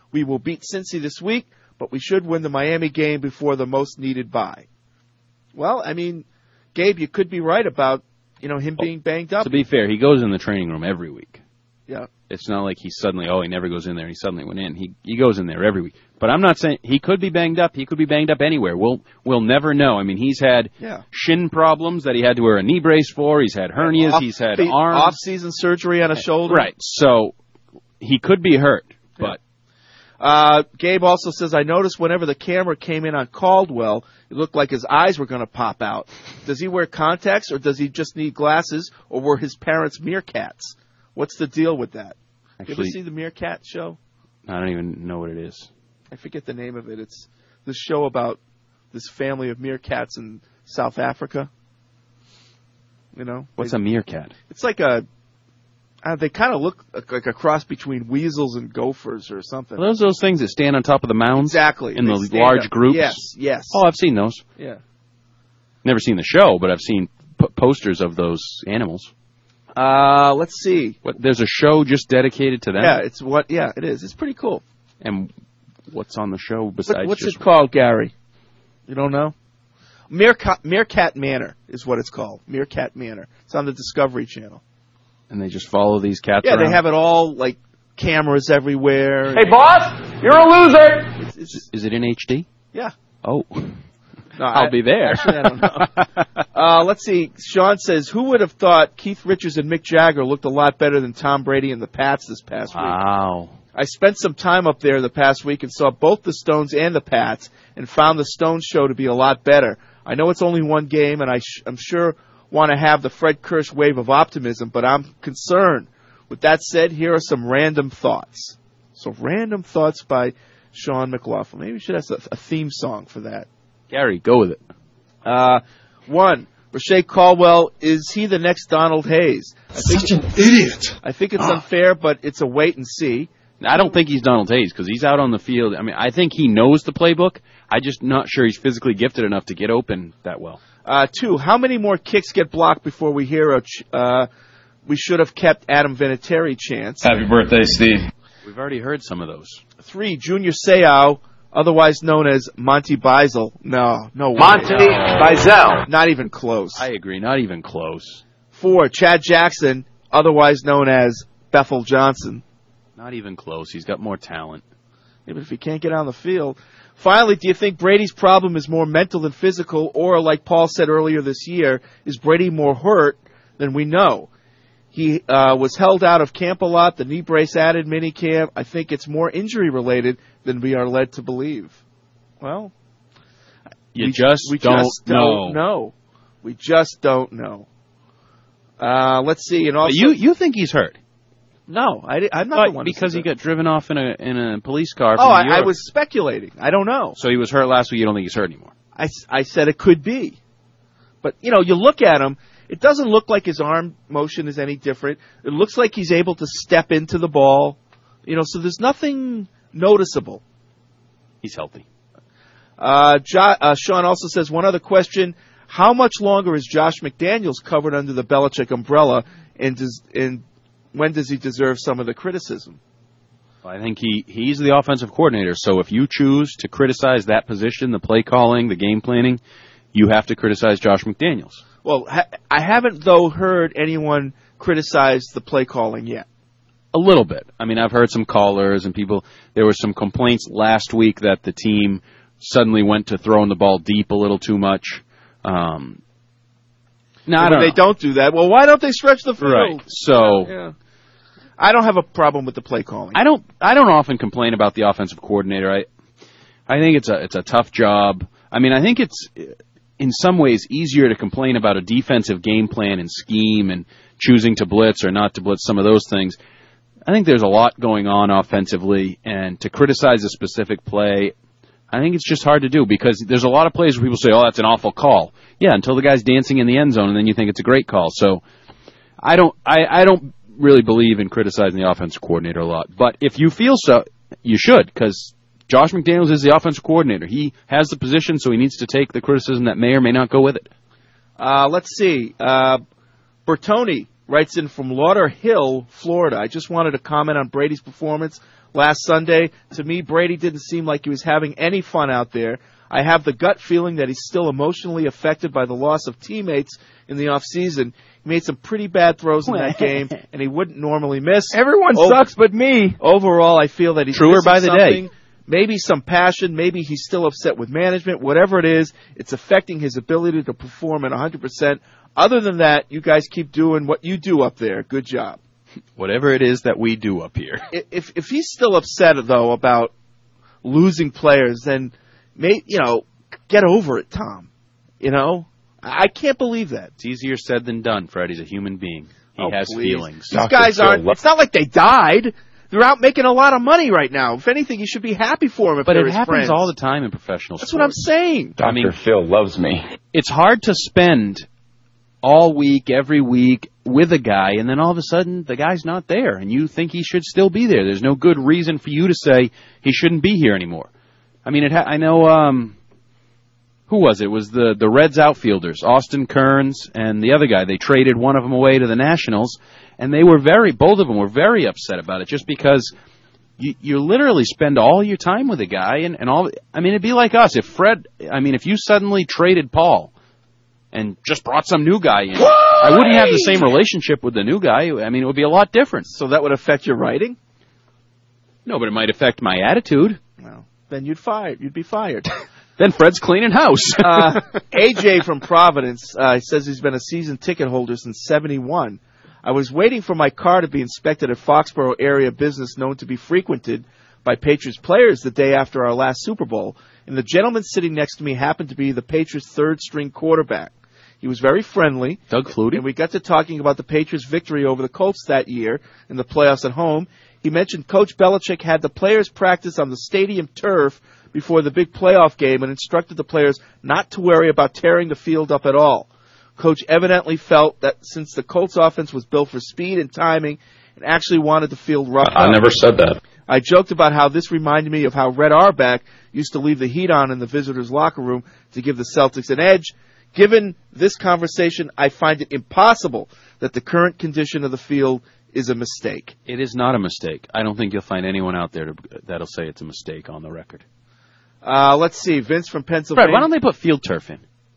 We will beat Cincy this week, but we should win the Miami game before the most needed bye. Well, I mean, Gabe, you could be right about, you know, him being banged up. To be fair, he goes in the training room every week. Yeah. It's not like he suddenly, oh, he never goes in there and he suddenly went in. He he goes in there every week. But I'm not saying he could be banged up. He could be banged up anywhere. We'll we'll never know. I mean, he's had yeah. shin problems that he had to wear a knee brace for. He's had hernias. Off, he's had the, arms. Off-season surgery on a shoulder. Right. So he could be hurt. But yeah. uh, Gabe also says, I noticed whenever the camera came in on Caldwell, it looked like his eyes were going to pop out. Does he wear contacts or does he just need glasses or were his parents meerkats? What's the deal with that? Actually, you ever see the Meerkat show? I don't even know what it is. I forget the name of it. It's this show about this family of meerkats in South Africa. You know? What's they, a meerkat? It's like a... Uh, they kind of look like a cross between weasels and gophers or something. Are those those things that stand on top of the mounds? Exactly. In they the large up. groups? Yes, yes. Oh, I've seen those. Yeah. Never seen the show, but I've seen p- posters of those animals. Uh, let's see. What, there's a show just dedicated to them? Yeah, it's what. Yeah, it is. It's pretty cool. And what's on the show besides what, What's just... it called, Gary? You don't know? Meerkat, Meerkat Manor is what it's called. Meerkat Manor. It's on the Discovery Channel. And they just follow these cats Yeah, around? they have it all, like, cameras everywhere. Hey, boss, you're a loser! It's, it's, is it in H D? Yeah. Oh. No, I'll I, be there. Actually, I don't know. uh, let's see. Sean says, who would have thought Keith Richards and Mick Jagger looked a lot better than Tom Brady and the Pats this past week? Wow. I spent some time up there the past week and saw both the Stones and the Pats and found the Stones show to be a lot better. I know it's only one game, and I sh- I'm sure want to have the Fred Kirsch wave of optimism, but I'm concerned. With that said, here are some random thoughts. So random thoughts by Sean McLaughlin. Maybe we should have a, a theme song for that. Gary, go with it. Uh, one, Rashay Caldwell, is he the next Donald Hayes? I think Such an idiot. I think it's Ah. unfair, but it's a wait and see. I don't think he's Donald Hayes because he's out on the field. I mean, I think he knows the playbook. I'm just not sure he's physically gifted enough to get open that well. Uh, two, how many more kicks get blocked before we hear a ch- uh, we should have kept Adam Vinatieri chance? Happy birthday, Steve. We've already heard some of those. Three, Junior Seau, otherwise known as Monty Beisel. No, no way. Monty Beisel. Not even close. I agree, not even close. Four, Chad Jackson, otherwise known as Bethel Johnson. Not even close. He's got more talent. Yeah, but if he can't get on the field. Finally, do you think Brady's problem is more mental than physical, or, like Paul said earlier this year, is Brady more hurt than we know? He uh, was held out of camp a lot, the knee brace added minicamp. I think it's more injury-related than we are led to believe. Well, You we, just we don't just know. don't know. We just don't know. Uh, let's see. And also, But you you think he's hurt? No, I, I'm not But the one. because he got. got driven off in a in a police car. Oh, From I, New I York. was speculating. I don't know. So he was hurt last week. You don't think he's hurt anymore? I, I said it could be. But, you know, you look at him, it doesn't look like his arm motion is any different. It looks like he's able to step into the ball. You know, so there's nothing noticeable. He's healthy. Uh, jo- uh, Sean also says, one other question. How much longer is Josh McDaniels covered under the Belichick umbrella, and, does, and when does he deserve some of the criticism? I think he, he's the offensive coordinator, so if you choose to criticize that position, the play calling, the game planning, you have to criticize Josh McDaniels. Well, ha- I haven't, though, heard anyone criticize the play calling yet. A little bit. I mean, I've heard some callers and people, there were some complaints last week that the team suddenly went to throwing the ball deep a little too much. Um, no, I when don't they know. don't do that, well, why don't they stretch the field? Right. So, yeah. I don't have a problem with the play calling. I don't. I don't often complain about the offensive coordinator. I, I think it's a it's a tough job. I mean, I think it's in some ways easier to complain about a defensive game plan and scheme and choosing to blitz or not to blitz, some of those things. I think there's a lot going on offensively, and to criticize a specific play, I think it's just hard to do because there's a lot of plays where people say, "Oh, that's an awful call." Yeah, until the guy's dancing in the end zone, and then you think it's a great call. So, I don't. I, I don't. really believe in criticizing the offensive coordinator a lot. But if you feel so, you should, because Josh McDaniels is the offensive coordinator. He has the position, so he needs to take the criticism that may or may not go with it. Uh, let's see. Uh, Bertoni writes in from Lauderhill, Florida. I just wanted to comment on Brady's performance last Sunday. To me, Brady didn't seem like he was having any fun out there. I have the gut feeling that he's still emotionally affected by the loss of teammates in the offseason. He made some pretty bad throws in that game, and he wouldn't normally miss. Everyone o- sucks but me. Overall, I feel that he's Truer missing by the something. day. Maybe some passion. Maybe he's still upset with management. Whatever it is, it's affecting his ability to perform at one hundred percent. Other than that, you guys keep doing what you do up there. Good job. Whatever it is that we do up here. If if he's still upset, though, about losing players, then, may, you know, get over it, Tom. You know? I can't believe that. It's easier said than done, Fred. He's a human being. He Oh, has please. feelings. These guys aren't, it's not like they died. They're out making a lot of money right now. If anything, you should be happy for them if But they're it his happens friends. all the time in professional That's sports. what I'm saying. I mean, Phil loves me. It's hard to spend all week, every week, with a guy, and then all of a sudden the guy's not there, and you think he should still be there. There's no good reason for you to say he shouldn't be here anymore. I mean, it ha- I know, um, who was it? It was the, the Reds outfielders, Austin Kearns and the other guy. They traded one of them away to the Nationals, and they were very, both of them were very upset about it, just because you, you literally spend all your time with a guy, and, and all, I mean, it'd be like us. If Fred, I mean, if you suddenly traded Paul and just brought some new guy in, I wouldn't have the same relationship with the new guy. I mean, it would be a lot different. So that would affect your writing? No, but it might affect my attitude. Well, then you'd fire. You'd be fired. Then Fred's cleaning house. uh, A J from Providence uh, says he's been a season ticket holder since seventy-one. I was waiting for my car to be inspected at Foxborough area business known to be frequented by Patriots players the day after our last Super Bowl, and the gentleman sitting next to me happened to be the Patriots' third-string quarterback. He was very friendly. Doug Flutie. And we got to talking about the Patriots' victory over the Colts that year in the playoffs at home. He mentioned Coach Belichick had the players practice on the stadium turf before the big playoff game and instructed the players not to worry about tearing the field up at all. Coach evidently felt that since the Colts offense was built for speed and timing and actually wanted the field rough I up. never said that. I joked about how this reminded me of how Red Auerbach used to leave the heat on in the visitors' locker room to give the Celtics an edge. Given this conversation, I find it impossible that the current condition of the field is a mistake. It is not a mistake. I don't think you'll find anyone out there to, that'll say it's a mistake on the record. Uh, let's see. Vince from Pennsylvania. Fred, why don't they put field turf in?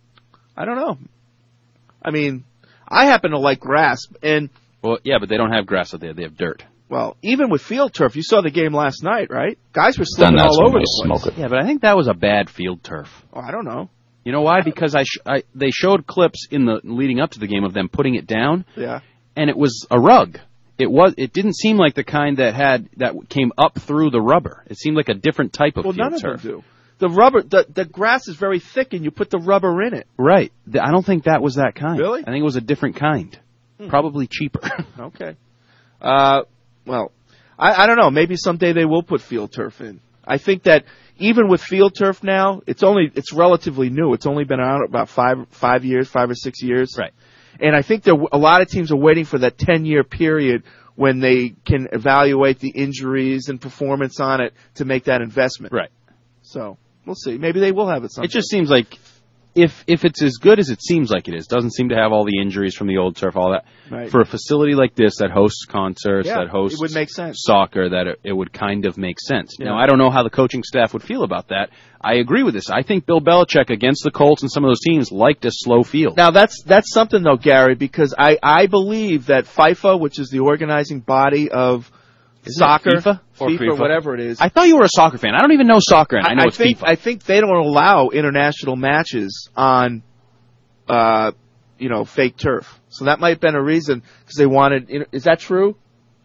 I don't know. I mean, I happen to like grass, and Well, yeah, but they don't have grass out there. They have dirt. well, even with field turf, you saw the game last night, right? Guys were Then slipping that's all when over they the place. smoke it. Yeah, but I think that was a bad field turf. Oh, I don't know. You know why? Because I, sh- I they showed clips in the leading up to the game of them putting it down, Yeah. and it was a rug. It was. It didn't seem like the kind that had that came up through the rubber. It seemed like a different type of Well, field none turf. of them do. The rubber, the the grass is very thick, and you put the rubber in it. Right. Th- I don't think that was that kind. Really? I think it was a different kind. Hmm. Probably cheaper. Okay. Uh, well, I, I don't know. Maybe someday they will put field turf in. I think that even with field turf now, it's only it's relatively new. It's only been out about five five years, five or six years. Right. And I think there a lot of teams are waiting for that ten year period when they can evaluate the injuries and performance on it to make that investment. Right. So we'll see. Maybe they will have it someday. It just seems like if if it's as good as it seems like it is, doesn't seem to have all the injuries from the old turf, all that. Right. For a facility like this that hosts concerts, Yeah, that hosts it would make sense. soccer, that it, it would kind of make sense. Yeah. Now, I don't know how the coaching staff would feel about that. I agree with this. I think Bill Belichick against the Colts and some of those teams liked a slow field. Now that's that's something though, Gary, because I, I believe that FIFA, which is the organizing body of Isn't soccer, it FIFA or FIFA? whatever it is. I thought you were a soccer fan. I don't even know soccer, and I, know it's think FIFA. I think they don't allow international matches on, uh, you know, fake turf. So that might have been a reason because they wanted. Is that true,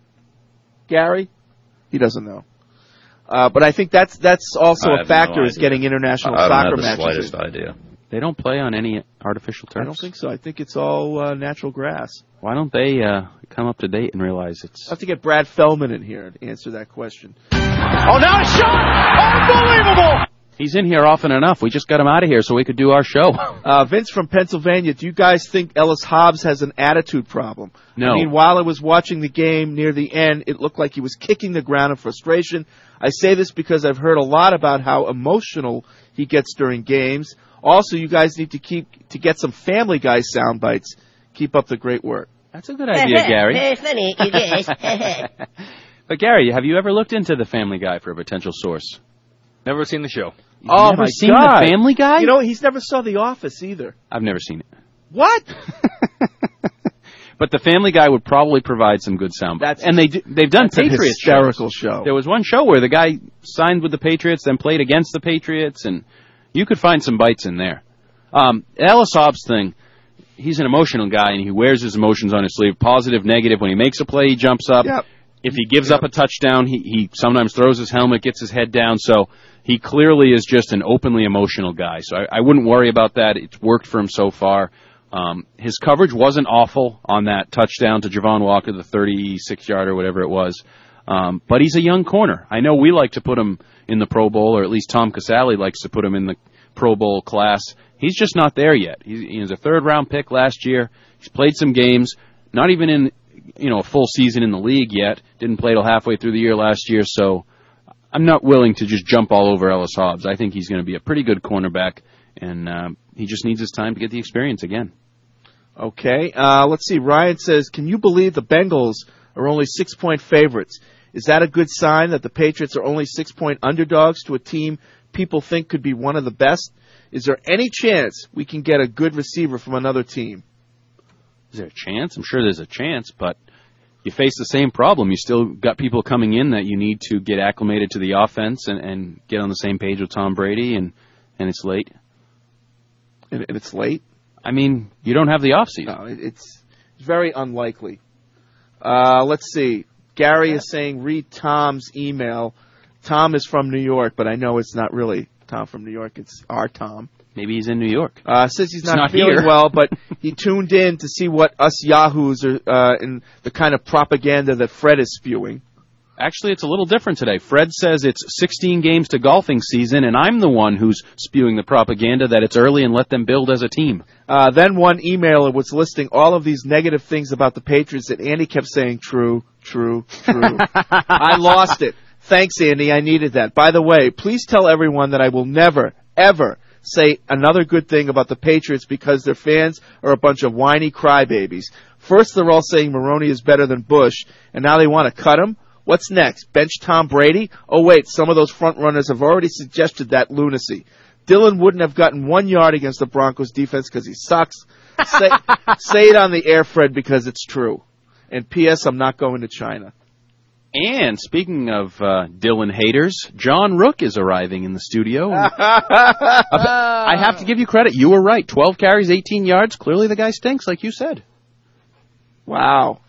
Gary? He doesn't know. Uh, but I think that's that's also I a have factor no is idea. getting international I don't soccer have the matches. slightest in. idea. They don't play on any artificial turf. I don't think so. I think it's all uh, natural grass. Why don't they uh, come up to date and realize it's... I'll have to get Brad Feldman in here to answer that question. Oh, now a shot! Unbelievable! He's in here often enough. We just got him out of here so we could do our show. Uh, Vince from Pennsylvania, do you guys think Ellis Hobbs has an attitude problem? No. I mean, while I was watching the game near the end, it looked like he was kicking the ground in frustration. I say this because I've heard a lot about how emotional he gets during games. Also, you guys need to keep to get some Family Guy sound bites. Keep up the great work. That's a good idea, Gary. Very funny, you guys. But Gary, have you ever looked into the Family Guy for a potential source? Never seen the show. You've oh never my seen God. the Family Guy? You know, he's never saw The Office either. I've never seen it. What? But the Family Guy would probably provide some good sound bites. And they do, they've done that's Patriots a hysterical shows. show. There was one show where the guy signed with the Patriots, then played against the Patriots, and you could find some bites in there. Um, Ellis Hobbs thing, he's an emotional guy, and he wears his emotions on his sleeve. Positive, negative. When he makes a play, he jumps up. Yep. If he gives Yep. up a touchdown, he, he sometimes throws his helmet, gets his head down. So he clearly is just an openly emotional guy. So I, I wouldn't worry about that. It's worked for him so far. Um, his coverage wasn't awful on that touchdown to Javon Walker, the thirty-six yard or whatever it was. Um, but he's a young corner. I know we like to put him in the Pro Bowl, or at least Tom Casale likes to put him in the Pro Bowl class. He's just not there yet. He, he was a third-round pick last year. He's played some games, not even in you know a full season in the league yet. Didn't play till halfway through the year last year, so I'm not willing to just jump all over Ellis Hobbs. I think he's going to be a pretty good cornerback, and uh, he just needs his time to get the experience again. Okay, uh, let's see. Ryan says, can you believe the Bengals are only six-point favorites? Is that a good sign that the Patriots are only six-point underdogs to a team people think could be one of the best? Is there any chance we can get a good receiver from another team? Is there a chance? I'm sure there's a chance, but you face the same problem. You still got people coming in that you need to get acclimated to the offense and, and get on the same page with Tom Brady, and, and it's late. And, and it's late? I mean, you don't have the offseason. No, it's very unlikely. Uh, let's see. Gary is saying, read Tom's email. Tom is from New York, but I know it's not really Tom from New York. It's our Tom. Maybe he's in New York. Uh, says he's He's not, not feeling here. well, but he tuned in to see what us yahoos are uh, and the kind of propaganda that Fred is spewing. Actually, it's a little different today. Fred says it's sixteen games to golfing season, and I'm the one who's spewing the propaganda that it's early and let them build as a team. Uh, then one emailer was listing all of these negative things about the Patriots that Andy kept saying, true, true, true. I lost it. Thanks, Andy. I needed that. By the way, please tell everyone that I will never, ever say another good thing about the Patriots because their fans are a bunch of whiny crybabies. First, they're all saying Maroney is better than Bush, and now they want to cut him? What's next? Bench Tom Brady? Oh, wait, some of those front runners have already suggested that lunacy. Dylan wouldn't have gotten one yard against the Broncos defense because he sucks. Say, say it on the air, Fred, because it's true. And P S. I'm not going to China. And speaking of uh, Dylan haters, John Rook is arriving in the studio. I have to give you credit. You were right. twelve carries, eighteen yards. Clearly the guy stinks, like you said. Wow.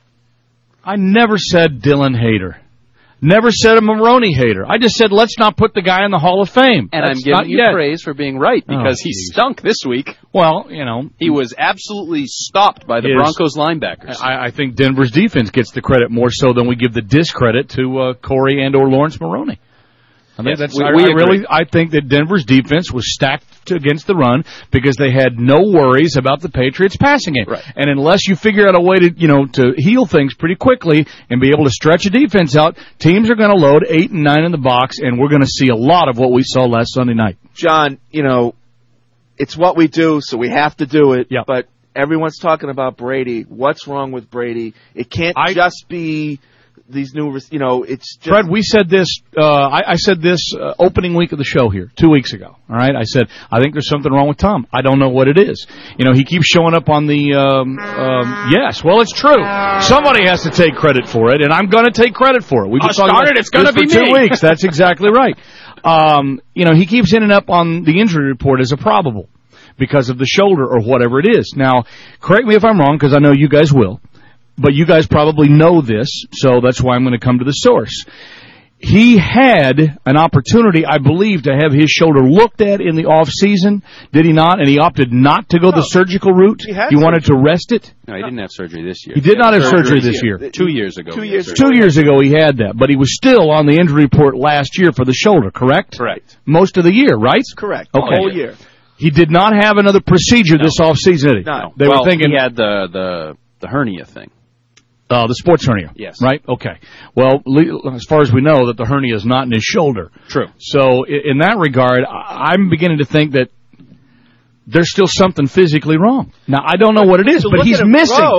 I never said Dylan hater. Never said a Maroney hater. I just said let's not put the guy in the Hall of Fame. And That's I'm giving not you yet. praise for being right because Oh, he geez. stunk this week. Well, you know. He was absolutely stopped by the His- Broncos linebackers. I, I think Denver's defense gets the credit more so than we give the discredit to uh, Corey and or Lawrence Maroney. I think Yes, that's. we- I, we I agree. really, I think that Denver's defense was stacked to, against the run because they had no worries about the Patriots' passing game. Right. And unless you figure out a way to, you know, to heal things pretty quickly and be able to stretch a defense out, teams are going to load eight and nine in the box, and we're going to see a lot of what we saw last Sunday night. John, you know, it's what we do, so we have to do it. Yep. But everyone's talking about Brady. What's wrong with Brady? It can't I- just be these new, you know, it's just... Fred, we said this, uh, I, I said this uh, opening week of the show here, two weeks ago, all right? I said, I think there's something wrong with Tom. I don't know what it is. You know, he keeps showing up on the, um, um, yes, well, it's true. Somebody has to take credit for it, and I'm going to take credit for it. We've been I talking started, about it's gonna this be for two me. weeks. That's exactly right. Um, you know, he keeps ending up on the injury report as a probable because of the shoulder or whatever it is. Now, correct me if I'm wrong, because I know you guys will. But you guys probably know this, so that's why I'm going to come to the source. He had an opportunity, I believe, to have his shoulder looked at in the off season, did he not? And he opted not to go the surgical route. He had He wanted to rest it. No, he didn't have surgery this year. He did not have surgery this this year. Two years ago. Two he had years surgery. Two years ago he had that, but he was still on the injury report last year for the shoulder, correct? Correct. Most of the year, right? Correct. Okay. The whole year. He did not have another procedure No. this off season, did he? No. They well, were thinking he had the, the, the hernia thing. Uh, the sports hernia. Yes. Right? Okay. Well, le- as far as we know, that the hernia is not in his shoulder. True. So i- in that regard, I- I'm beginning to think that there's still something physically wrong. Now, I don't know what it is, To but look he's at him missing. throw,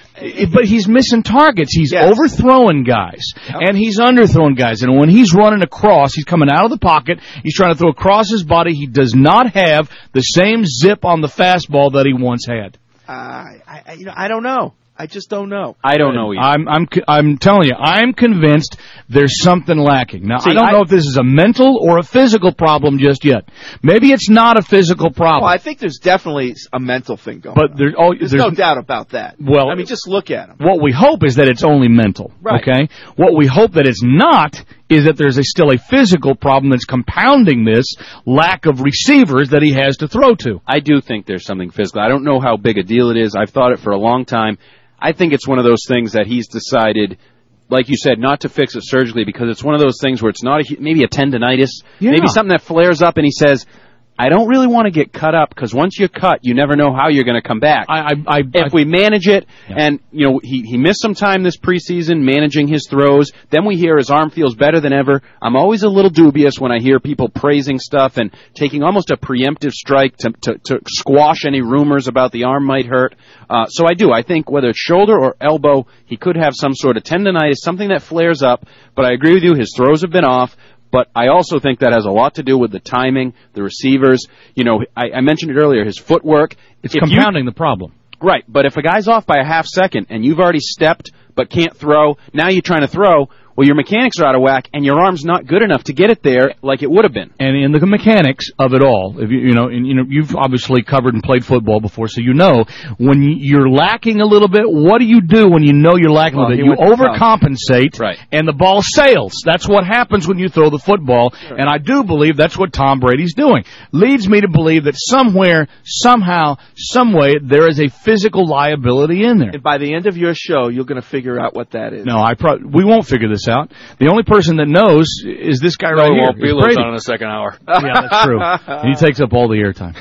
But he's missing targets. He's yes. overthrowing guys, yep. and he's underthrowing guys. And when he's running across, he's coming out of the pocket. He's trying to throw across his body. He does not have the same zip on the fastball that he once had. Uh, I, I, you know, I don't know. I just don't know. I don't know either. I'm, I'm, I'm telling you, I'm convinced there's something lacking. Now, See, I don't I, know if this is a mental or a physical problem just yet. Maybe it's not a physical problem. Well, I think there's definitely a mental thing going but on. There, oh, there's, there's no doubt about that. Well, I mean, just look at him. What we hope is that it's only mental. Right. Okay? What we hope that it's not is that there's a, still a physical problem that's compounding this lack of receivers that he has to throw to. I do think there's something physical. I don't know how big a deal it is. I've thought it for a long time. I think it's one of those things that he's decided, like you said, not to fix it surgically because it's one of those things where it's not a, maybe a tendonitis, yeah. maybe something that flares up, and he says, I don't really want to get cut up because once you cut, you never know how you're going to come back. I, I, I, if I, we manage it, yeah. and you know he he missed some time this preseason managing his throws, then we hear his arm feels better than ever. I'm always a little dubious when I hear people praising stuff and taking almost a preemptive strike to to, to squash any rumors about the arm might hurt. Uh, so I do. I think whether it's shoulder or elbow, he could have some sort of tendonitis, something that flares up. But I agree with you. His throws have been off. But I also think that has a lot to do with the timing, the receivers. You know, I, I mentioned it earlier, his footwork. It's if compounding you, the problem. Right, but if a guy's off by a half second and you've already stepped but can't throw, now you're trying to throw, well, your mechanics are out of whack, and your arm's not good enough to get it there like it would have been. And in the mechanics of it all, if you, you know, and, you know, you've obviously covered and played football before, so you know when you're lacking a little bit. What do you do when you know you're lacking well, a little bit? You overcompensate, right. and the ball sails. That's what happens when you throw the football, sure. and I do believe that's what Tom Brady's doing. Leads me to believe that somewhere, somehow, some way, there is a physical liability in there. And by the end of your show, you're going to figure out what that is. No, I pro- we won't figure this out. The only person that knows is this guy no, right it here. Won't. Belo's on in the second hour. Yeah, that's true. He takes up all the airtime.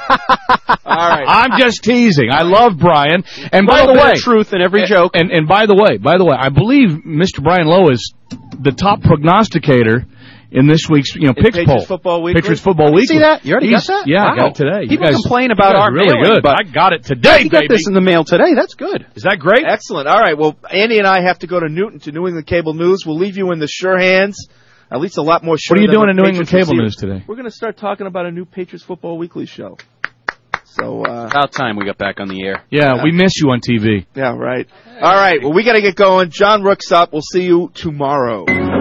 All right. I'm just teasing. I love Brian. And by the way, truth in every joke. And, and and by the way, by the way, I believe Mister Brian Lowe is the top prognosticator in this week's, you know, in picks Patriots poll. Football Weekly. Patriots Football Weekly. See that? You already He's, got that? Yeah, wow. I got it today. People you guys, complain about our really mailing, good. But I got it today, you baby. got this in the mail today. That's good. Is that great? Excellent. All right. Well, Andy and I have to go to Newton to New England Cable News. We'll leave you in the sure hands. At least a lot more sure. What are you doing in New England Cable News today? We're going to start talking about a new Patriots Football Weekly show. So uh, about time we got back on the air. Yeah, yeah, we miss you on T V. Yeah, right. All right. Well, we got to get going. John Rook's up. We'll see you tomorrow.